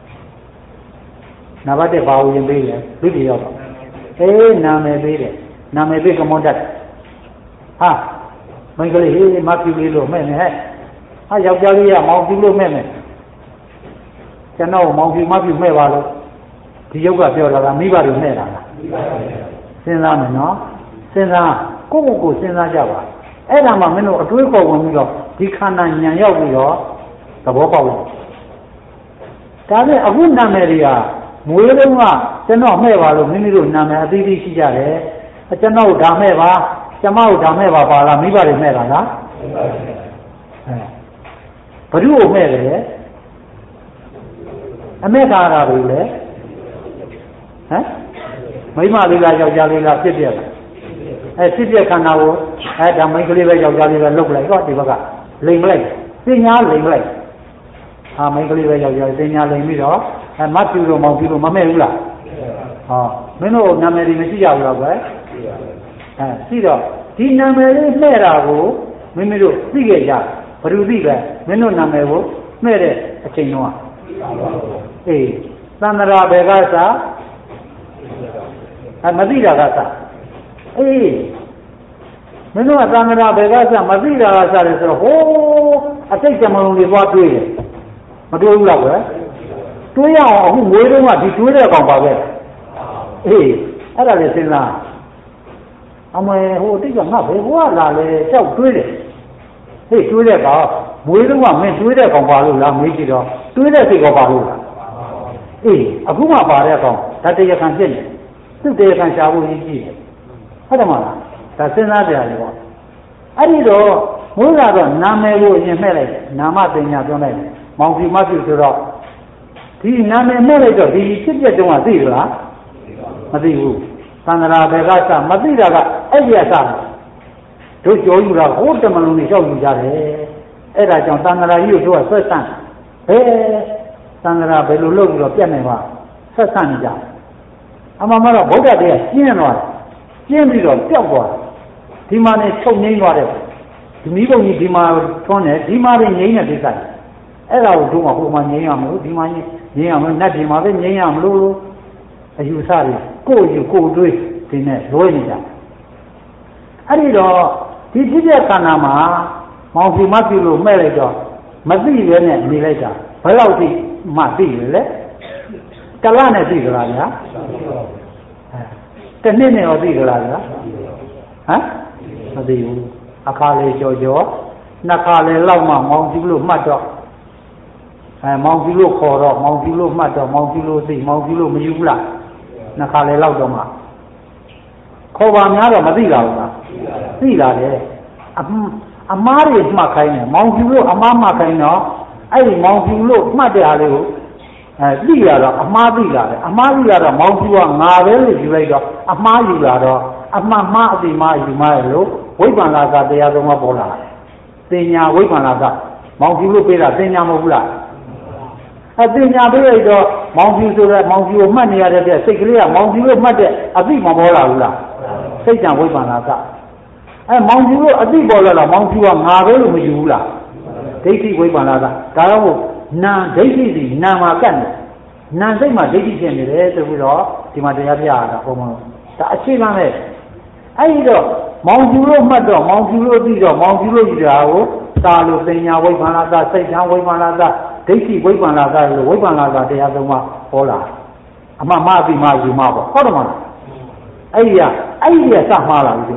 နံပါတ်1ပါဘူးရင်ပြီးရဲ့လူတွေရောက်တော့နာမည်ပေးတယ်နာမည်ပေးကမွန်တက်မိန်းကလေးဟေးမပြူလေးလို့မဲ့နေဟဲ့ယောက်ျားလေးကမောင်ပြူလို့မဲ့မယ်ကျွန်တော်မောင်ပြူမပြူမဲ့ပါလို့ဒီယုတ်ကပြောတာကမိဘတွေမဲ့တာလားစဉ်းစားမယ်နော်စဉ်းစားကိုယ့်စဉ်းစားကြပါအဲ့ဒါမှမင်းတို့အတွေးခေါ်ဝင်ပြီးတော့ဒီခန္ဓာဉာဏ်ရောက်ပြီးတော့သဘောပေါက်လို့ဒါနဲ့အခုနာမည်တွေကမွေးလုံးကကျွန်တော်မဲ့ပါလို့မိမိတို့နာမည်အသီးသီးရှိကြတယ်ကျွန်တော်ဒါမဲ့ပါကျမတို့ဒါမဲ့ပါလားမိဘတွေမဲ့တာလားဘ누구ကိုမဲ့တယ်အမဲ့ကာတာဘူးလေမိမလေးလားယောက်ျားလေးလားဖြစ်ပြဖြစ်ပြခန္ဓာကိုဒါမိန်းကလေးပဲယောက်ျားလေးပဲလှုပ်လိုက်တော့ဒီဘက်ကလိမ်မလိုက်ပညာလိမ်မလိုက်မိန်းကလေးပဲယောက်ျားပညာလိမ်ပြီးတော့မတ်ပြူလို့မောင်ပြူလို့မမဲ့ဘူးလားမင်းတို့နာမည်တွေမရှိကြဘူးလားကွယ်ရှိတော့ဒီနာမည်လေးမှဲ့တာကိုမိမိတို့သိခဲ့ကြဘယ်သူသိပဲမင်းတို့နာမည်ကိုမှဲ့တဲ့အချိန်တော့အေးသန္တရာဘယ်ကစားမသိတာကစားအေးမင်းတို့ကသန္တရာဘယ်ကစားမသိတာကစားတယ်ဆိုတော့ဟိုးအစိတ်ကြမလုံးတွေသွားတွေးတယ်မတွေးဘူးလားကွယ်တွေးရအောင်အခုငွေတုံးကဒီတွေးတဲ့ကောင်ပါပဲအေးအဲ့ဒါလေးစဉ်းစားအမေဟိုတိတ်ကငါဘယ်ဘွားလာလဲကြောက်တွေးတယ်ဟေးတွေးတဲ့ကောင်ငွေတုံးကမင်းတွေးတဲ့ကောင်ပါလို့လားမေးကြည့်တော့တွေးတဲ့စိတ်ကောင်ပါလို့လားအေးအခုမှပါတဲ့ကောင်ဒါတရားခံဖြစ်နေသူ့တရားခံရှာဖို့ရည်ကြည့်တယ်ဟုတ်တယ်မလားဒါစဉ်းစားကြရတယ်ပေါ့အဲ့ဒီတော့ဘုရားတော့နာမည်ကိုအရင်မှဲ့လိုက်တယ်နာမပညာပြောလိုက်တယ်မောင်ဖြူမဖြူဆိုတော့ဒီနာမည်မှဲ့လိုက်တော့ဒီဖြစ်ပျက်တုန်းကသိသလားမသိဘူးသန္တရာဘယ်ကစမသိတာကအဲ့ဒီအစတို့ကြောယူတာဟိုတမလုံးတွေလျှောက်ယူကြတယ်အဲ့ဒါကြောင့်သန္တရာကြီးတို့ကဆွဲဆန့်သန္တရာဘယ်လိုလုပ်ပြီးတော့ပြတ်နေပါဆက်ဆန့်နေကြအမှန်မှတော့ဗုဒ္ဓတရားကျင်းသွားတယ်ကျင်းပြီးတော့ပျောက်သွားတယ်ဒီမှာနေချုပ်ငိမ့်သွားတယ်ဒီမိဘကြီးဒီမှာထွန်းတယ်ဒီမှာနေငိမ့်တဲ့ဒိဋ္ဌိအဲ့ဒါကိုတို့ကဟိုမှာငိမ့်ရမလို့ဒီမှာငိမ့်ရမလို့နတ်ဒီမှာပဲငိမ့်ရမလို့အယူဆတွေကိုယ်ယူကိုယ်တွေးဒီနဲ့လွဲနေကြအဲ့ဒီတော့ဒီဖြစ်တဲ့ခန္ဓာမှာမောင်ဖြူမဖြူလို့မဲ့လိုက်တော့မသိရဲနဲ့နေလိုက်တာဘယ်လောက်သိမှသိရလဲတလနဲ့သိကြလားဗျာတစ်နှစ်နဲ့ရောသိကြလားဗျာမသိဘူးအခါလေကြောနှစ်ခါလေလောက်မှမောင်ဖြူလို့မှတ်တော့မောင်ဖြူလို့ခေါ်တော့မောင်ဖြူလို့မှတ်တော့မောင်ဖြူလို့သိမောင်ဖြူလို့မယူဘူးလားနှစ်ခါလေလောက်တော့မှခေါ်ပါများတော့မသိလာဘူးလားသိလာတယ်အမားတွေမှတ်ခိုင်းတယ်မောင်ဖြူလို့အမားမှတ်ခိုင်းတော့အဲ့ဒီမောင်ဖြူလို့မှတ်တဲ့အားလေးကိုသိရတော့အမားသိလာတယ်အမားသိလာတော့မောင်ဖြူကငါပဲလို့ယူလိုက်တော့အမားယူလာတော့အမှန်မှားအတိမှားယူမှားရလို့ဝိပ္ပန္နကတရားသုံးပါးပေါ်လာတယ်သင်ညာဝိပ္ပန္နကမောင်ဖြူလို့ပေးတာသင်ညာမဟုတ်ဘူးလားသင်ညာပေးလိုက်တော့မောင်ဖြူဆိုတဲ့မောင်ဖြူကိုမှတ်နေရတဲ့စိတ်ကလေးကမောင်ဖြူလို့မှတ်တဲ့အသိမပေါ်လာဘူးလားစိတ်ကြံဝိပ္ပန္နကမောင်ဖြူလို့အသိပေါ်လာတော့မောင်ဖြူကငါပဲလို့မယူဘူးလားဒိဋ္ဌိဝိပ္ပန္နကဒါတော့နာဒိဋ္ဌိစီနာမှာကတ်နေနာစိတ်မှာဒိဋ္ဌိဖြစ်နေတယ်ဆိုပြီးတော့ဒီမှာတရားပြရတာဘုံဘုံဒါအခြေခံပဲအဲ့ဒီတော့မောင်ဖြူလို့မှတ်တော့မောင်ဖြူလို့သိတော့မောင်ဖြူလို့ယူတာကိုသာလို့ပညာဝိပ္ပန္နကစိတ်ဓာတ်ဝိပ္ပန္နကဒိဋ္ဌိဝိပ္ပန္နကလို့ဝိပ္ပန္နကတရားသုံးပါဟောလာအမှမသိမှယူမှပေါ့ဟုတ်တယ်မလားအဲ့ဒီကစမှားလာပြီ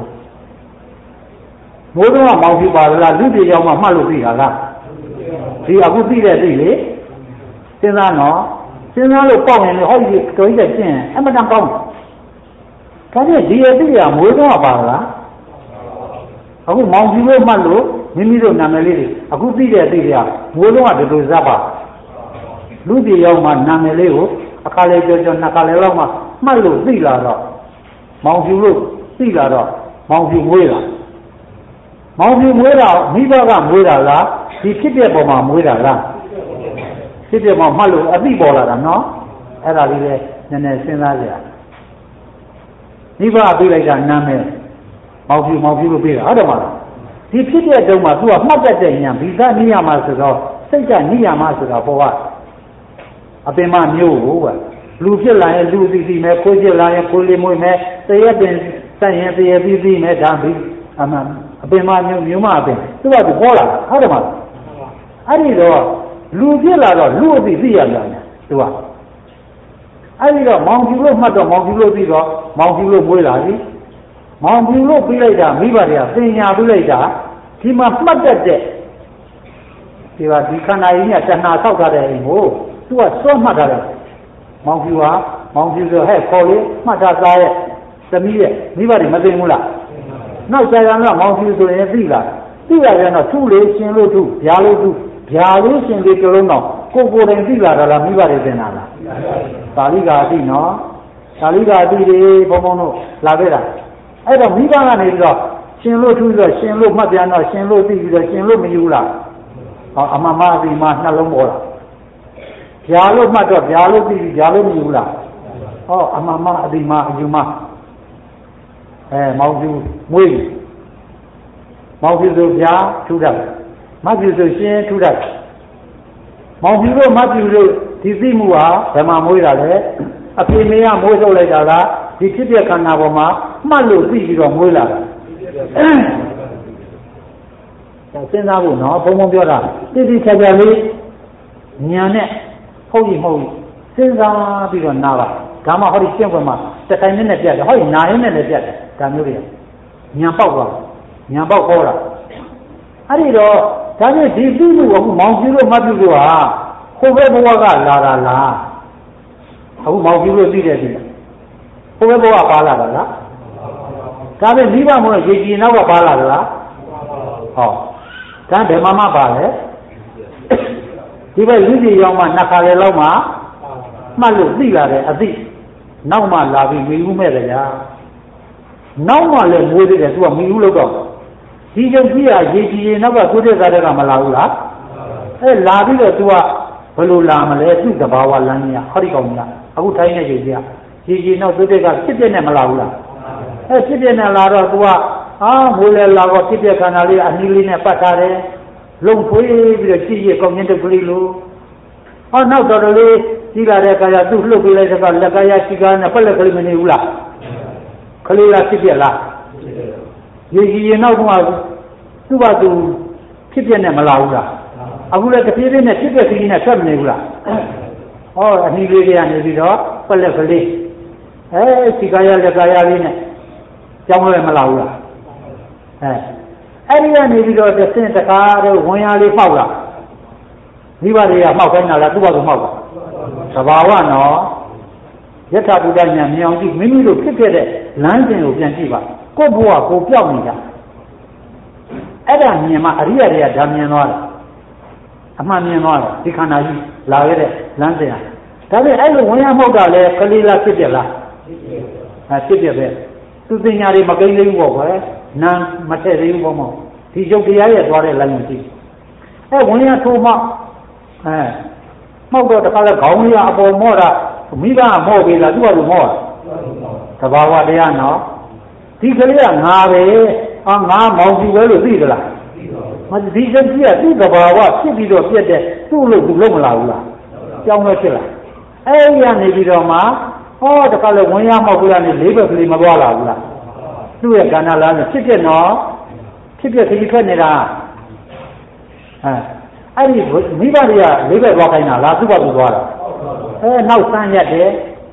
မိုးတော့မောင်ဖြူပါလားလူတွေရောက်မှမှတ်လို့သိတာလားဒီအခုသိတဲ့သိလေစဉ်းစားနော်စဉ်းစားလို့ပေါက်ရင်လည်းဟောဒီတော်ကြီးကျင့်အမှန်တန်ကောင်းဒါနဲ့ဒီအသိရမိုးတော့ပါလားအခုမောင်ဖြူလို့မှတ်လို့မိမိတို့နာမည်လေးတွေအခုသိတဲ့အသိရမိုးတော့ကဒီလိုဇပ်ပါလူတွေရောက်မှနာမည်လေးကိုအခါလေးကြောနှစ်ခါလေးလောက်မှမှတ်လို့သိလာတော့မောင်ဖြူလို့သိလာတော့မောင်ဖြူမွေးတာမောင်ဖြူမွေးတာမိဘကမွေးတာလားဒီဖြစ်တဲ့ပုံမှာမွေးတာလားဖြစ်တဲ့ပုံမှတ်လို့အသိပေါ်လာတာနော်အဲ့ဒါလေးလည်းနည်းနည်းစဉ်းစားကြရမိဘပေးလိုက်တာနာမည်မောင်ဖြူလို့ပေးတာဟုတ်တယ်မလားဒီဖြစ်တဲ့တုန်းမှာသူကမှတ်တတ်တဲ့ဉာဏ်ဗီဇနိယမဆိုတော့စိတ်ကနိယမဆိုတော့ဘောကအပင်မမျိုးကိုကလူဖြစ်လာရင်လူသိမယ်ကိုဖြစ်လာရင်ကိုလေးမွေးမယ်တရက်ပင်ဆက်ရင်တရက်ပြီးသိမယ်ဒါပြီးအပင်မမျိုးမအပင်သူကသူဟောလာဟုတ်တယ်မလားအဲ့ဒီတော့လူဖြစ်လာတော့လူအသိရလာတယ်သူကအဲ့ဒီတော့မောင်ဖြူလို့မှတ်တော့မောင်ဖြူလို့ပြီးတော့မောင်ဖြူလို့မွေးလာပြီမောင်ဖြူလို့ပြီးလိုက်တာမိဘတွေကပညာပြီးလိုက်တာဒီမှာမှတ်တတ်တဲ့ဒီခန္ဓာကြီးကတဏှာဆောက်ထားတဲ့အိမ်ကိုသူကစွန့်မှတ်ထားတယ်မောင်ဖြူဆိုဟဲ့ခေါ်လေးမှတ်ထားသားရဲ့သမီးရဲ့မိဘတွေမသိဘူးလားနောက်ကြရမ်းတော့မောင်ဖြူဆိုရင်သိလာပြန်တော့ထုလေးရှင်လို့ထုဗျာလို့ထုဗျာလို့ရှင်လေးကြလုံးတော့ကိုယ်တိုင်သိလာတာလားမိဘတွေသိလာလားသာလိကာသိနော်သာလိကာသိတွေဘုံဘုံတို့လာခဲ့တာအဲ့တော့မိဘကနေပြီးတော့ရရှင်လို့ထူးဆိုရှင်လို့မှတ်ပြန်တော့ရှင်လို့သိပြီးတော့ရှင်လို့မယူလားဟောအမှန်မှဒီမှာနှလုံးပေါ်လာဗျာလို့မှတ်တော့ဗျာလို့သိပြီးဗျာလို့မယူလားဟောအမှန်မှအဒီမှာအယူမှာမောင်ကျူမွေးမောင်ကျူဆိုဗျာထူးတယ်မကျူဆိုရှင်ထူးတယ်မောင်ကျူတို့မကျူတို့ဒီသိမှုဟာဘယ်မှာမွေးတာလဲအဖေမေကမိုးထုတ်လိုက်တာကဒီဖြစ်ပြခန္ဓာပေါ်မှာမှတ်လို့သိပြီးတော့မွေးလာတာစဉ်းစားဖို့နော်ဘုံဘုံပြောတာတိတိကျကျလေးဉာဏ်နဲ့ဟုတ်ပြီမဟုတ်ဘူးစဉ်းစားပြီးတော့နားပါဒါမှဟောဒီရှင်းပွဲမှာတစ်ခိုင်နဲ့ပြတ်တယ်ဟောဒီနာရင်းနဲ့လည်းပြတ်တယ်ဒါမျိုးတွေဉာဏ်ပေါက်သွားဉာဏ်ပေါက်ခေါ်တာအဲ့ဒီတော့ဒါနဲ့ဒီသိမှုကမောင်ကျူလို့မှတ်ပြုလို့ဟာဟိုဘက်ဘဝကလာတာလားအခုမောင်ကျူလို့သိတယ်ဒီဟိုဘက်ဘဝပါလာတာလားဒါပဲမိဘမို့ရေကြီးနောက်ကပါလာတာလားဟောဒါဓမ္မမပါလေဒီဘက်လူကြီးရောက်မှနှစ်ခါလေလောက်မှမှတ်လို့သိလာတယ်အသိနောက်မှလာပြီးမိဦးမဲ့တယ်ညာနောက်မှလည်းမွေးသေးတယ်သူကမိဦးလို့တော့ဒီကျုပ်ကြီးကရေကြီးနောက်ကကိုတဲ့သားတွေကမလာဘူးလားလာပြီးတော့သူကဘယ်လိုလာမလဲသူ့တဘာဝလမ်းကြီးဟောဒီကောင်ကြီးအခုထိုင်းနေရေကြီးရေကြီးနောက်ကိုတဲ့ကဖြစ်ပြနဲ့မလာဘူးလားဖြစ်ပြနဲ့လာတော့သူကမွေးလဲလာတော့ဖြစ်ပြခန္ဓာလေးအနည်းလေးနဲ့ပတ်ထားတယ်လုံဖွေးပြီးတော့ကြည့်ရကောင်းကျင်တဲ့ကလေးလိုနောက်တော်တော်လေးကြီးလာတဲ့အခါကျသူ့လှုပ်ပေးလိုက်တဲ့ကလက်ကရရှိကားနဲ့ပက်လက်ကလေးမနေဘူးလားကလေးလားဖြစ်ပြလားရေကြီးနောက်ကသူ့ဘာသူဖြစ်ပြနဲ့မလာဘူးလားအခုလည်းတပြေးပြေးနဲ့ဖြစ်ပြကြီးနဲ့ဆက်မနေဘူးလားအနည်းလေးတွေကနေပြီးတော့ပက်လက်ကလေးရှိကားရလက်ကရလေးနဲ့ကြောင်းလည်းမလာဘူးလားအဲ့ဒီကနေပြီးတော့တစ်ဆင့်တကားတော့ဝင်ရလေးပေါက်လာမိဘတွေကမှောက်ခိုင်းတာလားသူ့ဘာသူမှောက်တာသဘာဝနော်ယထာဘုဒ္ဓဉာဏ်မြင်အောင်ကြည့်မိမိတို့ဖြစ်ခဲ့တဲ့လမ်းစဉ်ကိုပြန်ကြည့်ပါကိုယ့်ဘဝကိုပြောက်နေတာအဲ့ဒါမြင်မှအရိယတွေကဒါမြင်သွားတယ်အမှန်မြင်သွားတယ်ဒီခန္ဓာကြီးလာခဲ့တဲ့လမ်းစဉ်ဟာဒါပေမဲ့အဲ့လိုဝင်ရမှောက်တာလဲခလေးလားဖြစ်ပြလားဖြစ်ပြပဲသူပညာတွေမကိန်းသေးဘူးပေါ့ကွယ်နာမထည့်သေးဘူးပေါ့မောဒီရုပ်တရားရဲ့သွားတဲ့လမ်းကိုကြည့်ဝင်ရထိုးမှမှောက်တော့တခါလဲခေါင်းကြီးအပေါ်မော့တာမိဘကမော့ပေးလားသူကလူမော့သဘာဝတရားနော်ဒီကလေးကငါပဲငါမောင်ကြီးပဲလို့သိသလားမဒီကကြီးကသူ့သဘာဝဖြစ်ပြီးတော့ပြက်တဲ့သူ့လို့သူလုံးမလာဘူးလားကြောင်းပဲဖြစ်လာအဲ့ဒီကနေပြီးတော့မှတခါလဲဝင်ရမောက်ကြကနေလေးဘက်ကလေးမသွားလာဘူးလားသူ့ရဲ့ကဏ္ဍလားဖြစ်ဖြစ်နော်ဖြစ်ဖြစ်ခကြီးထွက်နေတာအဲ့ဒီမိဘတွေကလေးဘက်သွားခိုင်းတာလားသူ့ဘာသူသွားတာနောက်ဆန်းရက်တယ်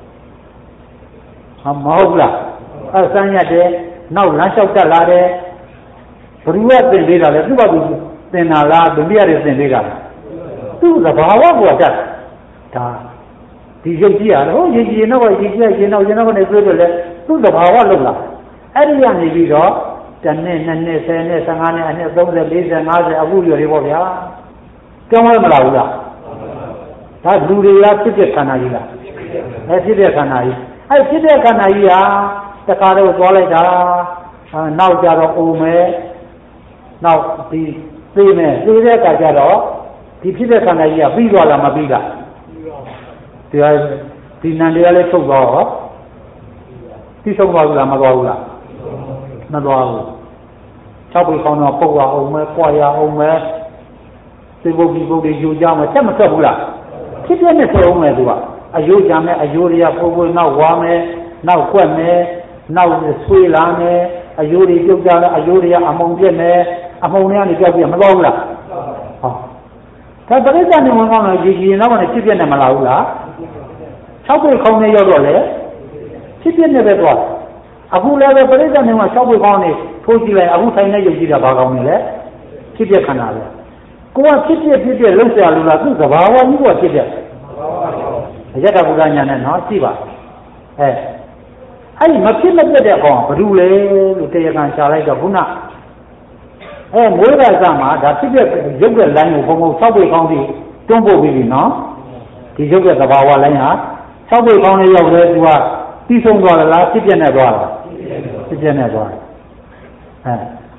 မဟုတ်လားဆန်းရက်တယ်နောက်လမ်းလျှောက်တက်လာတယ်ဘယ်သူကသင်ပေးတာလဲသူ့ဘာသူသင်တာလားဒုတိယတွေသင်ပေးတာသူ့သဘာဝကိုတတ်ဒါဒီရုပ်ကြီးရတယ်ရေကြီးနောက်ကရေကြီးရေနောက်ရေနောက်ကနေတွေ့တယ်လေသူ့သဘာဝလုံးလားအဲ့ဒီကနေပြီးတော့တစ်နှစ်နှစ်နှစ်10နှစ်15နှစ်အနှစ်30 40 50အခုရွယ်တွေပေါ့ဗျာကြောင်းလဲမလာဘူးလားဒါလူတွေလားဖြစ်တဲ့ခန္ဓာကြီးလားဖြစ်တဲ့ခန္ဓာကြီးဖြစ်တဲ့ခန္ဓာကြီးဟာတခါတော့သွားလိုက်တာနောက်ကြတော့အိုမယ်နောက်ဒီသိမယ်သိတဲ့အခါကျတော့ဒီဖြစ်တဲ့ခန္ဓာကြီးကပြီးသွားလားမပြီးလားတရားဒီနံတရားလေးထုတ်သွားတော့ပြီးဆုံးသွားဘူးလားမသွားဘူးလားမသွားဘူး၆ပေခေါင်းတော့ပုတ်ရအောင်မယ်ပွာရအောင်မယ်သေဘုတ်ဒီဘုတ်တွေယူကြမယ်ဆက်မဆက်ဘူးလားဖြစ်ပြနဲ့ဆက်အောင်မယ်သူကအယိုးကြမယ်အယိုးတွေကပို့ပို့နောက်ဝါမယ်နောက်ကွက်မယ်နောက်ဆွေးလာမယ်အယိုးတွေပြုတ်ကြတယ်အယိုးတွေကအမုံပြက်မယ်အမုံတွေကနေပြောက်ပြမသွားဘူးလားဒါပရိစ္ဆေနေဝင်ကောင်းလို့ရေကြီးနောက်ကနေဖြစ်ပြနဲ့မလာဘူးလား၆ပေခေါင်းနဲ့ရောက်တော့လေဖြစ်ပြနဲ့ပဲသွားအခုလည်းပဲပရိစ္ဆေနေမှာ၆ပေခေါင်းနဲ့ထိုးကြည့်လိုက်အခုထိုင်နေရုပ်ကြည့်တာဘာကောင်းနေလဲဖြစ်ပြခန္ဓာပဲကိုကဖြစ်ပြလုံးဆရာလူလားသူ့သဘာဝကြီးကဖြစ်ပြယထာဘုရားညာနဲ့နော်ကြည့်ပါအဲ့ဒီမဖြစ်မပြတ်တဲ့အကောင်ဘာလို့လဲလို့တရားခံရှာလိုက်တော့ခုနမွေးရစမှာဒါဖြစ်ပြရုပ်ရဲ့လိုင်းကိုဘုံဘုံ၆ပေခေါင်းပြီးတွန်းပို့ပြီးပြီနော်ဒီရုပ်ရဲ့သဘာဝလိုင်းဟာ၆ပေခေါင်းလေးရောက်တယ်သူကပြီးဆုံးသွားလားဖြစ်ပြနဲ့သွားလားဖြစ်ပြနဲ့သွားတယ်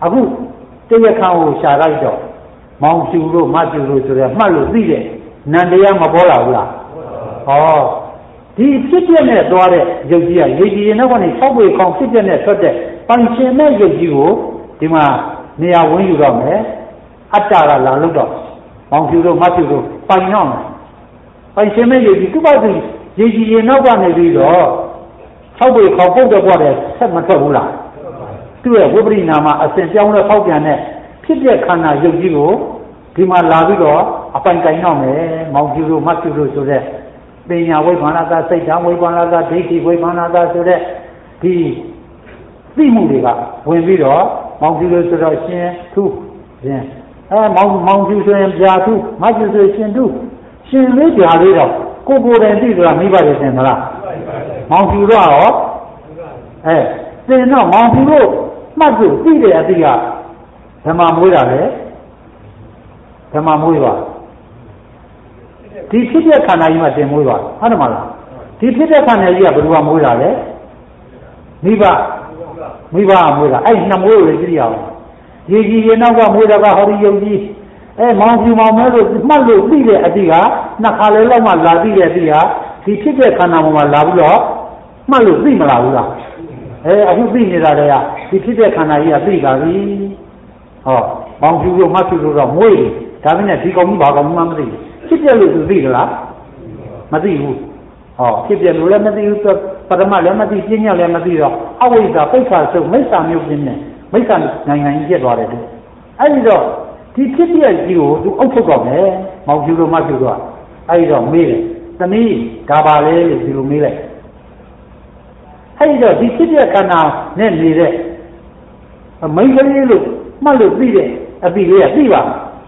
အခုတရားခံကိုရှာလိုက်တော့မောင်ဖြူလို့မဖြူလို့ဆိုရမှတ်လို့သိတယ်နန္တရားမပေါ်လာဘူးလားဟောဒီဖြစ်ပြနဲ့သွားတဲ့ရုပ်ကြီးကရေကြီးရင်တော့ကနေ၆ပေခေါင်ဖြစ်ပြနဲ့ထွက်တဲ့ပိုင်ရှင်မဲ့ရုပ်ကြီးကိုဒီမှာနေရာဝင်ယူတော့မယ်အတ္တကလာလို့တော့မောင်ဖြူလို့မဖြူလို့ပိုင်တော့မယ်ပိုင်ရှင်မဲ့ရုပ်ကြီးသူ့ဘာသူရေကြီးရင်နောက်ကနေပြီးတော့၆ပေခေါင်ပုတ်တော့ပေါ်တယ်ဆက်မထွက်ဘူးလားသူ့ရဲ့ဝိပရိနာမအစဉ်ပြောင်းလဲဖောက်ပြန်တဲ့ဖြစ်ပြခန္ဓာရုပ်ကြီးကိုဒီမှာလာပြီးတော့အပိုင်ကင်တော့မယ်မောင်ဖြူလို့မဖြူလို့ဆိုတဲ့ပညာဝိပန္နတာစိတ်ဓာတ်ဝိပန္နတာဒိဋ္ဌိဝိပန္နတာဆိုတဲ့ဒီသိမှုတွေကဝင်ပြီးတော့မောင်ဖြူလို့ဆိုတော့ရှင်ထုရှင်မောင်ဖြူဆိုရင်ဗျာထုမဖြူဆိုရှင်ထုရှင်လေးဗျာလေးတော့ကိုယ်တိုင်သိဆိုတာမိဘတွေသင်မလားမောင်ဖြူတော့ရောသင်တော့မောင်ဖြူလို့မှတ်လို့သိတဲ့အတိကဓမ္မမွေးတာလေဓမ္မမွေးပါဒီဖြစ်တဲ့ခန္ဓာကြီးမှာတင်မွေးပါဟုတ်တယ်မလားဒီဖြစ်တဲ့ခန္ဓာကြီးကဘယ်လိုမှမွေးတာလဲမိဘမွေးတာအဲ့နှစ်မွေးလို့ကြည့်ရအောင်ရေကြီးရေနောက်ကမွေးတာကဟောဒီယုံကြီးမောင်ဖြူမောင်မဲလို့မှတ်လို့သိတဲ့အတိကနှစ်ခါလေလောက်မှလာသိတဲ့အတိကဒီဖြစ်တဲ့ခန္ဓာပေါ်မှာလာပြီးတော့မှတ်လို့သိမလားဘူးလားအခုသိနေတာတည်းကဒီဖြစ်တဲ့ခန္ဓာကြီးကသိတာပြီဟောမောင်ဖြူလို့မဖြူလို့တော့မွေးတယ်ဒါပေမဲ့ဒီကောင်ကြီးဘာကောင်မှမသိဘူးဖြစ်ပြလို့သူသိသလားမသိဘူးဟောဖြစ်ပြလို့လည်းမသိဘူးပရမလည်းမသိပညာလည်းမသိတော့အဝိဇ္ဇာပိဋကဆုပ်မိစ္ဆာမျိုးပြင်းနေမိစ္ဆာနိုင်ငံကြီးပြတ်သွားတယ်သူအဲ့ဒီတော့ဒီဖြစ်ပြကြီးကိုသူအုပ်ထုတ်တော့မယ်မောင်ဖြူလို့မဖြူတော့အဲ့ဒီတော့မေးတယ်သမီးဒါပါလေလို့ဒီလိုမေးလိုက်အဲ့ဒီတော့ဒီဖြစ်ပြခန္ဓာနဲ့နေတဲ့မိန်းကလေးလို့မှတ်လို့သိတဲ့အပိလေးကသိပါ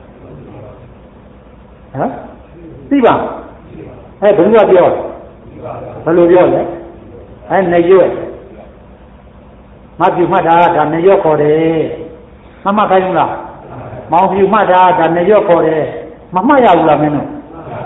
ဟမ်သိပါဘယ်လိုပြောဘယ်လိုပြောလဲနေရွက်မပြူမှတ်တာဒါနေရွက်ခေါ်တယ်မမှတ်ခိုင်းဘူးလားမောင်ပြူမှတ်တာဒါနေရွက်ခေါ်တယ်မမှတ်ရဘူးလားမင်းတို့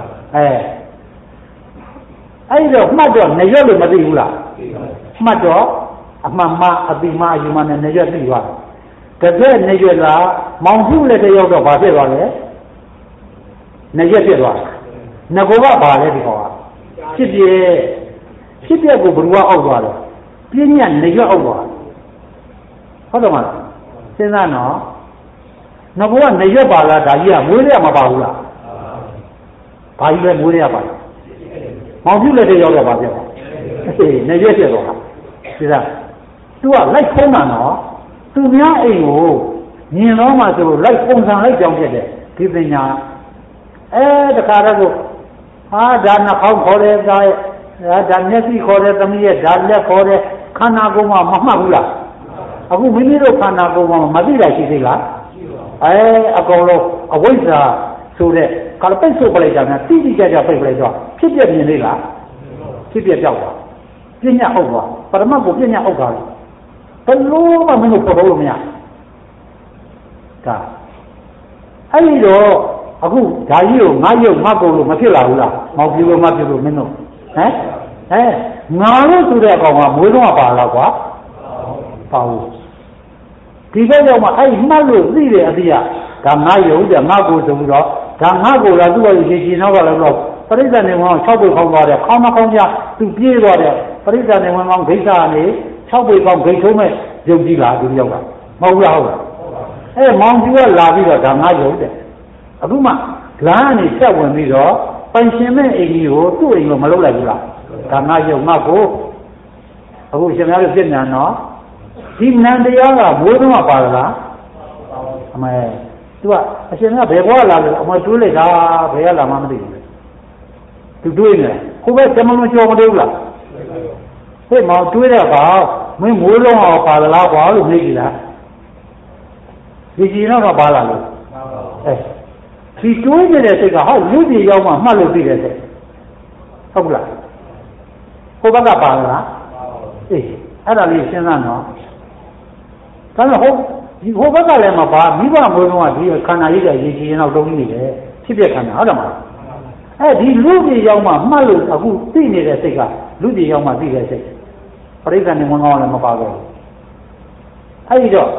အဲ့တော့မှတ်တော့နေရွက်လို့မသိဘူးလားမှတ်တော့အမှန်မှအတိမအယူမနဲ့နေရွက်သိသွားတယ်တကယ်နေရွက်လားမောင်ပြူလည်းတယောက်တော့ဘာဖြစ်သွားလဲနေရွက်ဖြစ်သွားငကိုကဘာလဲဒီကောင်ကဖြစ်ပြကိုဘယ်သူကအောက်သွားလဲပြင်းညနေရွက်အောက်သွားဟုတ်တယ်မလားစဉ်းစားနော်ငကိုကနေရွက်ပါလားဒါကြီးကမွေးရမှာပါဘူးလားဘာကြီးလဲမွေးရပါလားမောင်ပြူလည်းတယောက်တော့ဘာဖြစ်သွားနေရွက်ဖြစ်သွားဒီလားသူကလိုက်ဖုံးတာနော်သူများအိမ်ကိုမြင်တော့မှဆိုလို့လိုက်ပုံစံလိုက်ကြောင်းဖြစ်တယ်ဒီပညာတခါတော့ဒါနှာခေါင်းခေါ်တယ်ဒါမျက်စိခေါ်တယ်သမီးရဲ့ဒါလက်ခေါ်တယ်ခန္ဓာကိုယ်မှာမမှတ်ဘူးလားအခုမိမိတို့ခန္ဓာကိုယ်မှာမသိတာရှိသေးလားအကုန်လုံးအဝိဇ္ဇာဆိုတဲ့ကာလပိတ်ဆိုပလိုက်တာများတိတိကျကျပိတ်ပလိုက်တော့ဖြစ်ပြမြင်သေးလားဖြစ်ပြကြောက်တာပညာဟုတ်သွားပရမတ်ကိုပညာဟုတ်တာဘယ်လိုမှမင်းတို့ပေါ်လို့မရဒါအဲ့ဒီတော့အခုဓာကြီးကိုငါရုပ်ငါကုန်လို့မဖြစ်လာဘူးလားမောင်ပြလို့မဖြစ်လို့မင်းတို့ငါလို့ဆိုတဲ့အကောင်ကမွေးတော့ပါလားကွာပါဘူးဒီဘက်ကြောင့်မှအဲ့မှတ်လို့သိတယ်အတိကဒါငါရုပ်တဲ့ငါကိုဆိုပြီးတော့ဒါငါကိုလားသူ့ရဲ့ရေချီနောက်ကလည်းတော့ပရိစ္ဆာနေဝင်အောင်6ပေခေါင်းသွားတယ်ခေါင်းမခေါင်းကြသူပြေးသွားတယ်ပရိစ္ဆာနေဝင်အောင်ဂိဋ္ဌာနေ6ပေခေါင်းဂိဋ္ထုံးမဲ့ရုပ်ကြီးလားသူယောက်ကမဟုတ်လားဟုတ်လားမောင်ကြီးကလာပြီးတော့ဒါငါရုပ်တဲ့အခုမှလမ်းကနေဆက်ဝင်ပြီးတော့ပိုင်ရှင်မဲ့အိမ်ကြီးကိုသူ့အိမ်ကိုမလုပ်လိုက်ဘူးလားဒါငါရုပ်ငါကိုအခုရှင်များတို့ပြည့်ညာနော်ဒီနန္တရားကဘိုးတော်မှာပါလားအမေသူကအရှင်ကဘယ်ဘွားလာလဲအမေတွေးလိုက်တာဘယ်ကလာမှမသိဘူးသူတွေးနေကိုပဲတမလွန်ကြော်မလို့လားဟဲ့မောင်တွေးတဲ့ပါမင်းမိုးလုံးအောင်ပါလားကွာလို့မေးကြည့်လားဒီကြီးတော့ပါလာလို့ဒီတွေးနေတဲ့စိတ်ကဟောလူကြီးရောက်မှမှတ်လို့သိတဲ့စိတ်ဟုတ်လားကိုဘက်ကပါလားအဲ့ဒါလေးစဉ်းစားနော်ဒါပေမဲ့ဒီဟိုဘက်ကလည်းမပါမိဘမွေးတော့ဒီခန္ဓာကြီးကရေကြီးရင်တော့တုံးနေတယ်ဖြစ်ပြခန္ဓာဟုတ်တယ်မလားဒီလူကြီးရောက်မှမှတ်လို့အခုသိနေတဲ့စိတ်ကလူကြီးရောက်မှသိတဲ့စိတ်ပရိစ္ဆေနေဝင်ကောင်းလည်းမပါဘူးအဲ့ဒီတော့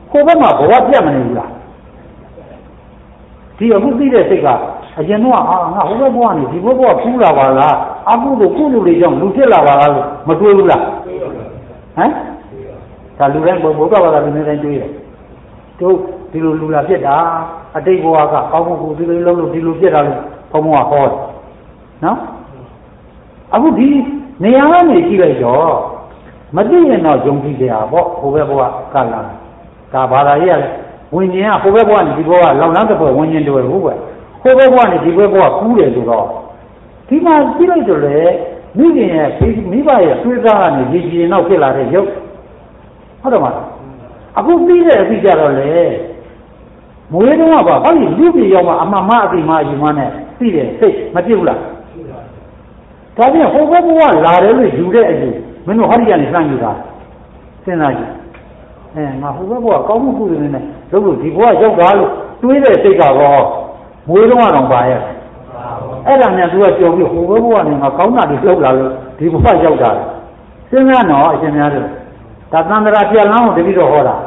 ကိုဘက်မှာဘဝပြတ်မနေဘူးလားဒီအခုသိတဲ့စိတ်ကအရင်တော့ငါဟိုဘက်ဘဝနေဒီဘက်ဘဝဖူးလာပါလားအကုသို့ကုသိုလ်တွေကြောင့်လူဖြစ်လာပါလားလို့မတွေးဘူးလားဟမ်ဒါလူတိုင်းဘုရားဘာသာလူတိုင်းတွေးတယ်တို့ဒီလိုလူလာဖြစ်တာအတိတ်ဘဝကကောင်းမှုဒီလိုလုံးလို့ဒီလိုဖြစ်တာလို့ဘုံဘဝဟောတယ်နော်အခုဒီနေရာကနေကြည့်လိုက်တော့မသိရင်တော့ယုံကြည်ကြရပေါ့ဟိုဘက်ဘဝကလာဒါဘာသာရေးရလဲဝိညာဉ်ကဟိုဘက်ဘဝနဲ့ဒီဘဝလောင်လန်းတဲ့ဘဝဝိညာဉ်တွေဟုတ်ပဲဟိုဘက်ဘဝနဲ့ဒီဘက်ဘဝကူးတယ်ဆိုတော့ဒီမှာကြည့်လိုက်တော့လေမိခင်ရဲ့မိဘရဲ့သွေးသားကနေရည်ကြည်နောက်ဖြစ်လာတဲ့ရုပ်ဟုတ်တယ်မလားအခုပြီးတဲ့အပြီးကြတော့လေမွေးတော့ကဘာလို့လူပြည်ရောက်မှအမှန်မှအတိမအယူမနဲ့ပြီးတယ်စိတ်မပြည့်ဘူးလားဒါပြန်ဟိုဘက်ဘဝလာတယ်လို့ယူတဲ့အယူမင်းတို့ဟောဒီကနေစမ်းယူတာစဉ်းစားကြည့်ငါဟိုဘက်ဘဝကောင်းမှုကုသိုလ်နဲ့လုပ်လို့ဒီဘဝရောက်တာလို့တွေးတဲ့စိတ်ကတော့မွေးတော့တော့ပါရဲ့အဲ့ဒါနဲ့သူကကြော်ပြီးဟိုဘက်ဘဝနဲ့ငါကောင်းတာတွေလုပ်လာလို့ဒီဘဝရောက်တာစဉ်းစားတော့အရှင်များတို့ဒါသံဃာပြလန်းကိုတတိတော့ဟောတာ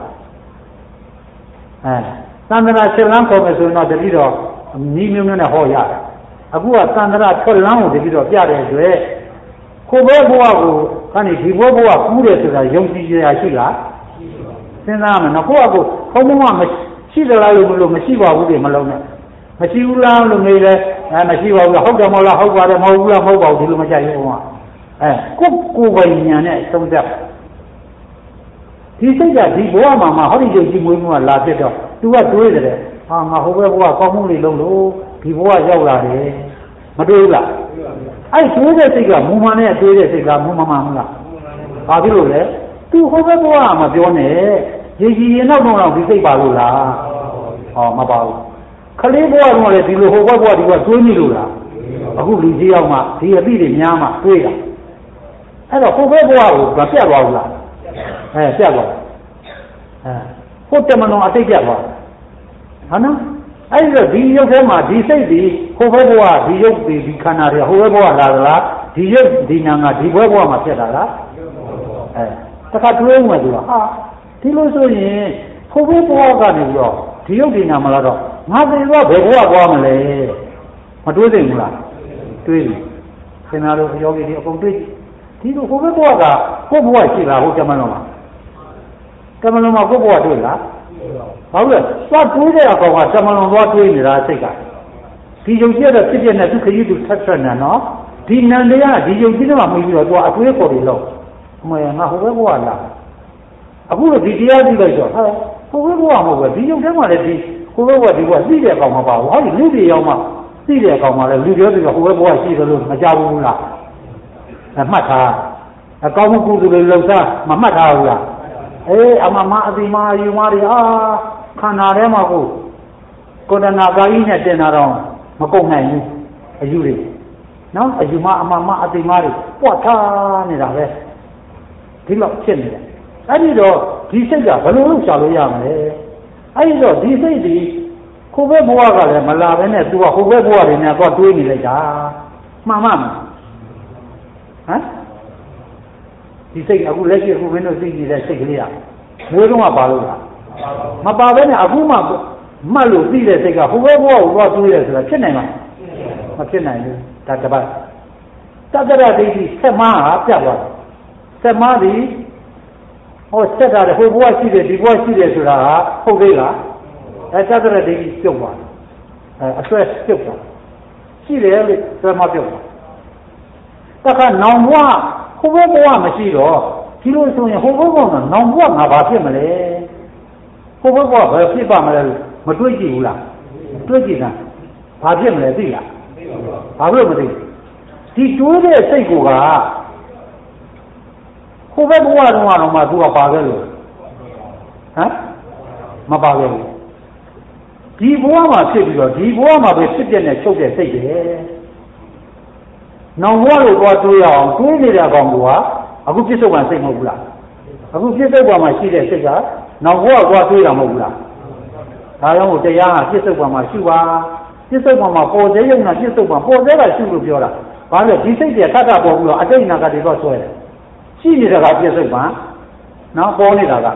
သံဃာ7လမ်းခေါ်မယ်ဆိုရင်တော့တတိတော့နီးမျိုးနဲ့ဟောရတယ်အခုကသံဃာ6လမ်းကိုတတိတော့ပြတဲ့အတွက်ကိုယ်ဘဝကိုကနေဒီဘဝကူးတယ်ဆိုတာယုံကြည်ရရှိလားစဉ်းစားမယ်နော်ကိုယ့်အကိုဘုံဘဝမရှိသလားလို့မရှိပါဘူးလေမလုံးနဲ့မရှိဘူးလားလို့နေလဲမရှိပါဘူးလားဟုတ်တယ်မဟုတ်လားဟုတ်ပါတယ်မဟုတ်ဘူးလားမဟုတ်ပါဘူးဒီလိုမကြိုက်ဘူးဘုံကကိုယ်ပိုင်ဉာဏ်နဲ့သုံးသပ်ဒီစိတ်ကဒီဘဝမှာဟောဒီယုံကြည်မွေးမှုကလာဖြစ်တော့သူကတွေးတယ်ဟာငါဟိုဘက်ဘဝကောင်းမှုတွေလုပ်လို့ဒီဘဝရောက်လာတယ်မတွေးဘူးလားအဲ့တွေးတဲ့စိတ်ကမူမှန်နဲ့တွေးတဲ့စိတ်ကမူမှန်မှန်လားဘာဖြစ်လို့လဲသူဟိုဘက်ဘဝမှာပြောနေရည်ရည်ရင်တော့ဒီစိတ်ပါလို့လားဟောမပါဘူးခလေးဘဝတော့လေဒီလိုဟိုဘက်ဘဝဒီဘဝတွေးနေလို့လားအခုလူကြီးရောက်မှဒီအသိတွေများမှတွေးတာအဲ့တော့ဟိုဘက်ဘဝကိုပြတ်သွားဘူးလားပြတ်သွားဟိုတမန်တော်အတိတ်ပြတ်သွားဟုတ်နော်အဲ့ဒီတော့ဒီရုပ်ထဲမှာဒီစိတ်ဒီဟိုဘက်ဘဝဒီရုပ်ဒီခန္ဓာတွေဟိုဘက်ဘဝလာသလားဒီရုပ်ဒီနာငါဒီဘက်ဘဝမှာဖြစ်တာလားတခါတွေးမှသူကဟာဒီလိုဆိုရင်ဟိုဘက်ဘဝကနေပြီးတော့ဒီရုပ်ဒီနာမလာတော့ငါသေတော့ဘယ်ဘဝသွားမလဲမတွေးသိဘူးလားတွေးပြီခင်ဗျားတို့ယောဂီတွေအကုန်တွေးဒီလိုဟိုဘက်ဘဝကကိုယ့်ဘဝရှိလားဟိုတမန်တော်မှာတမန်တော်မှာကိုယ့်ဘဝတွေ့လားဟုတ်လဲသွားတွေးတဲ့အကောင်ကတမန်တော်သွားတွေးနေတာစိတ်ကဒီယုံကြည်တဲ့ဖြစ်ဖြစ်နဲ့သူခရီးသူဆက်နေနော်ဒီနန္တရားဒီယုံကြည်တဲ့မှာမပြီးတော့သူကအတွေးခေါ်တယ်လို့အမေငါဟိုဘက်ဘဝလားအခုတော့ဒီတရားသိလိုက်တော့ဟိုဘက်ဘဝမဟုတ်ဘူးဒီယုံထဲမှာလည်းဒီဟိုဘက်ဘဝဒီဘဝသိတဲ့အကောင်မပါဘူးဟောဒီလူတွေရောက်မှသိတဲ့အကောင်မှလည်းလူပြောတယ်ကဟိုဘက်ဘဝရှိတယ်လို့မကြဘူးလားမှတ်ထားအကောင်းမှုကုသိုလ်တွေလှုပ်ရှားမမှတ်ထားဘူးလားအမမအတိမအယူမတွေခန္ဓာထဲမှာကိုယ်တဏ္ဍာကာကြီးနဲ့တင်တာတော့မကုန်နိုင်ဘူးအယူတွေနော်အယူမအမမအတိမတွေပွက်ထားနေတာပဲဒီလောက်ဖြစ်နေတယ်အဲ့ဒီတော့ဒီစိတ်ကဘယ်လိုလုပ်ရှာလို့ရမလဲအဲ့ဒီတော့ဒီစိတ်ဒီကိုယ်ဘက်ဘဝကလည်းမလာဘဲနဲ့သူကဟိုဘက်ဘဝတွေနဲ့တော့တွေးနေလိုက်တာမှန်မှန်ဟမ်ဒီစိတ်အခုလက်ရှိအခုမင်းတို့သိနေတဲ့စိတ်ကလေးကမွေးတော့ပါလို့လားမပါဘဲနဲ့အခုမှမှတ်လို့သိတဲ့စိတ်ကဟိုဘက်ဘဝကိုသွားတွေးတယ်ဆိုတာဖြစ်နိုင်မှာမဖြစ်နိုင်ဘူးဒါတပတ်တတ္တရဒိဋ္ဌိဆက်မဟာပြတ်သွားတယ်ဆက်မသည်ဟောဆက်တာလေဟိုဘဝရှိတယ်ဒီဘဝရှိတယ်ဆိုတာဟုတ်သေးလားတတ္တရဒိဋ္ဌိပြုတ်သွားတယ်အဆွဲပြုတ်သွားရှိတယ်လို့ဆက်မပြုတ်သွားတခါနောင်ဘဝဟိုဘက်ဘဝမရှိတော့ဒီလိုဆိုရင်ဟိုဘက်ဘဝကနောင်ဘဝငါဘာဖြစ်မလဲဟိုဘက်ဘဝဘယ်ဖြစ်ပါမလဲလို့မတွေးကြည့်ဘူးလားတွေးကြည့်တာဘာဖြစ်မလဲသိလားဘာလို့မသိဒီတွေးတဲ့စိတ်ကဟိုဘက်ဘဝတော့မှသူကပါခဲ့လို့ဟမ်မပါခဲ့ဘူးဒီဘဝမှာဖြစ်ပြီးတော့ဒီဘဝမှာပဲဖြစ်ပြတဲ့ချုပ်တဲ့စိတ်ပဲနောင်ဘဝလို့သွားတွေးရအောင်တွေးနေတဲ့အကောင်ကအခုပြစ္ဆုတ်ကစိတ်မဟုတ်ဘူးလားအခုပြစ္ဆုတ်ဘဝမှာရှိတဲ့စိတ်ကနောင်ဘဝသွားတွေးတာမဟုတ်ဘူးလားဒါကြောင့်တရားဟာပြစ္ဆုတ်ဘဝမှာရှိပါပြစ္ဆုတ်ဘဝမှာပေါ်သေးရုံနဲ့ပြစ္ဆုတ်ဘဝပေါ်သေးတာရှိလို့ပြောတာဘာလို့ဒီစိတ်တွေထပ်ထပေါ်ပြီးတော့အတိတ်နာကတွေတော့ဆွဲတယ်ရှိနေတာကပြစ္ဆုတ်ဘဝနော်ပေါ်နေတာက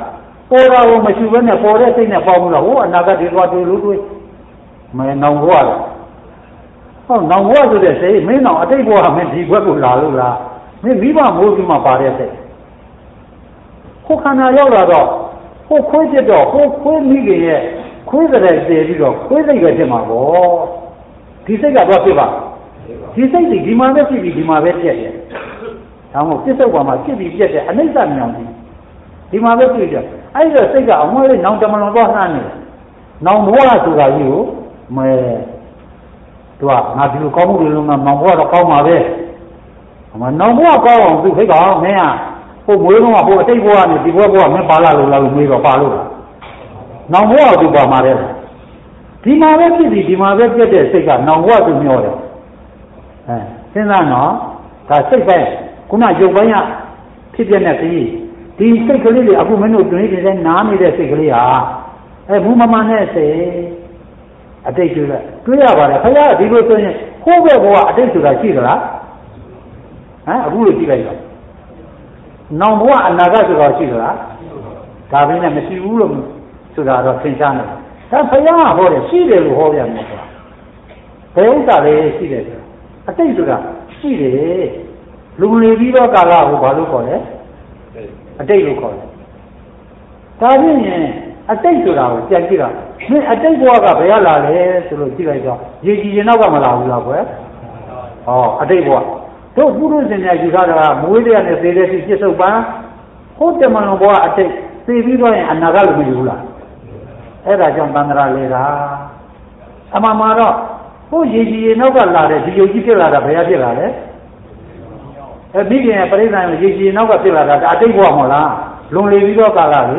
ပေါ်တာကိုမရှိဘဲနဲ့ပေါ်တဲ့စိတ်နဲ့ပေါင်းလို့ဟိုအနာဂတ်တွေတော့တွေ့လို့တွေ့မဲနောင်ဘဝလားဟုတ်နောင်ဘဝဆိုတဲ့စိတ်မင်းနောင်အတိတ်ဘဝမင်းဒီဘက်ကိုလာလို့လားမင်းမိဘမိုးပြီးမှပါတဲ့စိတ်ဟိုခန္ဓာရောက်လာတော့ဟိုခွေးဖြစ်တော့ဟိုခွေးမိခင်ရဲ့ခွေးတဲ့တည်ပြီးတော့ခွေးစိတ်ပဲဖြစ်မှာပေါ့ဒီစိတ်ကတော့ဖြစ်ပါဒီစိတ်ဒီမှာပဲဖြစ်ပြီးဒီမှာပဲပြည့်တယ်ဒါမှမဟုတ်ပြစ္ဆုတ်ပါမှာဖြစ်ပြီးပြည့်တယ်အနိစ္စမြောင်ကြီးဒီမှာပဲပြည့်တယ်အဲ့ဒီစိတ်ကအမွှေးလေးနောင်တမလွန်တော့နှမ်းနေတယ်နောင်ဘဝဆိုတာကြီးကိုမဲသူကငါဒီလိုကောင်းမှုတွေလုံးကနောင်ဘဝတော့ကောင်းပါပဲနောင်ဘဝကောင်းအောင်သူခိတ်ကောင်မင်းကဟိုမွေးတော့ဟိုအတိတ်ဘဝနဲ့ဒီဘဝမင်းပါလာလို့လားလို့မေးတော့ပါလို့လားနောင်ဘဝကသူပါမှာတဲ့ဒီမှာပဲဖြစ်ပြီးဒီမှာပဲပြည့်တဲ့စိတ်ကနောင်ဘဝသူမျောတယ်စဉ်းစားနော်ဒါစိတ်ပဲခုနရုပ်ပိုင်းကဖြစ်ပြတဲ့ပြီးဒီစိတ်ကလေးတွေအခုမင်းတို့တွင်နေတယ်နားနေတဲ့စိတ်ကလေးဟာဘူးမမနဲ့စိတ်အတိတ်တွေ့လိုက်တွေ့ရပါတယ်ခင်ဗျားဒီလိုဆိုရင်ဟိုးဘက်ဘဝအတိတ်ဆိုတာရှိသလားအခုလိုကြည့်လိုက်တော့နောင်ဘဝအနာဂတ်ဆိုတာရှိသလားဒါပဲနဲ့မရှိဘူးလို့ဆိုတာတော့သင်ရှားနေဒါခင်ဗျားဟောတယ်ရှိတယ်လို့ဟောပြန်တယ်ဆိုတာဘယ်ဥစ္စာလေးရှိတယ်ဆိုတာအတိတ်ဆိုတာရှိတယ်လူလီပြီးတော့ကာလကိုဘာလို့ခေါ်လဲအတိတ်လို့ခေါ်တယ်ဒါဖြင့်အတိတ်ဆိုတာကိုကြည့်ကြည့်တာမင်းအတိတ်ဘဝကဘယ်ရလာလဲဆိုလို့ကြည့်လိုက်တော့ရေကြည်ရင်နောက်ကမလာဘူးလားကွယ်ဟောအတိတ်ဘဝတို့ပုရုษရှင်များယူထားတာကမွေးတဲ့နဲ့သေတဲ့ရှိပြစ္ဆုတ်ပံဟုတ်တယ်မလို့ဘဝအတိတ်သေပြီးတော့ရင်အနာဂတ်လို့မယူဘူးလားအဲ့ဒါကြောင့်သန္တရာလေတာအမှန်မှာတော့ဟိုရေကြည်ရင်နောက်ကလာတဲ့ဒီယုတ်ကြီးဖြစ်လာတာဘယ်ရဖြစ်လာလဲမိခင်ရဲ့ပရိသတ်ရေကြည်နောက်ကဖြစ်လာတာဒါအတိတ်ဘဝမဟုတ်လားလွန်လေပြီးတော့ကာလလေ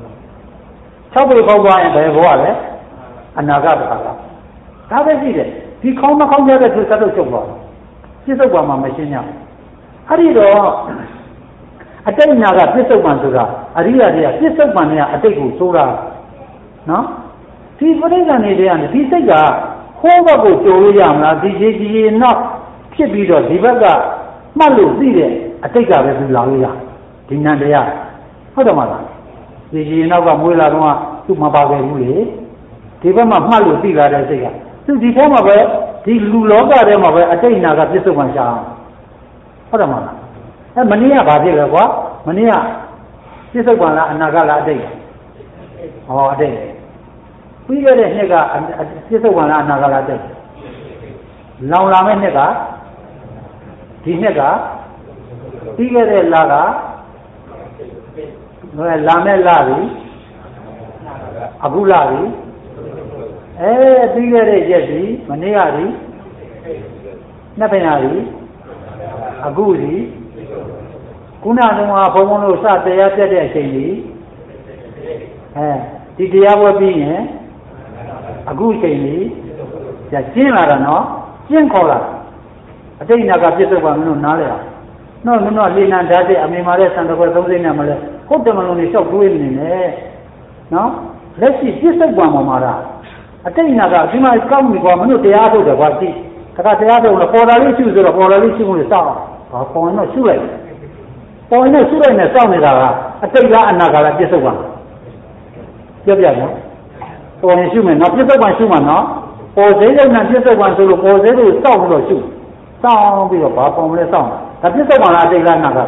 6ပေပေါက်သွားရင်ဘယ်ဘဝလဲအနာဂတ်ကာလဒါပဲရှိတယ်ဒီခေါင်းမခေါင်းရတဲ့သူစက်တော့ချုပ်သွားပြစ္ဆုတ်ပါမှာမရှင်းရအဲ့ဒီတော့အတိတ်နာကပြစ္ဆုတ်ပံဆိုတာအရိယာတွေကပြစ္ဆုတ်ပံနဲ့အတိတ်ကိုဆိုတာနော်ဒီပရိသတ်နေတွေကဒီစိတ်ကဟိုးဘက်ကိုကြိုလို့ရမလားဒီရေကြီးနောက်ဖြစ်ပြီးတော့ဒီဘက်ကမှတ်လို့သိတဲ့အတိတ်ကပဲသူလာလို့ရဒီနန္တရားဟုတ်တယ်မလားဒီကြီးနောက်ကမွေးလာတော့သူ့မပါခဲ့ဘူးလေဒီဘက်မှာမှတ်လို့သိလာတဲ့စိတ်ကသူဒီထဲမှာပဲဒီလူလောကထဲမှာပဲအတိတ်နာကပြစ္ဆုတ်မှရှာဟုတ်တယ်မလားမနေ့ကဘာဖြစ်လဲကွာမနေ့ကပြစ္ဆုတ်မှလားအနာကလားအတိတ်ဟောအတိတ်ပြီးခဲ့တဲ့နှစ်ကပြစ္ဆုတ်မှလားအနာကလားအတိတ်လောင်လာမဲ့နှစ်ကဒီနှစ်ကပြီးခဲ့တဲ့လကလာမဲ့လပြီအခုလပြီပြီးခဲ့တဲ့ရက်ပြီမနေ့ကပြီနှစ်ပင်ရပြီအခုပြီခုနကဘုံဘုံတို့စတရားပြတ်တဲ့အချိန်ကြီးဒီတရားပွဲပြီးရင်အခုချိန်ကြီးကျင်းလာတာနော်ကျင်းခေါ်လာအတိတ်နာကပြစ္ဆုတ်ပါမလို့နားလဲအောင်နော်မင်းတို့လေနံဓာတ်တဲ့အမေမာတဲ့ဆန်တခွဲ30နဲ့မလဲဟုတ်တယ်မလို့နေလျှောက်တွေးနေနေနော်လက်ရှိပြစ္ဆုတ်ပါမှာတာအတိတ်နာကဒီမှာကောက်နေကွာမင်းတို့တရားထုတ်တယ်ကွာကြည့်တခါတရားထုတ်လို့ပေါ်တာလေးရှုဆိုတော့ပေါ်တာလေးရှုလို့စောင့်ဘာပေါ်ရင်တော့ရှုလိုက်ပေါ်ရင်ရှုလိုက်နဲ့စောင့်နေတာကအတိတ်လားအနာကလားပြစ္ဆုတ်ပါပြောပြနော်ပေါ်ရင်ရှုမယ်နော်ပြစ္ဆုတ်ပါရှုမှာနော်ပေါ်သေးတဲ့နာပြစ္ဆုတ်ပါဆိုလို့ပေါ်သေးလို့စောင့်ပြီးတော့ရှုစောင့်ပြီးတော့ဘာပေါ်မလဲစောင့်ဒါပြစ္ဆုတ်ပါလားအတိတ်လားအနာက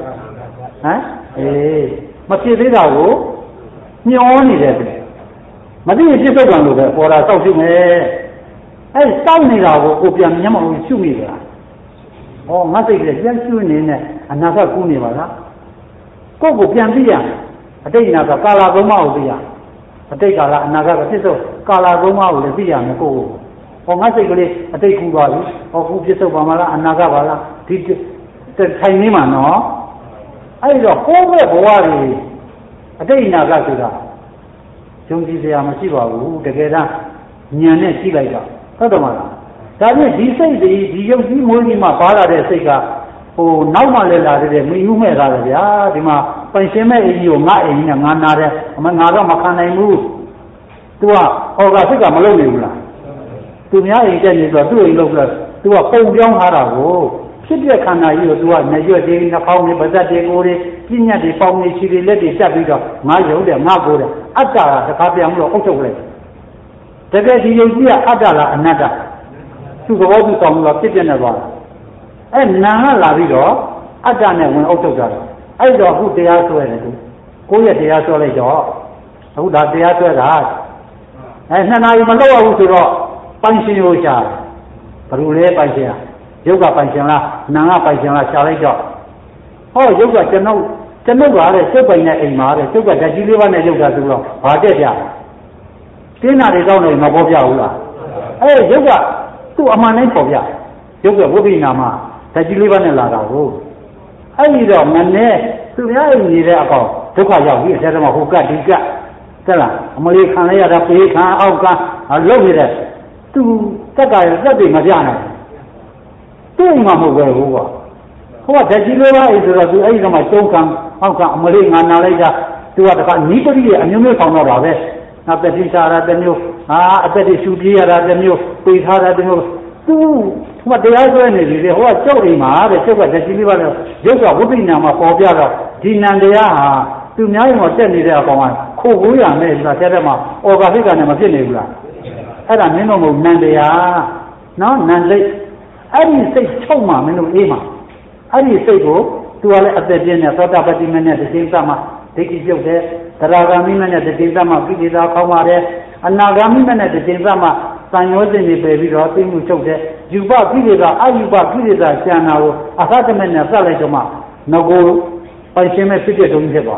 မဖြစ်သေးတာကိုညှောနေတယ်မသိရင်ပြစ္ဆုတ်ပါလို့ပဲပေါ်တာစောင့်ရှုမယ်စောင့်နေတာကိုပြန်မျက်မှောက်ရှုမိကြတာဟောငါစိတ်ကလေးပြန်ရှုနေနဲ့အနာကကူးနေပါလားကိုယ့်ကိုပြန်သိရအတိတ်နာကကာလသုံးပါးကိုသိရအတိတ်ကာလအနာကပြစ္ဆုတ်ကာလသုံးပါးကိုလည်းသိရမယ်ကိုယ့်ကိုဟောငါစိတ်ကလေးအတိတ်ကူးသွားပြီဟောကူးပြစ္ဆုတ်ပါမလားအနာကပါလားဒီထိုင်နေမှာနော်အဲ့တော့ဟိုးဘက်ဘဝတွေအတိတ်နာကဆိုတာယုံကြည်စရာမရှိပါဘူးတကယ်တမ်းဉာဏ်နဲ့ကြည့်လိုက်တော့ဟုတ်တယ်မလားဒါဖြင့်ဒီစိတ်ဒီယုတ်ကြီးမွေးကြီးမှပါလာတဲ့စိတ်ကနောက်မှလည်းလာတဲ့မင်းယူမဲ့သားတယ်ဗျာဒီမှာပိုင်ရှင်မဲ့အကြီးကိုငါအိမ်ကြီးနဲ့ငါနာတယ်ငါတော့မခံနိုင်ဘူးသူကဟောကစိတ်ကမလုံနေဘူးလားသူများအိမ်တက်နေတော့သူ့အိမ်လောက်ပြီးသူကပုံပြောင်းထားတာကိုဖြစ်တဲ့ခန္ဓာကြီးကိုသူကညရွက်တွေနှာခေါင်းတွေပါးစပ်တွေကိုယ်တွေပြညတ်တွေပေါင်းတွေခြေတွေလက်တွေတက်ပြီးတော့ငါရုံတယ်ငါကိုယ်တယ်အတ္တကတခါပြန်ပြီးတော့အုပ်ချုပ်လိုက်တကယ်ဒီယုံကြည်ကအတ္တလားအနတ္တသူ့သဘောသူဆောင်ပြီးတော့ဖြစ်ပြနေသွားတာနာကလာပြီးတော့အတ္တနဲ့ဝင်အုပ်ချုပ်ကြတယ်အဲ့တော့အခုတရားဆွဲတယ်သူကိုယ့်ရဲ့တရားဆွဲလိုက်တော့အခုဒါတရားဆွဲတာ2 နာရီမလောက်ဘူးဆိုတော့ပိုင်ရှင်ကိုရှာဘယ်လိုလဲပိုင်ရှင်ရုပ်ကပိုင်ရှင်လားနာကပိုင်ရှင်လားရှာလိုက်တော့ဟောရုပ်ကကျွန်ုပ်ပါတဲ့စိတ်ပိုင်တဲ့အိမ်မှာတဲ့စိတ်ကဓာတ်ကြီးလေးပါးနဲ့ရုပ်ကဆိုတော့ဘာတက်ကြတင်းနာတွေတောင်းနေမပေါ်ပြဘူးလားရုပ်ကသူ့အမှန်တိုင်းပေါ်ပြရုပ်ကဝိပရိနာမဓာတ်ကြီးလေးပါးနဲ့လာတာကိုအဲ့ဒီတော့မနဲ့သူများအိမ်နေတဲ့အကောင်ဒုက္ခရောက်ပြီးအထက်မှာဟိုကဒီကတက်လာအမလေးခံလိုက်ရတာပေခံအောက်ကလှုပ်နေတဲ့သူတက်ကရသက်တွေမပြနိုင်သူ့အိမ်မှာမဟုတ်ပဲဟိုကဓာတ်ကြီးလေးပါးအိမ်ဆိုတော့သူအဲ့ဒီတော့မှကျုံးခံအောက်ကအမလေးငါနာလိုက်တာသူကတခါနီးပရိရဲ့အမျိုးမျိုးဆောင်တော့တာပဲငါပတိချာရတဲ့မျိုးအသက်တွေရှူပြေးရတာတဲ့မျိုးပေထားတာတဲ့မျိုးသူဟိုတရားဆွဲနေပြီလေဟိုကကျုပ်အိမ်မှာတဲ့ကျုပ်ကဓာတ်ကြီးလေးပါးနဲ့ရုပ်ကဝိပရိနာမှာပေါ်ပြတော့ဒီနံတရားဟာသူများရင်တော့တက်နေတဲ့အကောင်ကခိုးကိုးရမယ်ဆိုတာတဲ့တဲ့မှာအော်ဂါဖိကနဲ့မဖြစ်နေဘူးလားအဲ့ဒါမင်းတို့မဟုတ်နံတရားနော်နံစိတ်အဲ့ဒီစိတ်ချုပ်မှမင်းတို့အေးမှာအဲ့ဒီစိတ်ကိုသူကလည်းအသက်ပြင်းနေသောတာပတိမနဲ့တတိယသမဒိဋ္ဌိပြုတ်တယ်သရဂါမိမနဲ့တတိယသမကိလေသာခေါင်းပါတယ်အနာဂါမိမနဲ့တတိယသမသံယောဇဉ်တွေပယ်ပြီးတော့သိမှုချုပ်တယ်ယူပကိလေသာအယူပကိလေသာကျန်တာကိုအသတ္တမဲ့နဲ့သတ်လိုက်တော့မှငကိုပိုင်ရှင်မဲ့ဖြစ်တဲ့တုံးဖြစ်သွား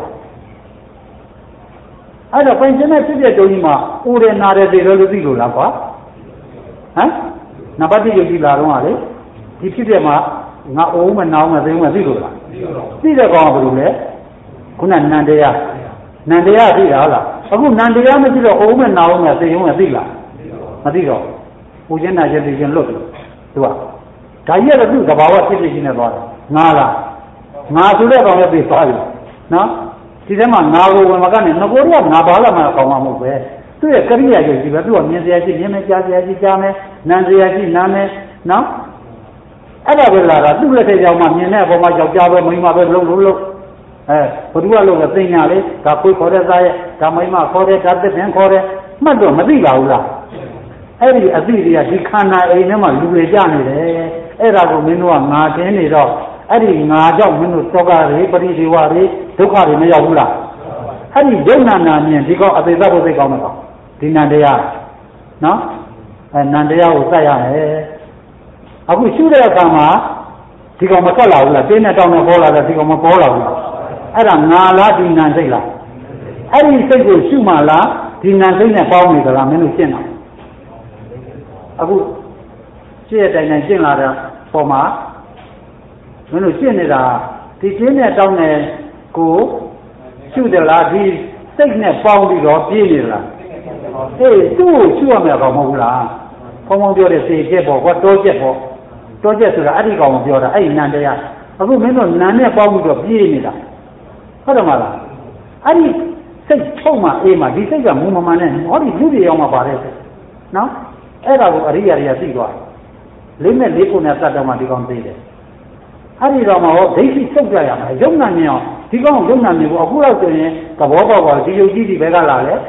အဲ့တော့ပိုင်ရှင်မဲ့ဖြစ်တဲ့တုံးကြီးမှာဦးရနာတဲ့တွေလို့သိလို့လားကွာဟမ်နဘာတိယုတ်ကြီးလာတော့လေဒီဖြစ်တဲ့မှာငါအိုးမနောင်းမသိဘူးမသိလို့လားသိတဲ့ကောင်ကဘယ်လိုလဲခုနနန္တရားသိတာဟုတ်လားအခုနန္တရားမရှိတော့အိုးမနောင်းမသိဘူးမသိလားမသိတော့ပူခြင်းနာခြင်းသိခြင်းလွတ်တယ်သူကဒါကြီးကတော့သူ့သဘာဝဖြစ်ဖြစ်ချင်းနဲ့သွားတယ်ငါလားငါဆိုတဲ့ကောင်လည်းပြေးသွားပြီနော်ဒီထဲမှာငါကိုဝင်မကနေငကိုတော့ငါဘာလာမှကောင်းမှာမဟုတ်ပဲသူ့ရဲ့ကရိယာကြီးပဲသူကမြင်စရာရှိမြင်မယ်ကြားစရာရှိကြားမယ်နားစရာရှိနားမယ်နော်အဲ့ဒါပဲလာတာသူ့လက်ထက်ကြောင့်မှမြင်တဲ့အပေါ်မှာယောက်ျားပဲမိန်းမပဲလုံးဘုသူကလုံးပဲသိညာလေဒါကိုခေါ်တဲ့သားရဲ့ဒါမိန်းမခေါ်တဲ့ဒါသစ်ပင်ခေါ်တဲ့မှတ်တော့မသိပါဘူးလားအဲ့ဒီအသိတွေကဒီခန္ဓာအိမ်ထဲမှာလူတွေကြနေတယ်အဲ့ဒါကိုမင်းတို့ကငါတင်းနေတော့အဲ့ဒီငါကြောင့်မင်းတို့တောကတွေပရိဒီဝတွေဒုက္ခတွေမရောက်ဘူးလားအဲ့ဒီယုံနာနာမြင်ဒီကောင်အသေးသက်ဖို့သိကောင်းမှာဒီနန္တရားနော်နန္တရားကိုစက်ရမယ်အခုရှုတဲ့အခါမှာဒီကောင်မထွက်လာဘူးလားတင်းနဲ့တောင်းနဲ့ပေါ်လာတယ်ဒီကောင်မပေါ်လာဘူးလားအဲ့ဒါငါလားဒီနန္စိတ်လားအဲ့ဒီစိတ်ကိုရှုမှလားဒီနန္စိတ်နဲ့ပေါင်းနေကြလားမင်းတို့ရှင်းတာအခုရှင်းတဲ့တိုင်တိုင်ရှင်းလာတဲ့ပုံမှာမင်းတို့ရှင်းနေတာဒီတင်းနဲ့တောင်းနဲ့ကိုရှုတယ်လားဒီစိတ်နဲ့ပေါင်းပြီးတော့ပြေးနေလားသူ့ကိုရှုရမယ်ကောင်မဟုတ်ဘူးလားဘုံဘုံပြောတဲ့စေချက်ပေါ့ကွာတောချက်ပေါ့တောချက်ဆိုတာအဲ့ဒီကောင်ကိုပြောတာအဲ့ဒီနန္တရားအခုမင်းတို့နန္နဲ့ပေါင်းပြီးတော့ပြေးနေတာဟုတ်တယ်မလားအဲ့ဒီစိတ်ချုပ်မှအေးမှဒီစိတ်ကမူမမှန်နဲ့ဟောဒီလူတွေရောက်မှပါတယ်နော်အဲ့ဒါကိုအရိယာတွေကသိသွားလေးနဲ့လေးခုနဲ့စတော့မှဒီကောင်သိတယ်အဲ့ဒီတော့မှဟောဒိဋ္ဌိစုပ်ကြရမှာယုံနာမြင်အောင်ဒီကောင်ယုံနာမြင်ဖို့အခုတော့ဆိုရင်သဘောပေါက်ပါဒီယုတ်ကြီးဒီဘက်ကလာလဲ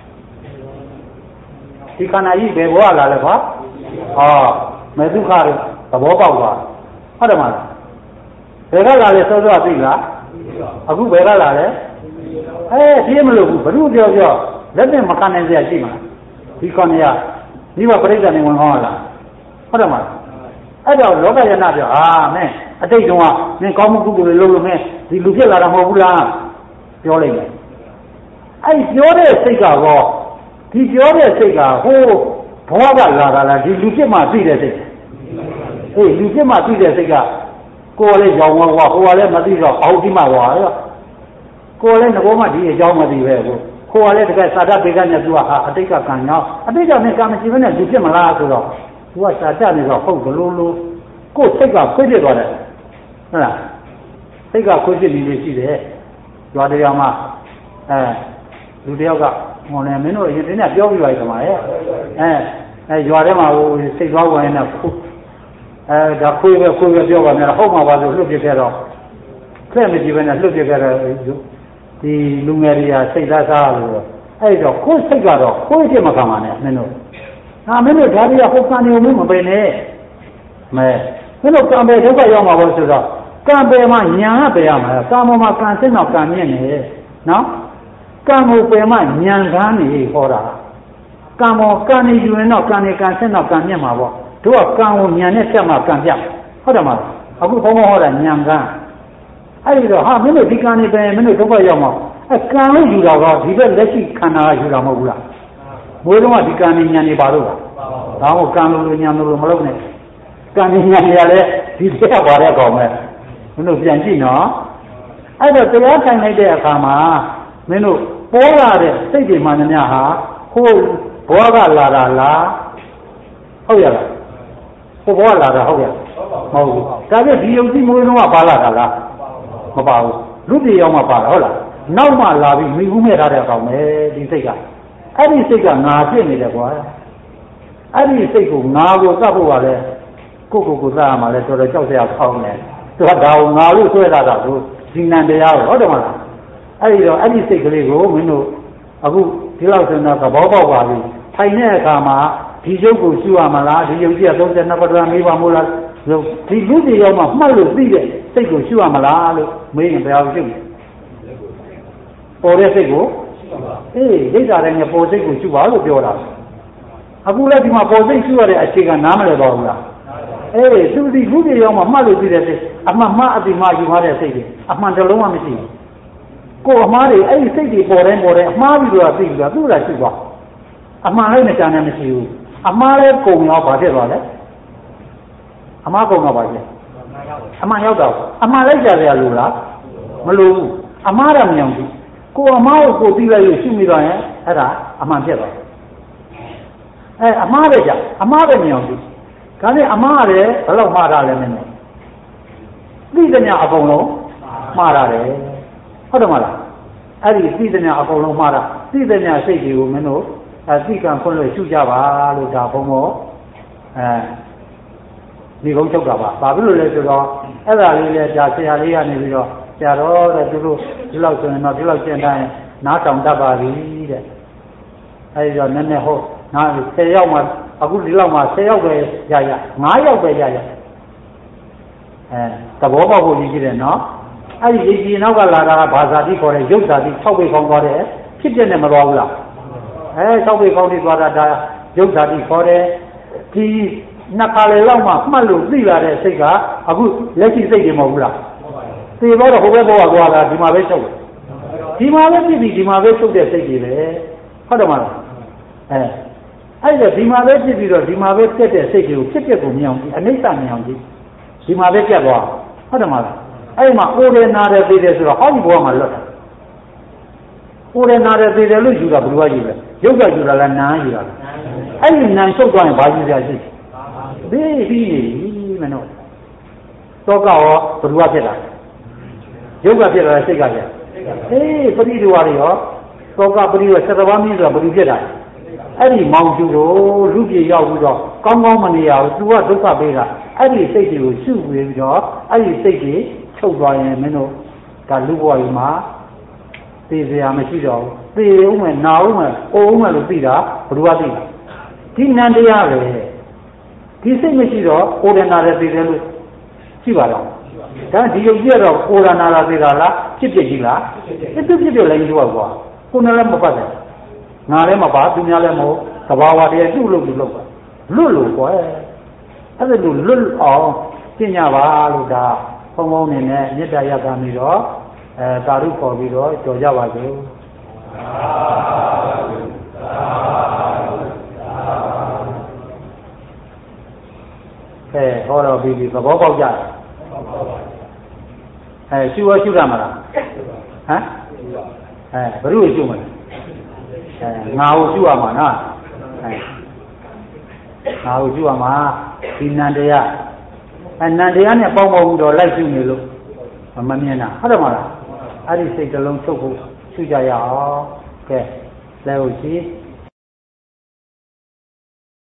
ဒီခန္ဓာကြီးဘယ်ဘောကလာလဲကွာမေဒုက္ခတွေသဘောပေါက်သွားဟုတ်တယ်မလားဘယ်ကလာလဲစောစောသိလားအခုဘယ်ကလာလဲဒီမလို့ဘူးဘုရုပြောလက်နဲ့မခံနိုင်စရာရှိမှာဒီခေါင်းရဒီမှာပြိဿနေဝင်ကောင်းလားဟုတ်တယ်မလားအဲ့တော့လောကယနာပြောမင်းအတိတ်တုန်းကမင်းကောင်းမှုကုသိုလ်တွေလုပ်လို့မင်းဒီလူဖြစ်လာတာမဟုတ်ဘူးလားပြောလိုက်မယ်အဲ့ပြောတဲ့စိတ်ကတော့ဒီပြောတဲ့စိတ်ကဟိုဘဝကလာတာလားဒီလူဖြစ်မှသိတဲ့စိတ်လူဖြစ်မှသိတဲ့စိတ်ကကိုယ်လည်းရောင်ဝါဟိုကလည်းမသိတော့အောက်ဒီမှာဝါရောကိုယ်လည်းငကောမှဒီအကြောင်းမသိပဲကိုယ်ကလည်းတကယ်စာတပေကနဲ့သူကအတိတ်ကကံရောအတိတ်ကမင်းကံမရှိဘဲနဲ့လူဖြစ်မလားဆိုတော့သူကစာတနေတော့ဟုတ်ဘလို့ကိုယ်စိတ်ကခွေးဖြစ်သွားတယ်ဟုတ်လားစိတ်ကခွေးဖြစ်နေလို့ရှိတယ်ရွာတရားမှာလူတယောက်ကဟိုလည်းမင်းတို့အရင်တည်းကပြောပြီးပါပြီခမရဲ့ရွာထဲမှာဟိုစိတ်သွားဝင်နေဒါခွေးပဲပြောပါနဲ့ဟုတ်မှာပါလို့လွတ်ပြခဲ့တော့ဆက်မကြည့်ပဲနဲ့လွတ်ပြခဲ့တော့ဒီလူငယ်တွေကစိတ်သားစားလို့အဲ့တော့ကိုယ်စိတ်ကတော့ခွေးဖြစ်မခံပါနဲ့မင်းတို့မင်းတို့ဒါတွေကဟုတ်ကံနေမပင်နဲ့မင်းတို့ကံပဲဒုက္ခရောက်မှာပေါ့ဆိုတော့ကံပဲမှာညာကပဲရမှာကံပေါ်မှာကံစိတ်တော့ကံမြင့်နေနော်ကံကိုပဲမှာညာကန်းနေဟောတာကံပေါ်ကံနေယူရင်တော့ကံနေကံစိတ်တော့ကံမြင့်မှာပေါ့တို့ကကံကိုညာနဲ့ဖြတ်မှကံပြဟုတ်တယ်မလားအခုဘုံဟောတာညာကန်းအဲ့ဒီတော့မင်းတို့ဒီကံနေပဲမင်းတို့ဒုက္ခရောက်မှာကံလို့ယူတာကဒီဘက်လက်ရှိခန္ဓာကယူတာမဟုတ်ဘူးလားဘိုးတော်ကဒီကံနေညာနေပါလို့လားဒါမှမဟုတ်ကံလို့ညာလို့မလုပ်နဲ့ကံညာနေရလဲဒီထက်ပါတဲ့ကောင်ပဲမင်းတို့ပြန်ကြည့်နော်အဲ့တော့တရားထိုင်လိုက်တဲ့အခါမှာမင်းတို့ပေါ်လာတဲ့စိတ်တွေမှန်သမျှဟာဟိုဘောကလာတာလားဟုတ်ရလားဟိုဘောကလာတာဟုတ်ရမဟုတ်ဘူးဒါပြဒီယုံကြည်မွေးလုံးကပါလာတာလားမပါဘူးလူတွေရောက်မှပါတာဟုတ်လားနောက်မှလာပြီးမိဘူးမဲ့ထားတဲ့အကောင်ပဲဒီစိတ်ကအဲ့ဒီစိတ်ကငါဖြစ်နေတယ်ကွာအဲ့ဒီစိတ်ကိုငါကိုသတ်ဖို့ပါလေကိုသတ်ရမှာလဲတော်တော်ကြောက်စရာကောင်းတယ်သူကဒါကိုငါလို့ဆွဲလာတာကိုဒီနံတရားကိုဟုတ်တယ်မလားအဲ့ဒီတော့အဲ့ဒီစိတ်ကလေးကိုမင်းတို့အခုဒီလောက်ဆိုတော့သဘောပေါက်ပါပြီထိုင်တဲ့အခါမှာဒီရုပ်ကိုရှုရမလားဒီရုပ်ကြီးက32ပထမမေးပါမို့လားဒီလူတွေရောက်မှမှတ်လို့သိတဲ့စိတ်ကိုရှုရမလားလို့မေးရင်ဘယ်အောင်ရှုပေါ်တဲ့စိတ်ကိုဒိဋ္ဌာတိုင်းနဲ့ပေါ်စိတ်ကိုရှုပါလို့ပြောတာအခုလည်းဒီမှာပေါ်စိတ်ရှုရတဲ့အခြေခံနားမလဲတော့ဘူးလားသူဒီလူတွေရောက်မှမှတ်လို့သိတဲ့စိတ်အမှန်မှအတိမှယူထားတဲ့စိတ်တွေအမှန်တလုံးမှမရှိဘူးကိုယ်အမှားတွေအဲ့ဒီစိတ်တွေပေါ်တဲ့အမှားပြီးတော့သိပြီးတော့သူ့လာရှိသွားအမှန်လည်းမကြမ်းနဲ့မရှိဘူးအမှားလည်းကုန်ရောဘာဖြစ်သွားလဲအမှားကုန်တော့ပါလေအမှန်ရောက်တော့အမှန်လိုက်ကြရလို့လားမလို့ဘူးအမှားရမအောင်ဘူးကိုယ်အမှားကိုသိလိုက်လို့ရှိမိတော့ရင်အဲ့ဒါအမှန်ဖြစ်သွားအမှားပဲကြအမှားပဲမအောင်ဘူးဒါနဲ့အမှားရတယ်ဘယ်လောက်မှားတာလဲမင်းသိတဲ့ညအကုန်လုံးမှားရတယ်ဟုတ်တယ်မလားအဲ့ဒီသိတဲ့ညအကုန်လုံးမှားတာသိတဲ့ညစိတ်တွေကိုမင်းတို့သိကံခွင့်လို့ရှုကြပါလို့ဒါဘုံမောဒီကုန်းချုပ်တာပါဘာဖြစ်လို့လဲဆိုတော့အဲ့ဒါလေးလဲဒါဆရာလေးကနေပြီးတော့ဆရာတော်တဲ့သူတို့ဒီလောက်ဆိုရင်တော့ဒီလောက်ကျင့်တိုင်းနားတောင်တတ်ပါပြီတဲ့အဲ့ဒီတော့နည်းနည်းဟုတ်နား10ယောက်မှအခုဒီလောက်မှ10ယောက်ပဲရ9ယောက်ပဲရသဘောပေါက်ဖို့ကြီးတယ်နော်အဲ့ဒီဒီနောက်ကလာတာကဘာသာတိခေါ်တဲ့ရုပ်သာတိ6ပေခေါင်းသွားတယ်ဖြစ်ပြနေမသွားဘူးလား6ပေခေါင်းတိသွားတာဒါရုပ်သာတိခေါ်တယ်ဒီနှစ်ခါလေလောက်မှမှတ်လို့သိလာတဲ့စိတ်ကအခုလက်ရှိစိတ်တွေမဟုတ်ဘူးလားသိတော့ဟိုဘက်ဘောကသွားတာဒီမှာပဲချုပ်တယ်ဒီမှာပဲဖြစ်ပြီးဒီမှာပဲချုပ်တဲ့စိတ်တွေပဲဟုတ်တယ်မလားအဲ့ဒါဒီမှာပဲဖြစ်ပြီးတော့ဒီမှာပဲတက်တဲ့စိတ်တွေကိုဖြစ်ကိုမြင်အောင်အနိစ္စမြင်အောင်ကြည့်ဒီမှာပဲပြတ်သွားဟုတ်တယ်မလားအဲ့မှာကိုယ်ရနာတယ်သိတယ်ဆိုတော့ဟောဒီဘောမှာလွတ်တာကိုယ်ရနာတယ်သိတယ်လို့ယူတာဘယ်လိုယူလဲရုပ်ကယူတာလားနာယူတာလားအဲ့ဒီနာချုပ်သွားရင်ဘာယူရရှိပြီးမနော်သောကရောဘယ်လိုဖြစ်လာရုပ်ကဖြစ်လာစိတ်ကဖြစ်ပရိဒီဝါတွေရောသောကပရိဝ7ပါးမင်းဆိုတာဘယ်လိုဖြစ်လာအဲ့ဒီမောင်ကျူတို့လူပြေရောက်ပြီးတော့ကောင်းကောင်းမနေရဘူးသူကဒုက္ခပေးတာအဲ့ဒီစိတ်တွေကိုရှုပြီးတော့အဲ့ဒီစိတ်တွေချုပ်သွားရင်မင်းတို့ဒါလူဘဝကြီးမှာသိစရာမရှိတော့ဘူးသိဦးမယ်နာဦးမယ်အိုးဦးမယ်လို့သိတာဘယ်လိုသိလဲဒီနန္တရားပဲဒီစိတ်မရှိတော့ကိုယ်ရနာတယ်သိတယ်လို့ရှိပါတော့ဒါဒီယုတ်ကြတော့ကိုယ်ရနာတာသိတာလားဖြစ်ဖြစ်ကြီးလားဖြစ်ဖြစ်လည်းကြီးတော့ကွာကိုယ်နဲ့လည်းမပတ်တယ်ငါလည်းမပါသူများလည်းမဟုတ်သဘာဝတည်းတူလို့ပါလွတ်လို့ကွယ်အဲ့ဒါလို့လွတ်အောင်ကျင့်ကြပါလို့ဒါဘုံဘုံနေနဲ့မေတ္တာရပ်ခံပြီးတော့တာရုခေါ်ပြီးတော့ကြော်ကြပါစို့ဟောတော့ပြီးပြီသဘောပေါက်ကြတယ်ရှုရမလားဟမ်ဘယ်လိုရှုမလဲငါ့ကိုရှုရမှာနော်ငါ့ကိုရှုရမှာဒီနန္တရားနန္တရားနဲ့ပေါင်းပေါင်းတော့လိုက်ရှုနေလို့မမြင်တာဟုတ်တယ်မလားအဲ့ဒီစိတ်တစ်လုံးချုပ်ဖို့ရှုကြရအောင်ကဲလဲဟုတ်ရှိ